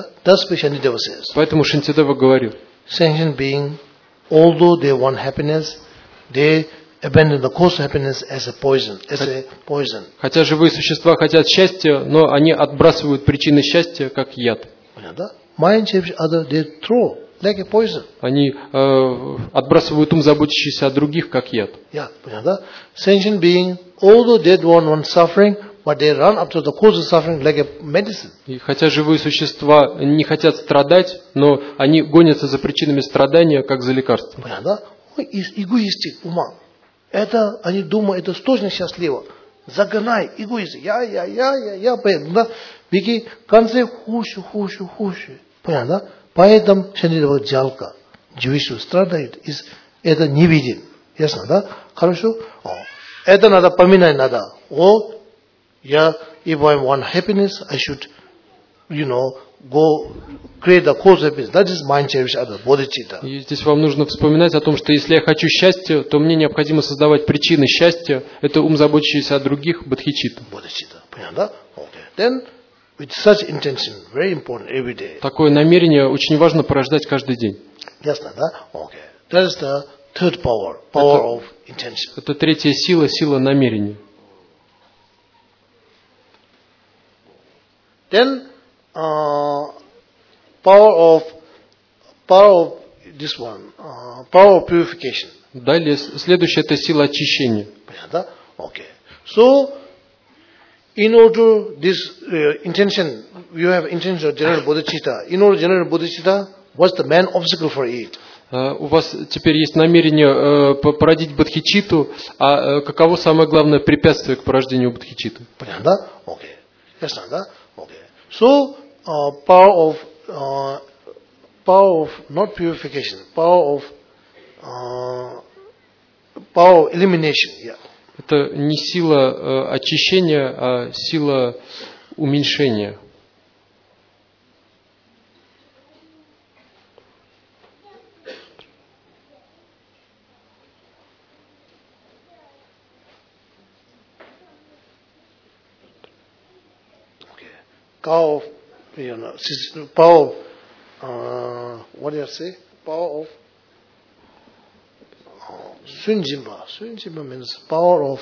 Поэтому Шантидева говорил: sentient being, although they want happiness, they abandon the cause of happiness as a poison, as a poison. Хотя живые существа хотят счастья, но они отбрасывают причины счастья как яд. Mind shapes other, they throw like a poison. Они э, отбрасывают ум, заботящийся о других, как яд. Yeah, sentient being, although they don't want suffering, but they run after the cause of suffering like a medicine. И хотя живые существа не хотят страдать, но они гонятся за причинами страдания, как за лекарством. Эгоистик ума. Это, они думают, это точно счастливо. Загонай, эгоист. Я, я, я, я, я, да? Беги, в конце хуже, хуже, хуже. Понятно, да? Поэтому Шантидева жалко. Живущие страдают, это не виден. Ясно, да? Хорошо? О. Это надо поминать надо. О, я, if I want happiness, I should, you know, go create the cause of happiness. That is mind cherish other, bodhicitta. И здесь вам нужно вспоминать о том, что если я хочу счастья, то мне необходимо создавать причины счастья. Это ум, заботящийся о других, бодхичитта. Bodhicitta. Понятно? Okay. Then, with such intention, very important every day. Такое намерение очень важно порождать каждый день. Ясно, да? Okay. That is the third power, power of intention. Это третья сила, сила намерения. Then, uh, power of power of this one, uh, power of purification. Далее, следующая это сила очищения. Понятно? Okay. So, in order this uh, intention, you have intention of general bodhicitta. In order to generate bodhicitta, what's the main obstacle for it? Uh, у вас теперь есть намерение uh, породить бодхичитту, а uh, каково самое главное препятствие к порождению бодхичитты? Понятно? Okay. Ясно, да? Okay. So, uh, power of uh, power of not purification, power of uh, power of elimination. Yeah. Это не сила uh, очищения, а сила уменьшения. Power of, you know, power of, uh, what do you say? Power of uh, Sunjimba. Sunjimba means power of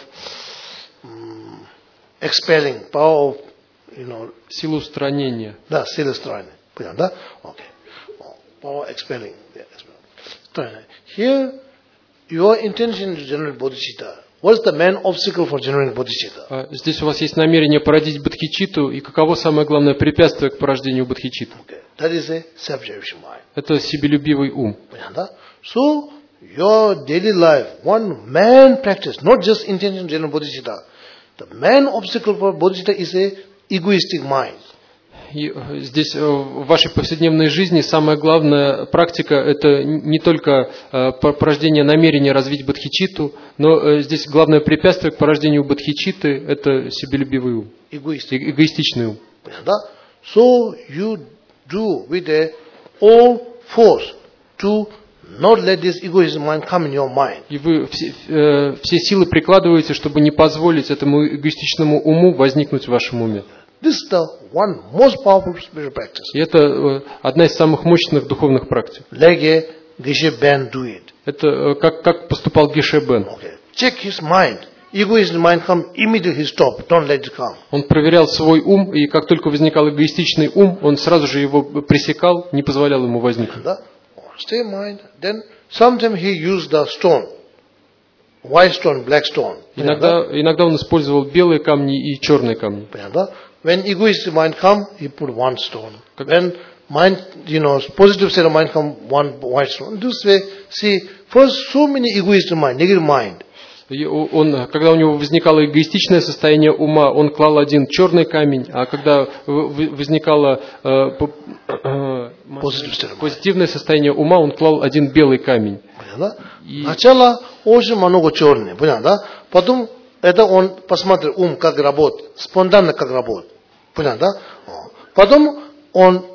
um, expelling, power of, you know. Сила устранения. Да, сила устранения. Понятно, да? Okay. Power expelling. Yeah, here, your intention to generate bodhicitta. What's the main obstacle for generating bodhicitta? Здесь у вас есть намерение породить бодхичитту, и каково самое главное препятствие к порождению бодхичитты? Okay. That is a self-cherished mind. Это себелюбивый ум. Понятно? So, your daily life, one main practice, not just intention to generate bodhicitta. The main obstacle for bodhicitta is a egoistic mind. И здесь в вашей повседневной жизни самая главная практика – это не только порождение намерения развить бодхичитту, но здесь главное препятствие к порождению бодхичитты – это себелюбивый ум, эгоистичный ум. So you do with a all force to not let this egoistic mind come in your mind. И вы все, э, все силы прикладываете, чтобы не позволить этому эгоистичному уму возникнуть в вашем уме. This is the one most powerful spiritual practice. И это э, одна из самых мощных духовных практик. Like a Geshe Ben do it. Это э, как, как поступал Геше Бен. Okay. Check his mind. Egoistic mind come, immediately he stop. Don't let it come. Он проверял свой ум, и как только возникал эгоистичный ум, он сразу же его пресекал, не позволял ему возникнуть. Stay mind. Then sometimes he used the stone. White stone, black stone. Иногда, иногда он использовал белые камни и черные камни. When egoistic mind come, he put one stone. When mind, you know, positive state of mind come, one white stone. This way, see, first so many egoistic mind, negative mind. И он, когда у него возникало эгоистичное состояние ума, он клал один черный камень, а когда возникало э, позитивное состояние ума, он клал один белый камень. И... Сначала очень много черный, понятно? Потом это он посмотрел ум как работает, спонтанно как работает, понятно? Потом он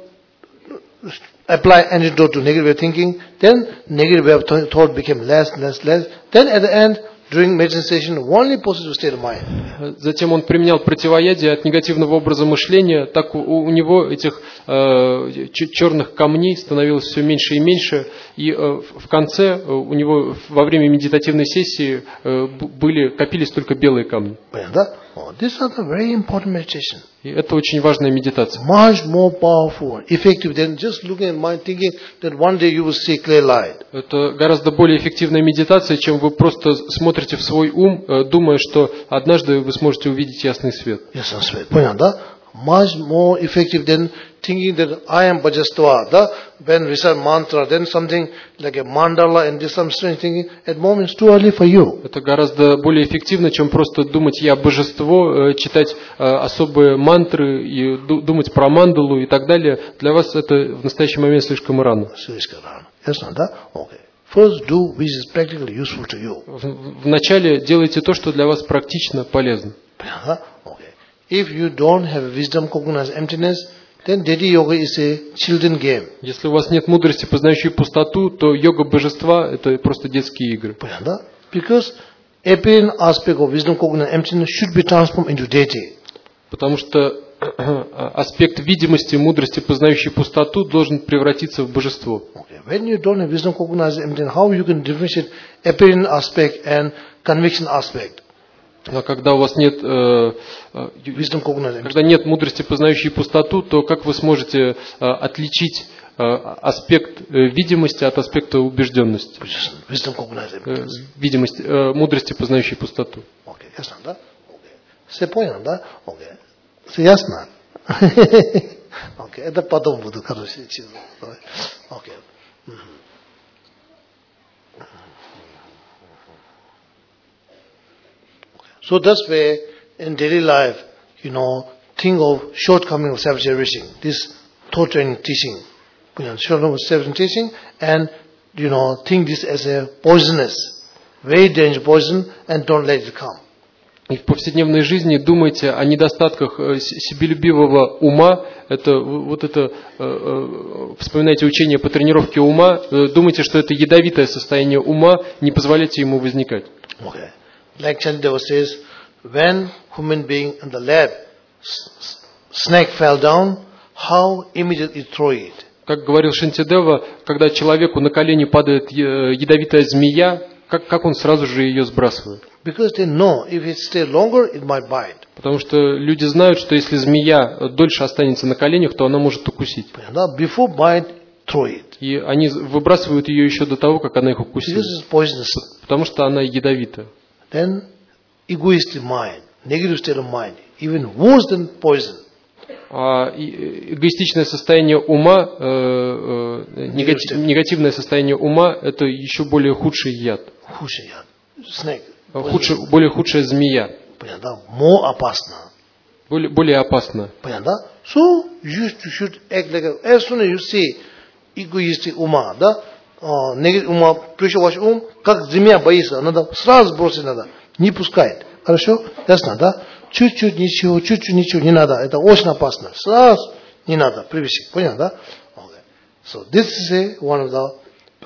apply antidote to negative thinking, then negative way of thought became less, less, less. Then at the end, during meditation, only positive state of mind. Затем он применял противоядие от негативного образа мышления, так у, у него этих э, черных камней становилось все меньше и меньше, и э, в конце у него во время медитативной сессии э, были, копились только белые камни. Oh, this is a very important meditation. И это очень важная медитация. Much more powerful, effective than just looking at mind, thinking that one day you will see clear light. Это гораздо более эффективная медитация, чем вы просто смотрите в свой ум, думая, что однажды вы сможете увидеть ясный свет. Ясный свет, понятно? Much more effective than thinking that I am Bhajastva. Да? When recite mantra, then something like a mandala and this some strange thinking. At moment it's too early for you. Это гораздо более эффективно, чем просто думать я божество, читать особые мантры и думать про мандалу и так далее. Для вас это в настоящий момент слишком рано. Слишком рано. Ясно, да? Okay. First do which is practically useful to you. Вначале делайте то, что для вас практично полезно. Понятно? Okay. If you don't have wisdom, cognizance, emptiness, then Deity Yoga is a children game. Если у вас нет мудрости, познающей пустоту, то йога божества – это просто детские игры. Понятно? Because apparent aspect of wisdom, cognition, emptiness should be transformed into deity. Потому что аспект видимости, мудрости, познающей пустоту, должен превратиться в божество. Okay. When you don't have wisdom, cognition, emptiness, how you can differentiate apparent aspect and conviction aspect? А когда у вас нет, э, Wisdom, cognition, когда нет мудрости, познающей пустоту, то как вы сможете э, отличить э, аспект э, видимости от аспекта убежденности? wisdom, cognition, Э, видимости, э, мудрости, познающей пустоту. Okay, ясно, да? Okay. Все понял, да? Okay. Все ясно? Okay. Это потом буду, короче, честно. Okay. So that's why in daily life, you know, think of shortcoming of self-cherishing, this thought and teaching, you know, shortcoming of self and teaching, and, you know, think this as a poisonous, very dangerous poison, and don't let it come. И в повседневной жизни думайте о недостатках э, с- себелюбивого ума. Это вот это э, э, вспоминайте учение по тренировке ума. э, Думайте, что это ядовитое состояние ума. Не позволяйте ему возникать. Okay. Like Chandeva says, when human being in the lab, s- s- snake fell down, how immediately throw it? Как говорил Шантидева, когда человеку на колени падает э, ядовитая змея, как, как он сразу же ее сбрасывает? Because they know if it stay longer, it might bite. Потому что люди знают, что если змея дольше останется на коленях, то она может укусить. Before bite, throw it. И они выбрасывают ее еще до того, как она их укусила. This is poisonous. Потому что она ядовита. Then egoistic mind, negative state of mind, even worse than poison. А и- эгоистичное состояние ума, э, э, негати- негативное состояние ума – это еще более худший яд. Худший яд. Snake. Худший, более худшая змея. Понятно? More опасно. Более, более опасно. Понятно? So you should act like a, as soon as you see egoistic ума, да, а, negative ума, пришел ваш ум, как змея боится, надо сразу бросить надо, не пускает. Хорошо? Ясно, да? Чуть-чуть ничего, чуть-чуть ничего не надо, это очень опасно. Сразу не надо, привести. Понятно, да? Okay. So this is a, one of the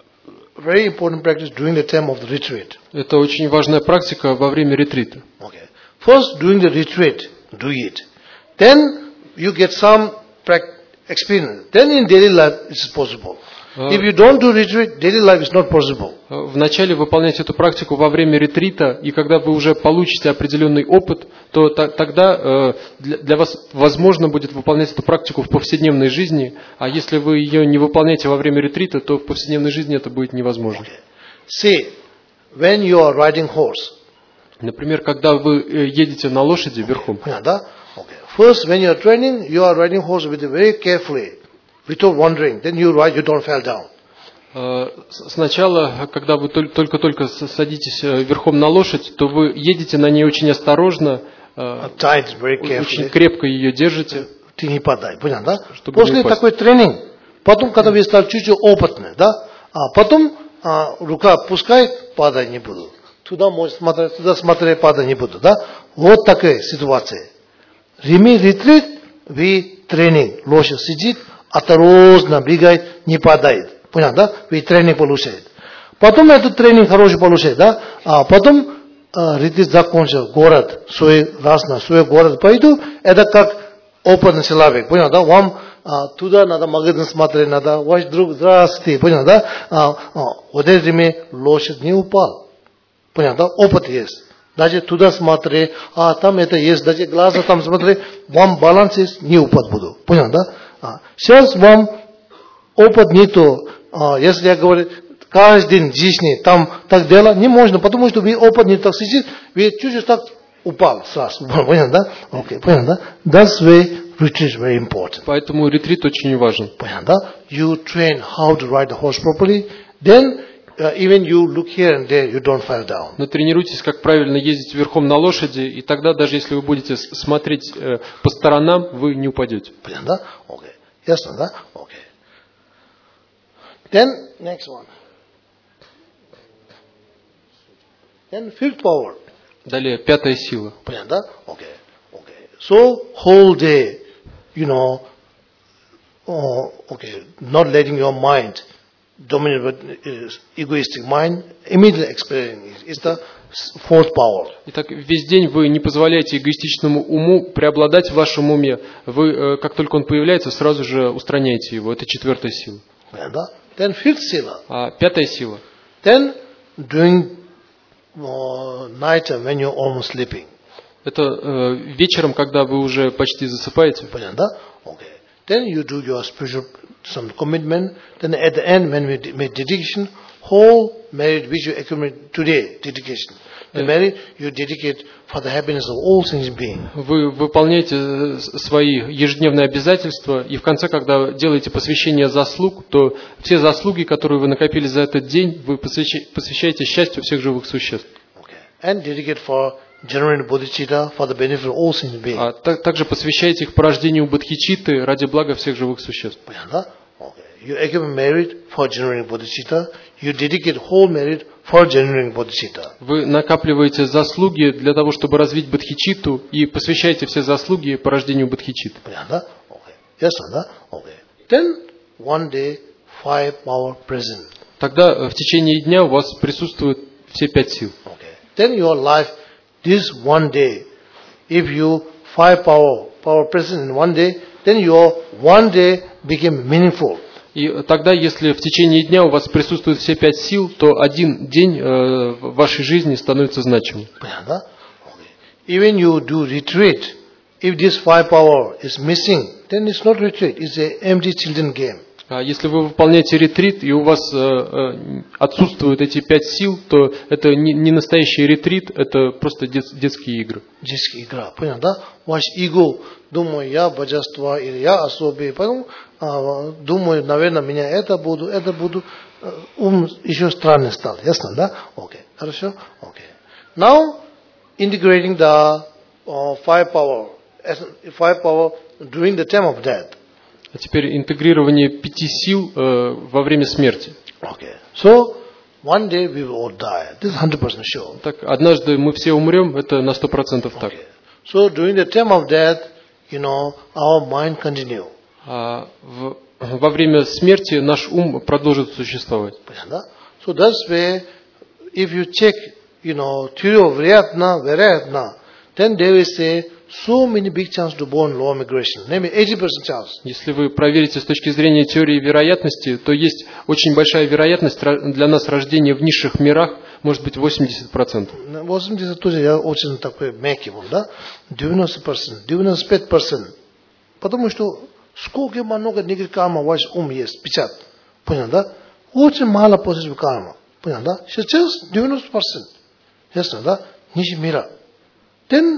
very important practice during the time of the retreat. Это очень важная практика во время ретрита. Okay. First, during the retreat, do it. Then you get some prac- experience. Then in daily life, it's possible. Uh, If you don't do retreat, daily life is not possible. Вначале выполнять эту практику во время ретрита, и когда вы уже получите определенный опыт, то та- тогда э, для, для вас возможно будет выполнять эту практику в повседневной жизни, а если вы ее не выполняете во время ретрита, то в повседневной жизни это будет невозможно. See, when you are riding horse, Например, когда вы э, едете на лошади верхом, yeah, да? Okay. First, when you are training, you are riding horse with very carefully, without wandering. Then you ride, you don't fall down. э, с- сначала, когда вы толь- только-только с- садитесь э, верхом на лошадь, то вы едете на ней очень осторожно, э, Tied very очень carefully. крепко ее держите. Ты не подай, понятно, да? Чтобы не После упасть. такой тренинг, потом, когда вы стали чуть-чуть опытны, да, а потом а, рука пускает, падать не буду. Туда может смотреть, туда смотреть, падать не буду, да? Вот такая ситуация. Реми ретрит, вы тренинг, лошадь сидит, осторожно бегает, не падает. Понятно, да? Вы тренинг получаете. Потом этот тренинг хороший получает, да? А потом а, ретрит закончил, город, свой раз на свой город пойду, это как опытный человек, понял, да? Вам а, туда надо магазин смотреть, надо, ваш друг, здравствуйте, понял, да? А, а, вот это время лошадь не упал, понял, да? Опыт есть. Даже туда смотри, а там это есть, даже глаза там смотри, вам баланс есть, не упасть буду, понял, да? А, сейчас вам опыт не то, а, если я говорю, каждый день в жизни там так делать, не можно, потому что вы опыт не так сидит, вы чуть-чуть так упал сразу, понял, да? Окей, понял, да? That's why retreat is very important. Поэтому ретрит очень важен. Понял, да? You train how to ride the horse properly, then uh, even you look here and there, you don't fall down. Натренируйтесь, как правильно ездить верхом на лошади, и тогда, даже если вы будете с- смотреть э, по сторонам, вы не упадете. Понял, да? Окей. Ясно, да? Окей. Then, next one. Then fifth power. Далее, пятая сила. Понял, да? Окей. Окей. So, whole day, you know, oh, okay, not letting your mind dominate with uh, egoistic mind, immediately experiencing it. It's the fourth power. Итак, весь день вы не позволяете эгоистичному уму преобладать в вашем уме. Вы, э, как только он появляется, сразу же устраняете его. Это четвертая сила. Then fifth sila. А пятая сила. Then during uh, night time when you're almost sleeping. Это э, вечером, когда вы уже почти засыпаете. Okay. Then you do your spiritual some commitment. Then at the end, when we make dedication, whole merit which you accumulate today, dedication. The merit you dedicate for the happiness of all sentient beings. Вы выполняете свои ежедневные обязательства, и в конце, когда делаете посвящение заслуг, то все заслуги, которые вы накопили за этот день, вы посвящаете счастью всех живых существ. Okay. And dedicate for generating bodhicitta for the benefit of all sentient beings. А также посвящаете их порождению бодхичитты ради блага всех живых существ. Okay. You accumulate merit for generating bodhicitta. You dedicate whole merit for generating bodhicitta. Вы накапливаете заслуги для того, чтобы развить бодхичитту, и посвящаете все заслуги порождению бодхичитты. Okay. Yes, okay. Then one day five power present. Тогда в течение дня у вас присутствуют все пять сил. Okay. Then your life, this one day, if you five power power present in one day, then your one day became meaningful. И тогда, если в течение дня у вас присутствуют все пять сил, то один день э, в вашей жизни становится значимым. Even you do retreat, if this five power is missing, then it's not retreat, it's an empty children game. А если вы выполняете ретрит, и у вас э, э, отсутствуют эти пять сил, то это не, не настоящий ретрит, это просто дет, детские игры. Детские игры, понятно, да? Ваш эго, думаю, я божество или я особый, поэтому а, думаю, наверное, меня это буду, это буду, ум еще странный стал, ясно, да? Окей, okay. Хорошо? Окей. Okay. Now, integrating the uh, five power, five power during the time of death. А теперь интегрирование пяти сил э, во время смерти. Okay. So, one day we will all die. This is one hundred percent sure. Так, однажды мы все умрем, это на сто процентов так. Okay. So, during the time of death, you know, our mind continue. А в, во время смерти наш ум продолжит существовать. So, that's why, if you check, you know, theory of Vyatna, Vyatna, then they will say, so many big chance to born low migration, maybe eighty percent chance. Если вы проверите с точки зрения теории вероятности, то есть очень большая вероятность для нас рождения в низших мирах, может быть восемьдесят процентов. восемьдесят тоже я очень такой мягкий, да? девяносто процентов, девяносто пять процентов. Потому что сколько много негативных карма ваш ум есть, печат. Понял, да? Очень мало позитивных карма. Понял, да? Сейчас девяносто процентов. Ясно, да? Ниже мира. Then,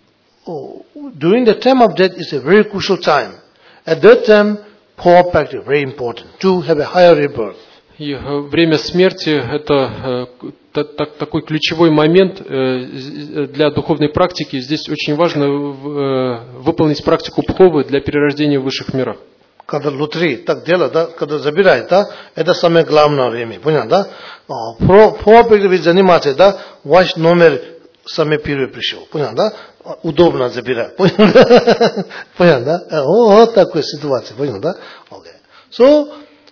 oh, during the time of death is a very crucial time. At that time, poor practice very important to have a higher rebirth. И время смерти – это э, так, такой ключевой момент э, для духовной практики. Здесь очень важно э, выполнить практику пховы для перерождения в высших мирах. Когда лотерея так делает, да, когда забирает, да, это самое главное время, понял, да? Про практикой заниматься, да, ваш номер самый первый пришел, понял, да? Удобно забирать, понял, да? Понял, да? Вот такая ситуация, понял, да? Okay. So,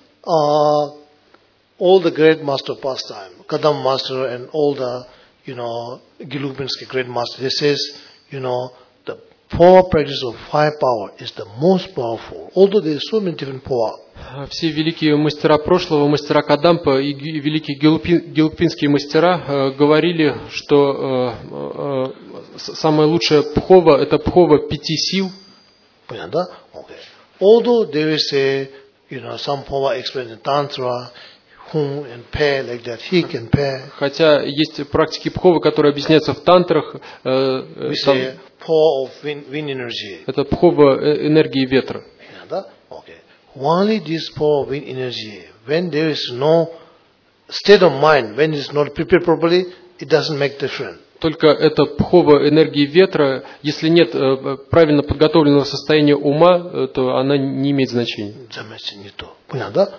uh, all the great master pastime, Kadam master and all the, you know, Gilubinsky great master, he says, you know, the power practice of five power is the most powerful, although there is so many different power. Все великие мастера прошлого, мастера Кадампа и великие гелупинские мастера э, говорили, что э, э, самая лучшая пхова – это пхова пяти сил. Понятно? Okay. Although there is a, you know, some power explained in Tantra, whom and pair like that, he can pair. Хотя есть практики пховы, которые объясняются в тантрах. Э, We там, say power of wind, wind energy. Это пхова энергии ветра. Понятно? Okay. Only this power of wind energy, when there is no state of mind, when it is not prepared properly, it doesn't make difference. Только это пхова энергии ветра, если нет э, правильно подготовленного состояния ума, э, то она не имеет значения. Понятно?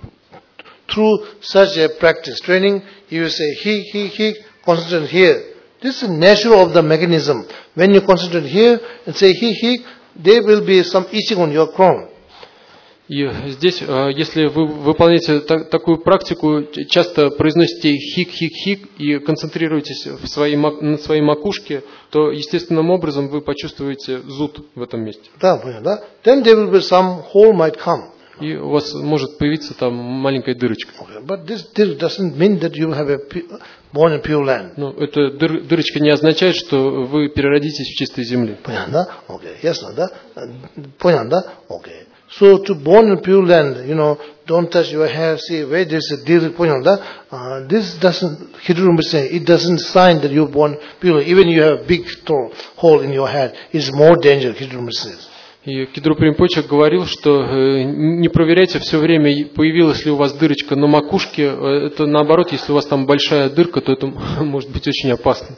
Through such a practice, training, you say, he, he, he, concentrate here. This is the nature of the mechanism. When you concentrate here and say, he, he, there will be some itching on your crown. И здесь, если вы выполняете такую практику, часто произносите хик-хик-хик и концентрируетесь в своей, на своей макушке, то естественным образом вы почувствуете зуд в этом месте. Да, понятно, да? Then there will be some hole might come. И у вас может появиться там маленькая дырочка. Okay, but this doesn't mean that you have a born in pure land. Но эта дыр, дырочка не означает, что вы переродитесь в чистой земле. Понятно, да? Okay, ясно, да? Понятно, да? Okay. So to born in pure land, you know, don't touch your hair, see where there's a deal, понятно, да? Uh, this doesn't, Khidru say, it doesn't sign that you're born pure. Even you have a big hole in your head, it's more dangerous, Khidru says. И Кидрупа Ринпоче говорил, что э, не проверяйте все время, появилась ли у вас дырочка на макушке. Это наоборот, если у вас там большая дырка, то это может быть очень опасно.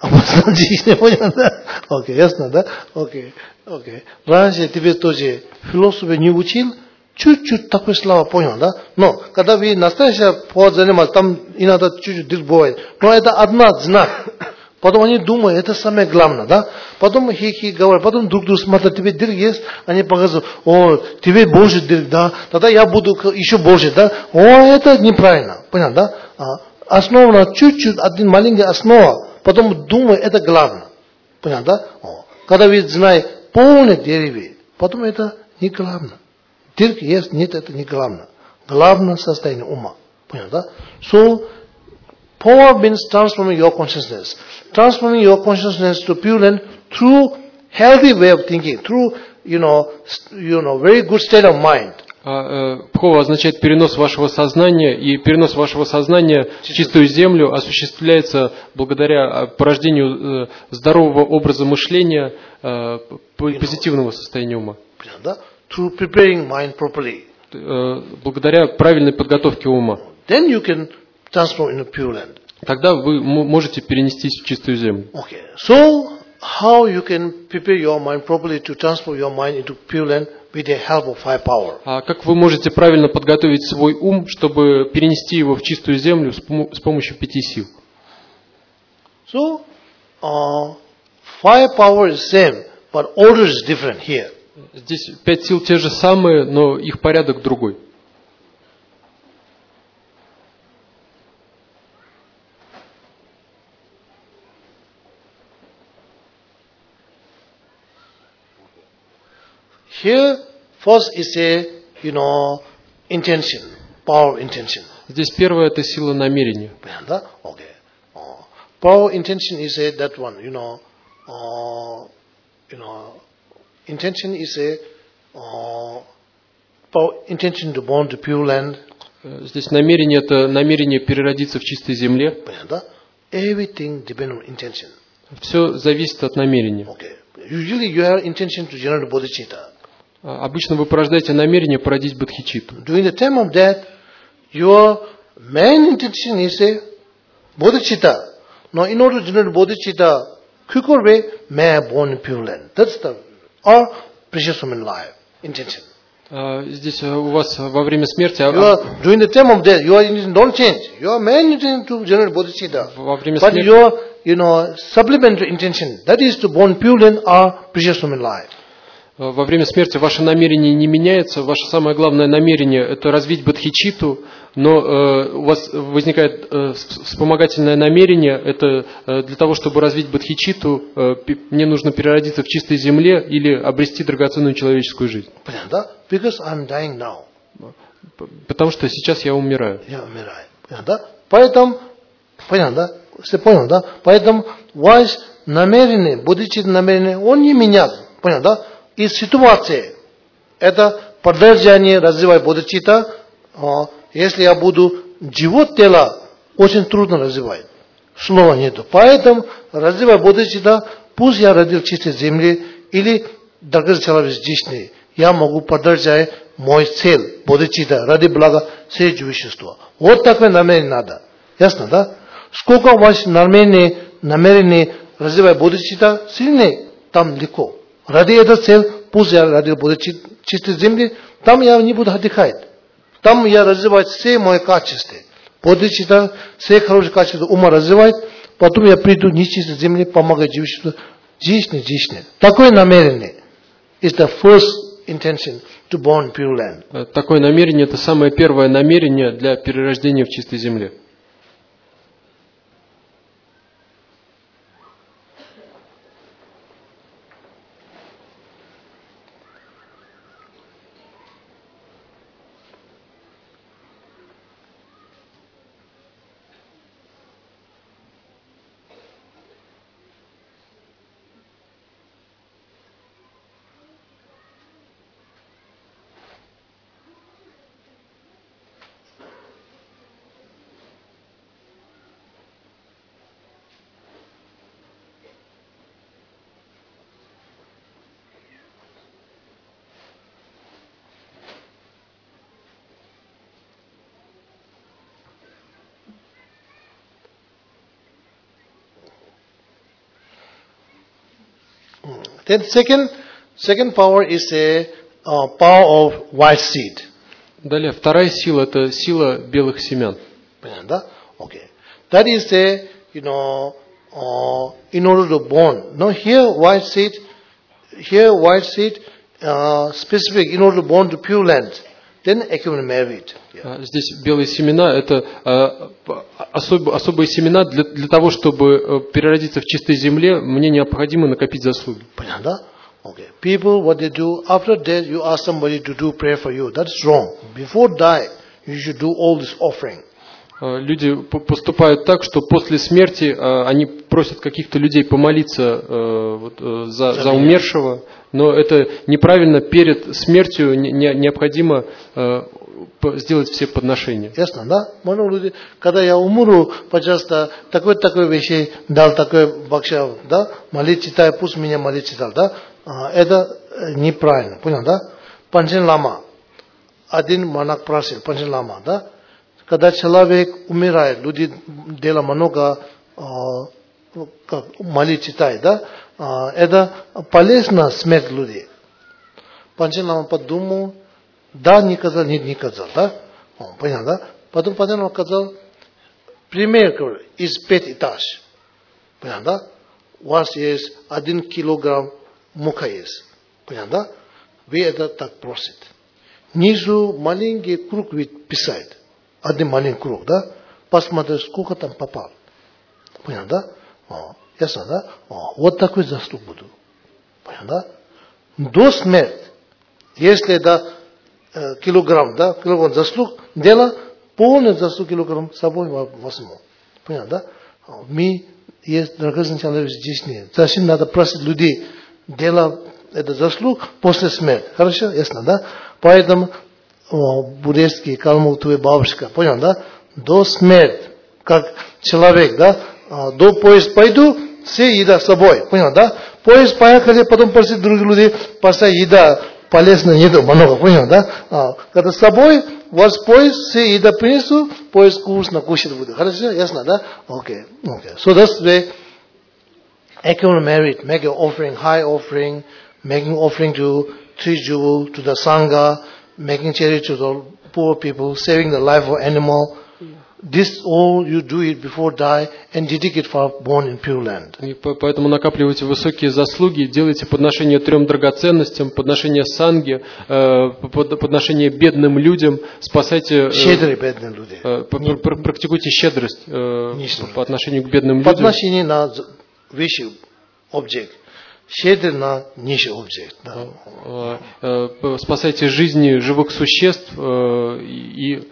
Окей, ясно, да? Окей, окей. Раньше тебе тоже философию не учил, чуть-чуть такой слова понял, да? Но когда вы настоящий повод занимались, там иногда чуть-чуть дыр бывает. Но это одна знак. Потом они думают, это самое главное, да? Потом хихи говорят, потом друг другу смотрят, тебе дырк есть? Они показывают, о, тебе больше дырк, да? Тогда я буду еще больше, да? О, это неправильно, понятно, да? А, основа чуть-чуть, один маленький основа, потом думаю, это главное, понятно, да? О, когда вы знаете полное дерево, потом это не главное. Дырк есть, нет, это не главное. Главное состояние ума, понятно, да? So, power means transforming your consciousness. Transforming your consciousness to pure land through healthy way of thinking, through, you know, you know, very good state of mind. Пхова означает перенос вашего сознания, и перенос вашего сознания в чистую землю осуществляется благодаря порождению здорового образа мышления, позитивного состояния ума. Through preparing mind properly. Благодаря правильной подготовке ума. Then you can transform into pure land. Тогда вы можете перенестись в чистую землю. Okay. So, how you can prepare your mind properly to transform your mind into pure land with the help of high power? А как вы можете правильно подготовить свой ум, чтобы перенести его в чистую землю с помощью пяти сил? So, uh, five power is same, but order is different here. Здесь пять сил те же самые, но их порядок другой. Here, first is a, you know, intention, power intention. Здесь первое это сила намерения. Да? Okay. Uh, power intention is a that one, you know, uh, you know, intention is a uh, power intention to born to pure land. Здесь намерение это намерение переродиться в чистой земле. Да? Everything depends on intention. Все зависит от намерения. Okay. Usually you have intention to generate bodhicitta. Обычно вы порождаете намерение породить бодхичитту. During the time of death, your main intention is a bodhicitta. Now, in order to generate bodhicitta, quicker way, may I born in pure land. That's the or precious human life intention. Здесь у вас во время смерти. Are, during the time of death, your intention don't change. Your main intention to generate bodhicitta. Во время but смерти. your, you know, supplementary intention, that is to born pure land or precious human life. Во время смерти ваше намерение не меняется, ваше самое главное намерение – это развить бодхичитту, но э, у вас возникает э, вспомогательное намерение, это э, для того, чтобы развить бодхичитту, э, мне нужно переродиться в чистой земле или обрести драгоценную человеческую жизнь. Понятно? Because I'm dying now. Потому что сейчас я умираю. Я умираю. Понятно? Поэтому, понятно? Все понял, да? Поэтому ваше намерение, бодхичитта намерение, он не меняется. Понятно? И ситуация, это продолжение развивать бодхичитта, если я буду живот тела, очень трудно развивать. Слова нету. Поэтому развивать бодхичитта, пусть я родил в чистой земле, или другой человек здесь, я могу продолжать мой цель, бодхичитта, ради блага всех человечества. Вот такое намерение надо. Ясно, да? Сколько ваше намерение, намерение развивать бодхичитта сильнее, там легко. Ради этой цели, пусть я родил буду чистой земли, там я не буду отдыхать. Там я развиваю все мои качества. Бодхичитта, все хорошие качества ума развивать, потом я приду в нечистой земле, помогать человечеству. Здесь не, здесь не. Такое намерение is the first intention. to born in pure land. Такое намерение – это самое первое намерение для перерождения в чистой земле. Then second, second power is a uh, power of white seed. Далее, вторая сила – это сила белых семян. Okay. That is a, you know, uh, in order to born. Now here white seed, here white seed, uh, specific, in order to born to pure land. Then I can marry it. Yeah. Здесь белые семена – это uh, особ, особые семена для, для того, чтобы uh, переродиться в чистой земле, мне необходимо накопить заслуги. Понятно? Okay. People, what they do, after death, you ask somebody to do prayer for you. That's wrong. Before die, you should do all this offering. Люди поступают так, что после смерти они просят каких-то людей помолиться вот, за, за умершего, но это неправильно. Перед смертью необходимо сделать все подношения. Ясно, да? Люди, когда я умру, пожалуйста, такой-такой вещи дал, такой бакша, да? Молить читай, пусть меня молить читал, да? Это неправильно, понял, да? Панчен лама, один монах просил, Панчен лама, да? Когда человек умирает, люди делают много молить читают, да? Это полезно смерть людей. Панчен лама подумал, да, не сказал, нет, не сказал, да? Понятно, да? Потом потом он сказал, пример из пять этаж. Понятно, да? У вас есть один килограмм мука есть. Понятно, да? Вы это так просит. Низу маленький круг ведь писает. Один маленький круг, да? Посмотри, сколько там попал. Понятно, да? О, ясно, да? О, вот такой заслуг буду. Понятно, да? До смерти, если это э, килограмм, да, килограмм заслуг, дело, полный заслуг килограмм с собой возьму. Понятно, да? Мы есть драгоценный человек здесь нет. Зачем надо просить людей делать это заслуг после смерти? Хорошо, ясно, да? Поэтому буддийский калмук твой бабушка, понял, да? До смерти, как человек, да? До поезд пойду, все еда с собой, понял, да? Поезд поехали, потом просит других людей, поставь еда, полезно еду, много, понял, да? Когда с собой, вас поезд, все еда принесу, поезд вкусно кушать буду. Хорошо, ясно, да? Okay, okay. So that's the economic merit, make an offering, high offering, making offering to three jewel, to the sangha, making charity to the poor people, saving the life of animal. This all you do it before die and dedicate for born in pure land. И поэтому накапливайте высокие заслуги, делайте подношение трем драгоценностям, подношение санге, подношение бедным людям, спасайте, практикуйте щедрость по отношению к бедным людям. Подношение на вещи, объект. Щедр на низший объект. Спасайте жизни живых существ и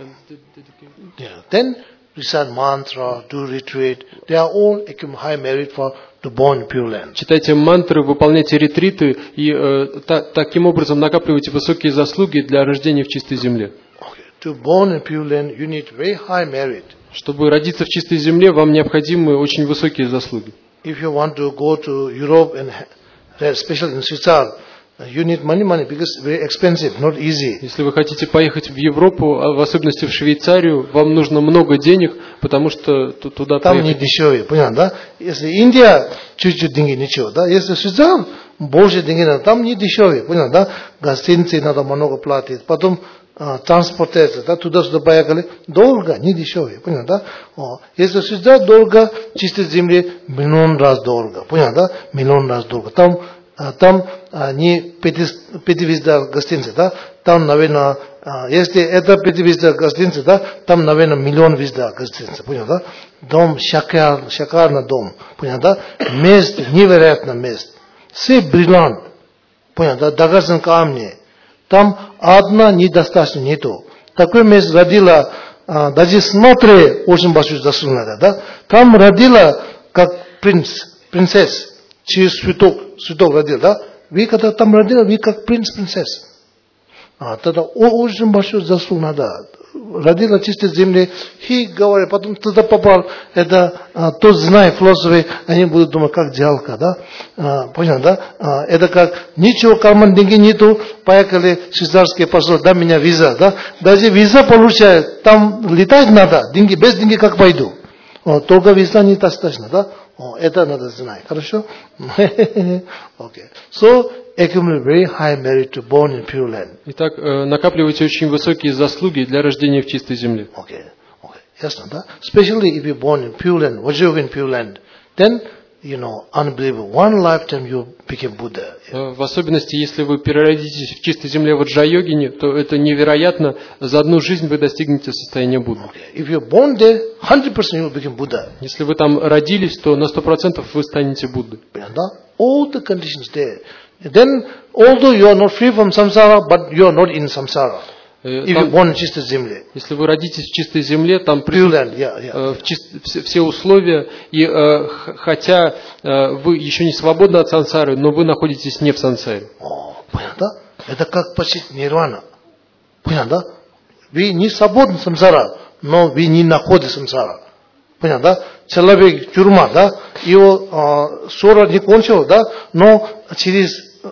yeah. Then recite mantra, do retreat. They are all high merit for to born in pure land. Читайте мантры, выполняйте ретриты и э, та, таким образом накапливайте высокие заслуги для рождения в чистой земле. Okay. To born in pure land, you need very high merit. Чтобы родиться в чистой земле, вам необходимы очень высокие заслуги. If you want to go to Europe and especially in Switzerland, you need money, money because it's very expensive, not easy. Если вы хотите поехать в Европу, а в особенности в Швейцарию, вам нужно много денег, потому что туда там поехать. Там не дешевле, понятно, да? Если Индия, чуть-чуть деньги ничего, да? Если Швейцария, больше денег надо, там не дешевле, понятно, да? Гостиницы надо много платить, потом а, транспортация, да? Туда-сюда поехали, долго, не дешевле, понятно, да? О, если Швейцария долго, чистой земле, миллион раз дорого, понятно, да? Миллион раз дорого. Там там не пятизвездная гостиница, да, там, наверное, если это пятизвездная гостиница, да, там, наверное, миллион звезда гостиница, понял, да? Дом, шикар, шикарный дом, понял, да? Место, невероятное место. Все бриллиант, понял, да, драгоценные камни. Там одна недостаточно нету. Такое место родила, даже смотри, очень большую заслугу надо, да? Там родила, как принц, принцесса, через цветок, цветок родил, да? Вы когда там родила, вы как принц, принцесса. А, тогда очень большую заслугу надо. Родила чистой земли, и говорят, потом туда попал, это, а, тот знает, философы, они будут думать, как жалко, да? А, понял, да? А, это как, ничего, карман деньги нету, поехали, швейцарские посол, дай меня виза, да? Даже виза получает, там летать надо, деньги, без деньги как пойду. О, только виза недостаточно, да? О, это надо знать, хорошо? Okay. So, accumulate very high merit to born in pure land. Итак, накапливайте очень высокие заслуги для рождения в чистой земле. Okay. Okay. Ясно, да? Especially if you're born in pure land, Vajrayogin in pure land, then, you know, unbelievable. One lifetime you became Buddha. Yeah. В особенности, если вы переродитесь в чистой земле в Ваджрайогине, то это невероятно. За одну жизнь вы достигнете состояния Будды. Okay. If you're born there, one hundred percent you will become Buddha. Если вы там родились, то на сто процентов вы станете Буддой. All the conditions there. Then, although you are not free from samsara, but you are not in samsara. If you born in чистой земле. Если вы родитесь в чистой земле, там присутствуют yeah, yeah, yeah. все, все условия, и э, хотя э, вы еще не свободны от сансары, но вы находитесь не в сансаре. О, понятно? Это как почти нирвана. Понятно? Вы не свободны от самсара, но вы не находитесь в самсара. Понятно? Человек тюрьма, да? Его э, ссора не кончил, да? Но через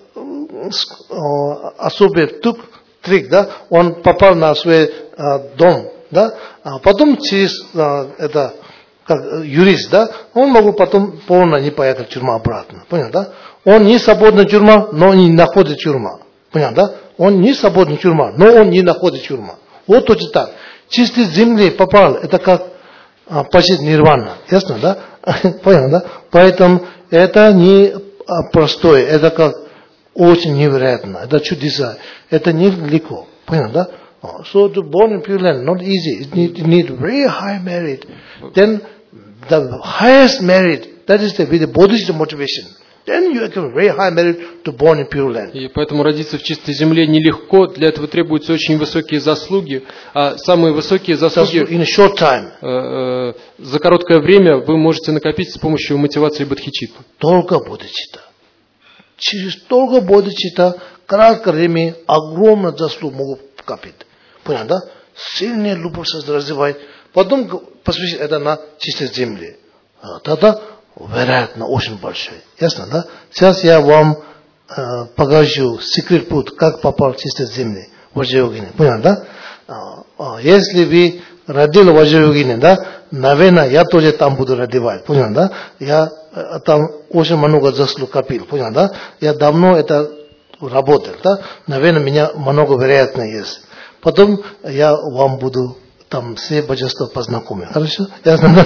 э, особый тук, трик, да, он попал на свой а, дом, да, а потом через а, это как юрист, да, он мог потом полно не поехать в тюрьму обратно, понял, да? Он не свободная тюрьма, но не находит тюрьма, понял, да? Он не свободная тюрьма, но он не находит тюрьма. Вот точно так. Чистой земли попал, это как а, почти нирвана, ясно, да? Понял, да? Поэтому это не а, простое, это как очень невероятно. Это чудеса. Это нелегко. Понял, да? So to born in Pure Land, not easy. It need, it need very high merit. Then the highest merit, that is the, with the Bodhisattva motivation. Then you have very high merit to born in Pure Land. И поэтому родиться в чистой земле нелегко. Для этого требуются очень высокие заслуги. А самые высокие заслуги in a short time. Э, э, за короткое время вы можете накопить с помощью мотивации бодхичитты. Только бодхичитта. Через только бодхичитта краткое время огромную заслугу могут копить. Понял, да? Сильная любовь развивает. Потом посвящать это на чистой земле. Тогда вероятно очень большой. Ясно, да? Сейчас я вам э, покажу секрет путь, как попал в чистой земле в Ваджрайогине. Понял, да? А, если вы родили в Ваджрайогине, да, наверное, я тоже там буду родивать. Понял, да? Я э, там очень много заслуг копил. Понял, да? Я давно это работал, да? Наверное, меня много вероятно есть. Потом я вам буду там все божества познакомить. Хорошо? Ясно?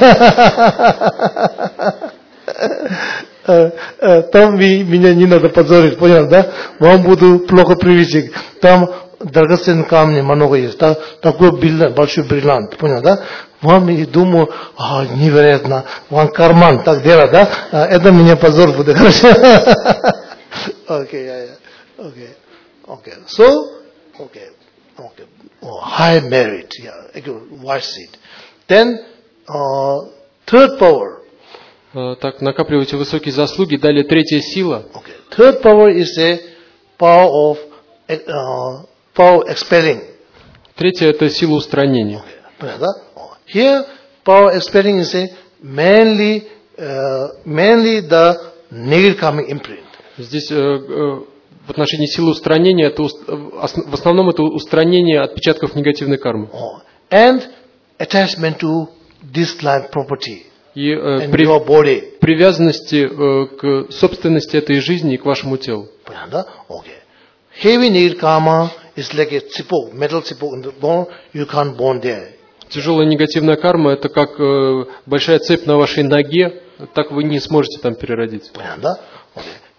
Там меня не надо позорить, понял, да? Вам буду плохо привычек. Там драгоценные камни много есть. Там такой бриллиант, большой бриллиант, понял, да? Вам и думаю, а, невероятно, вам карман так делать, да? Это меня позор будет, хорошо? Окей, я, я. Okay, okay. So, okay, okay. Oh, high merit, yeah, white seed. Then, uh, third power. Uh, так, накапливайте высокие заслуги. Далее третья сила. Okay. Third power is a power of uh, power expelling. Третья это сила устранения. Okay. Here, power expelling is a mainly, uh, mainly the negative karmic imprint. Здесь uh, uh, в отношении силы устранения, это, в основном это устранение отпечатков негативной кармы. Oh. And attachment to this life property. И э, при, body. привязанности э, к собственности этой жизни и к вашему телу. Okay. Heavy negative karma is like a цепок, metal цепок in the bone, you can't bond there. Тяжелая негативная карма это как э, большая цепь на вашей ноге, так вы не сможете там переродиться. Okay.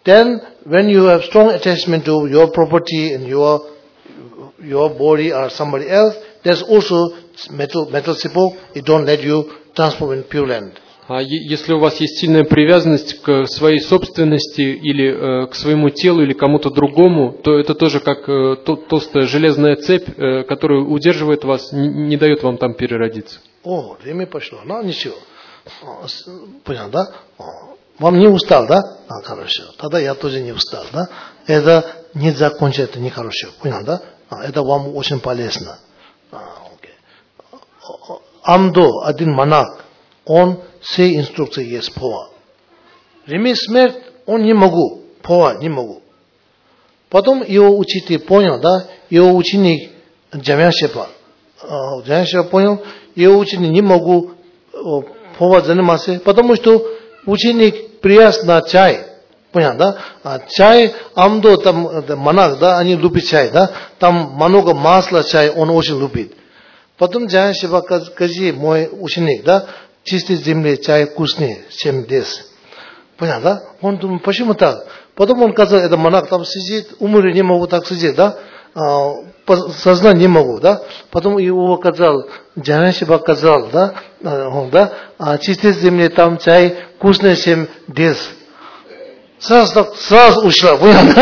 Then, when you have strong attachment to your property and your your body or somebody else, there's also metal metal sipok. It don't let you transform in Pure Land. А если у вас есть сильная привязанность к своей собственности или э, к своему телу или кому-то другому, то это тоже как э, толстая железная цепь, э, которая удерживает вас, не, не дает вам там переродиться. О, время пошло. Ну, ничего. Понял, да? Вам не устал, да? А, хорошо. Тогда я тоже не устал, да? Это не закончится, это нехорошо. Понял, да? А, это вам очень полезно. А, окей. Амдо, один монах, он все инструкции есть по. Реми смерть, он не могу. По, не могу. Потом его учитель понял, да? Его ученик Джамяшепа. Джамяшепа понял, его ученик не могу по заниматься, потому что ученик прияс на чай. Понял, да? А чай, амдо, там, монах, да, они любят чай, да? Там много масла чай, он очень любит. Потом Джамяшепа скажи, мой ученик, да? Чистой земле чай вкуснее, чем здесь. Понятно, да? Он думает, почему так? Потом он сказал, это монах там сидит, умрет, не могу так сидеть, да? А, сознать не могу, да? Потом его сказал, Джамяшепа сказал, да? Он, да? А чистой земле там чай вкуснее, чем здесь. Сразу так, сразу ушла, понятно?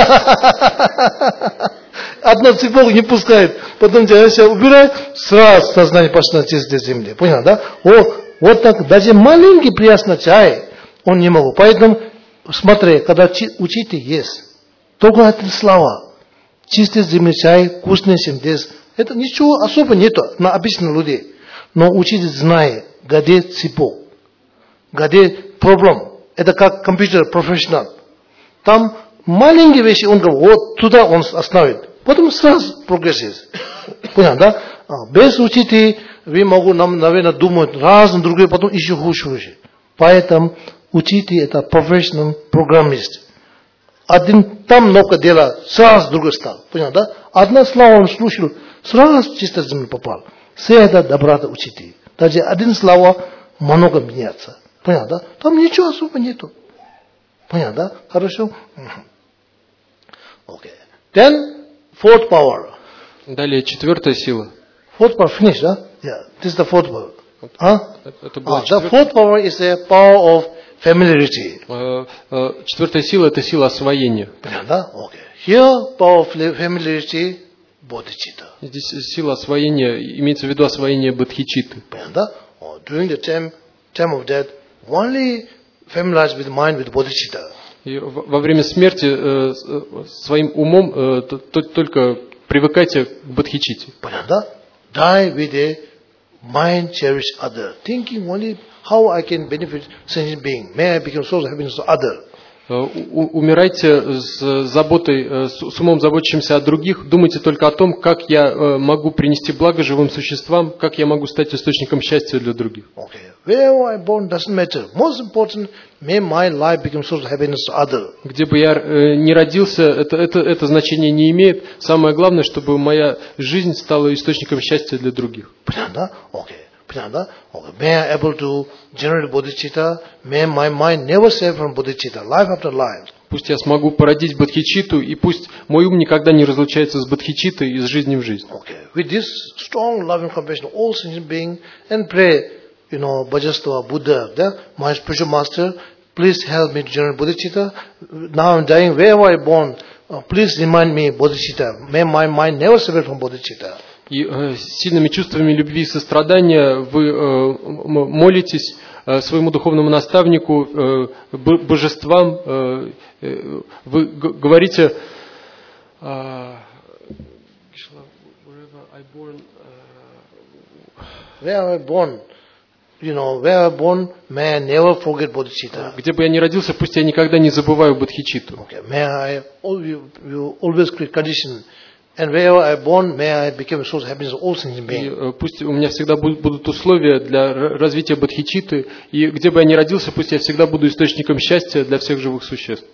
Одна цепок не пускает, потом Джамяшепа убирает, сразу сознание пошло на чистой земле, понятно, да? О, вот так, даже маленький приясный чай, он не могу. Поэтому, смотри, когда учитель есть, только эти слова, чистый земный чай, вкусный семдес, это ничего особо нету на обычных людей. Но учитель знает, где цепок, где проблем. Это как компьютер профессионал. Там маленькие вещи, он говорит, вот туда он остановит. Потом сразу прогрессирует. Понятно, да? Без учителя вы могу, наверное, думать раз, другой, потом еще хуже, хуже. Поэтому учитель это профессиональный программист. Один там много дела, сразу другой стал. Понятно, да? Одна слова он слушал, сразу чисто в землю попал. Все это доброта учитель. Даже один слова много меняется. Понятно, да? Там ничего особо нету. Понятно, да? Хорошо? Окей. Okay. Then, fourth power. Далее четвертая сила. Fourth power finish, да? Yeah, this is the fourth power. Huh? Это была ah, the fourth power is the power of familiarity. Четвертая сила – это сила освоения. Да? Okay. Here, power of familiarity, bodhicitta. Здесь сила освоения, имеется в виду освоение бодхичитты. Да? During the time, time of death, only familiarize with mind with bodhicitta. И во время смерти э, своим умом э, только привыкайте к бодхичитте. Понятно? Die with a mind cherish other, thinking only how I can benefit sentient being. May I become source of happiness to other. Умирайте с заботой, с умом заботящимся о других. Думайте только о том, как я могу принести благо живым существам, как я могу стать источником счастья для других. Okay. Where I born doesn't matter. Most important, may my life become source of happiness to other. Где бы я ни родился, это, это, это значение не имеет. Самое главное, чтобы моя жизнь стала источником счастья для других. Понятно? Okay. Понятно? Okay. May I able to generate bodhicitta. May my mind never save from bodhicitta, life after life. Пусть я смогу породить бодхичитту, и пусть мой ум никогда не разлучается с бодхичиттой из жизни в жизнь. Okay. With this strong love and compassion, all sentient beings, and pray, you know, Bhajastva, Buddha, the, my spiritual master, please help me to generate bodhicitta. Now I'm dying, wherever I born, uh, please remind me bodhicitta. May my mind never separate from bodhicitta. И э, сильными чувствами любви и сострадания вы э, молитесь э, своему духовному наставнику, э, божествам, э, э, вы говорите э, where I born, you know, where I born, may I never forget bodhicitta. Где бы я ни родился, пусть я никогда не забываю бодхичитту. Okay. May I always, you always create condition. And wherever I born, may I become a source of happiness of all sentient beings. Пусть у меня всегда будут условия для развития бодхичитты, и где бы я ни родился, пусть я всегда буду источником счастья для всех живых существ.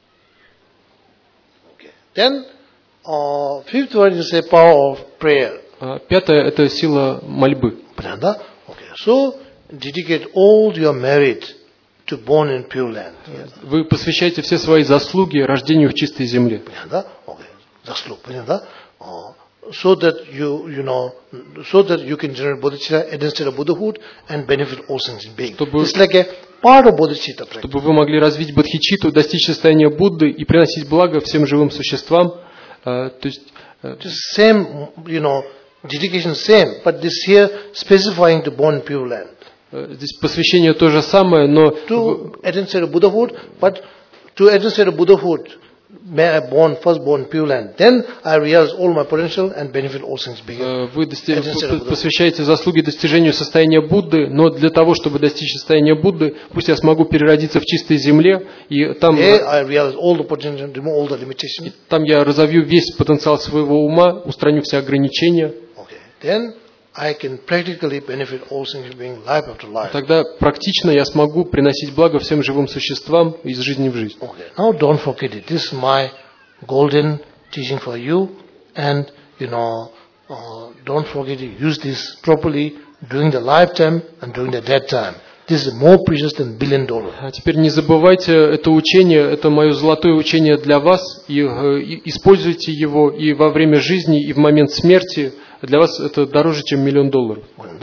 Okay. Then, uh, fifth one is the power of prayer. А пятое – это сила мольбы. Понятно? Okay. So, dedicate all your merit to born in pure land. Yes. Вы посвящаете все свои заслуги рождению в чистой земле. Понятно? Okay. Заслуг, понятно? Uh, so that you, you know, so that you can generate bodhicitta, identity of Buddhahood, and benefit all sentient beings. Чтобы, it's like a part of bodhicitta practice. Чтобы вы могли развить бодхичитту, достичь состояния Будды и приносить благо всем живым существам. Uh, то есть, uh, just same, you know, dedication same, but this here specifying to born in pure land. Здесь посвящение то же самое, но to identity of Buddhahood, but to identity of Buddhahood, may I born first born pure land. Then I realize all my potential and benefit all things bigger. Вы дости... посвящаете заслуги достижению состояния Будды, но для того, чтобы достичь состояния Будды, пусть я смогу переродиться в чистой земле, и там, There I realize all the potential, remove all the limitations. Там я разовью весь потенциал своего ума, устраню все ограничения. Okay. Then I can practically benefit all things being life after life. Тогда практично я смогу приносить благо всем живым существам из жизни в жизнь. Okay. Now don't forget it. This is my golden teaching for you, and you know, uh, don't forget to use this properly during the lifetime and during the dead time. This is more precious than billion dollars. А теперь не забывайте это учение, это мое золотое учение для вас, и, и используйте его и во время жизни, и в момент смерти. Для вас это дороже, чем миллион долларов.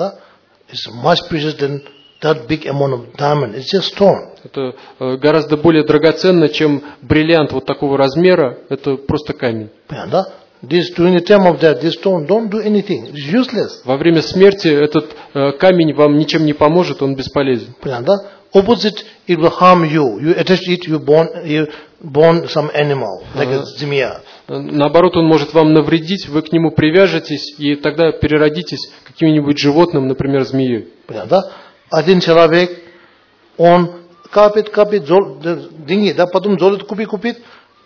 It's much precious than that big amount of diamond. It's just stone. Это гораздо более драгоценно, чем бриллиант вот такого размера. Это просто камень. This during the time of death, this stone don't do anything. It's useless. Во время смерти этот э, камень вам ничем не поможет, он бесполезен. Opposite, it will harm you. You attach it, you born, you born some animal, like a zimia. Наоборот, он может вам навредить, вы к нему привяжетесь, и тогда переродитесь каким-нибудь животным, например, змеей. Один человек, он капит, капит, деньги, да, потом золото купит, купит,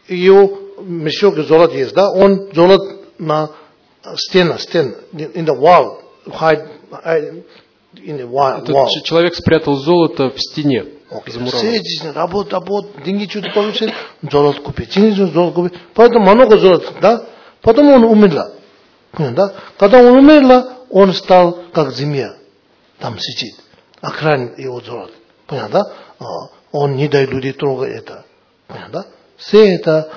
ее мешок золото есть, да, он золото на стену, стену, in the wall, hide, hide in the wall. Этот человек спрятал золото в стене. Все жизнь, работа, работа, деньги что-то получил, золото купить, золото купить, поэтому много золота, да, потом он умер, да, когда он умер, он стал как змея, там сидит, охранит его золото, понятно, да, он не дает людей трогать это, понятно, да, все это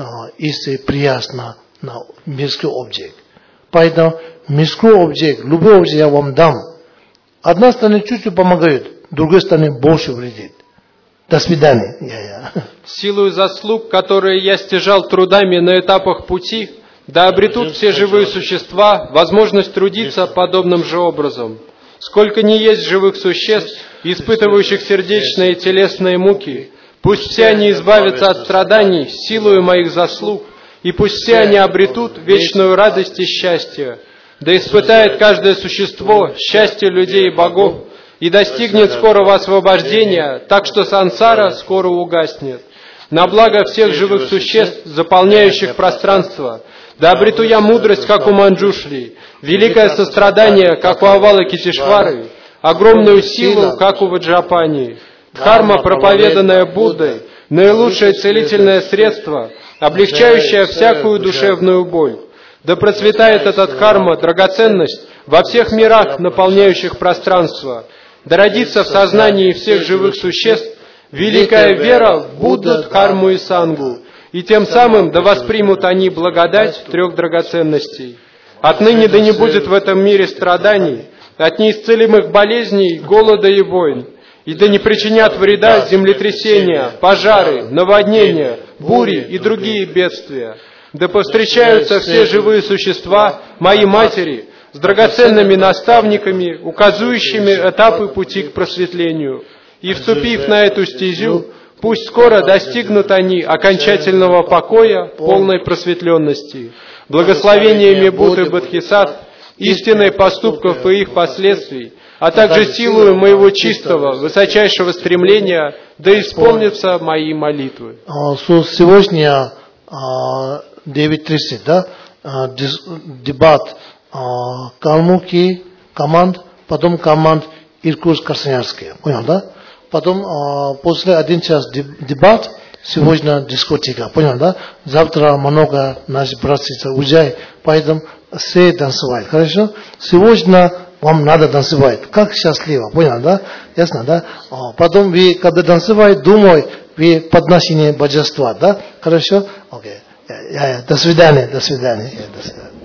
если приятно на мирский объект, поэтому мирский объект, любой объект я вам дам, одна сторона чуть-чуть помогает, другой стороне больше вредит. До свидания. Я, я. Силою заслуг, которые я стяжал трудами на этапах пути, да обретут все живые существа возможность трудиться подобным же образом. Сколько ни есть живых существ, испытывающих сердечные и телесные муки, пусть все они избавятся от страданий силою моих заслуг, и пусть все они обретут вечную радость и счастье. Да испытает каждое существо счастье людей и богов, и достигнет скорого освобождения, так что сансара скоро угаснет. На благо всех живых существ, заполняющих пространство, да обрету я мудрость, как у Манджушри, великое сострадание, как у Авалокитешвары, огромную силу, как у Ваджрапани. Дхарма, проповеданная Буддой, наилучшее целительное средство, облегчающее всякую душевную боль. Да процветает эта дхарма, драгоценность, во всех мирах, наполняющих пространство. Да родится в сознании всех живых существ великая вера в Будду, Дхарму и Сангу, и тем самым да воспримут они благодать трех драгоценностей. Отныне да не будет в этом мире страданий, от неисцелимых болезней, голода и войн, и да не причинят вреда землетрясения, пожары, наводнения, бури и другие бедствия. Да повстречаются все живые существа, мои матери, с драгоценными наставниками, указывающими этапы пути к просветлению. И, вступив на эту стезю, пусть скоро достигнут они окончательного покоя, полной просветленности, благословениями Будды Бодхисаттв, истинной поступков и их последствий, а также силою моего чистого, высочайшего стремления, да исполнятся мои молитвы. Сегодня девять тридцать, да, дебат Калмуки команд, потом команд Иркутск-Красноярский. Понял, да? Потом после один час дебат, сегодня дискотека, понял, да? Завтра много наших братьев уезжает, поэтому все танцевают, хорошо? Сегодня вам надо танцевать, как счастливо, понял, да? Ясно, да? О, потом вы, когда танцеваете, думаете, вы подношение божества, да? Хорошо? Окей. Я, я, до свидания, до свидания. Я, до свидания.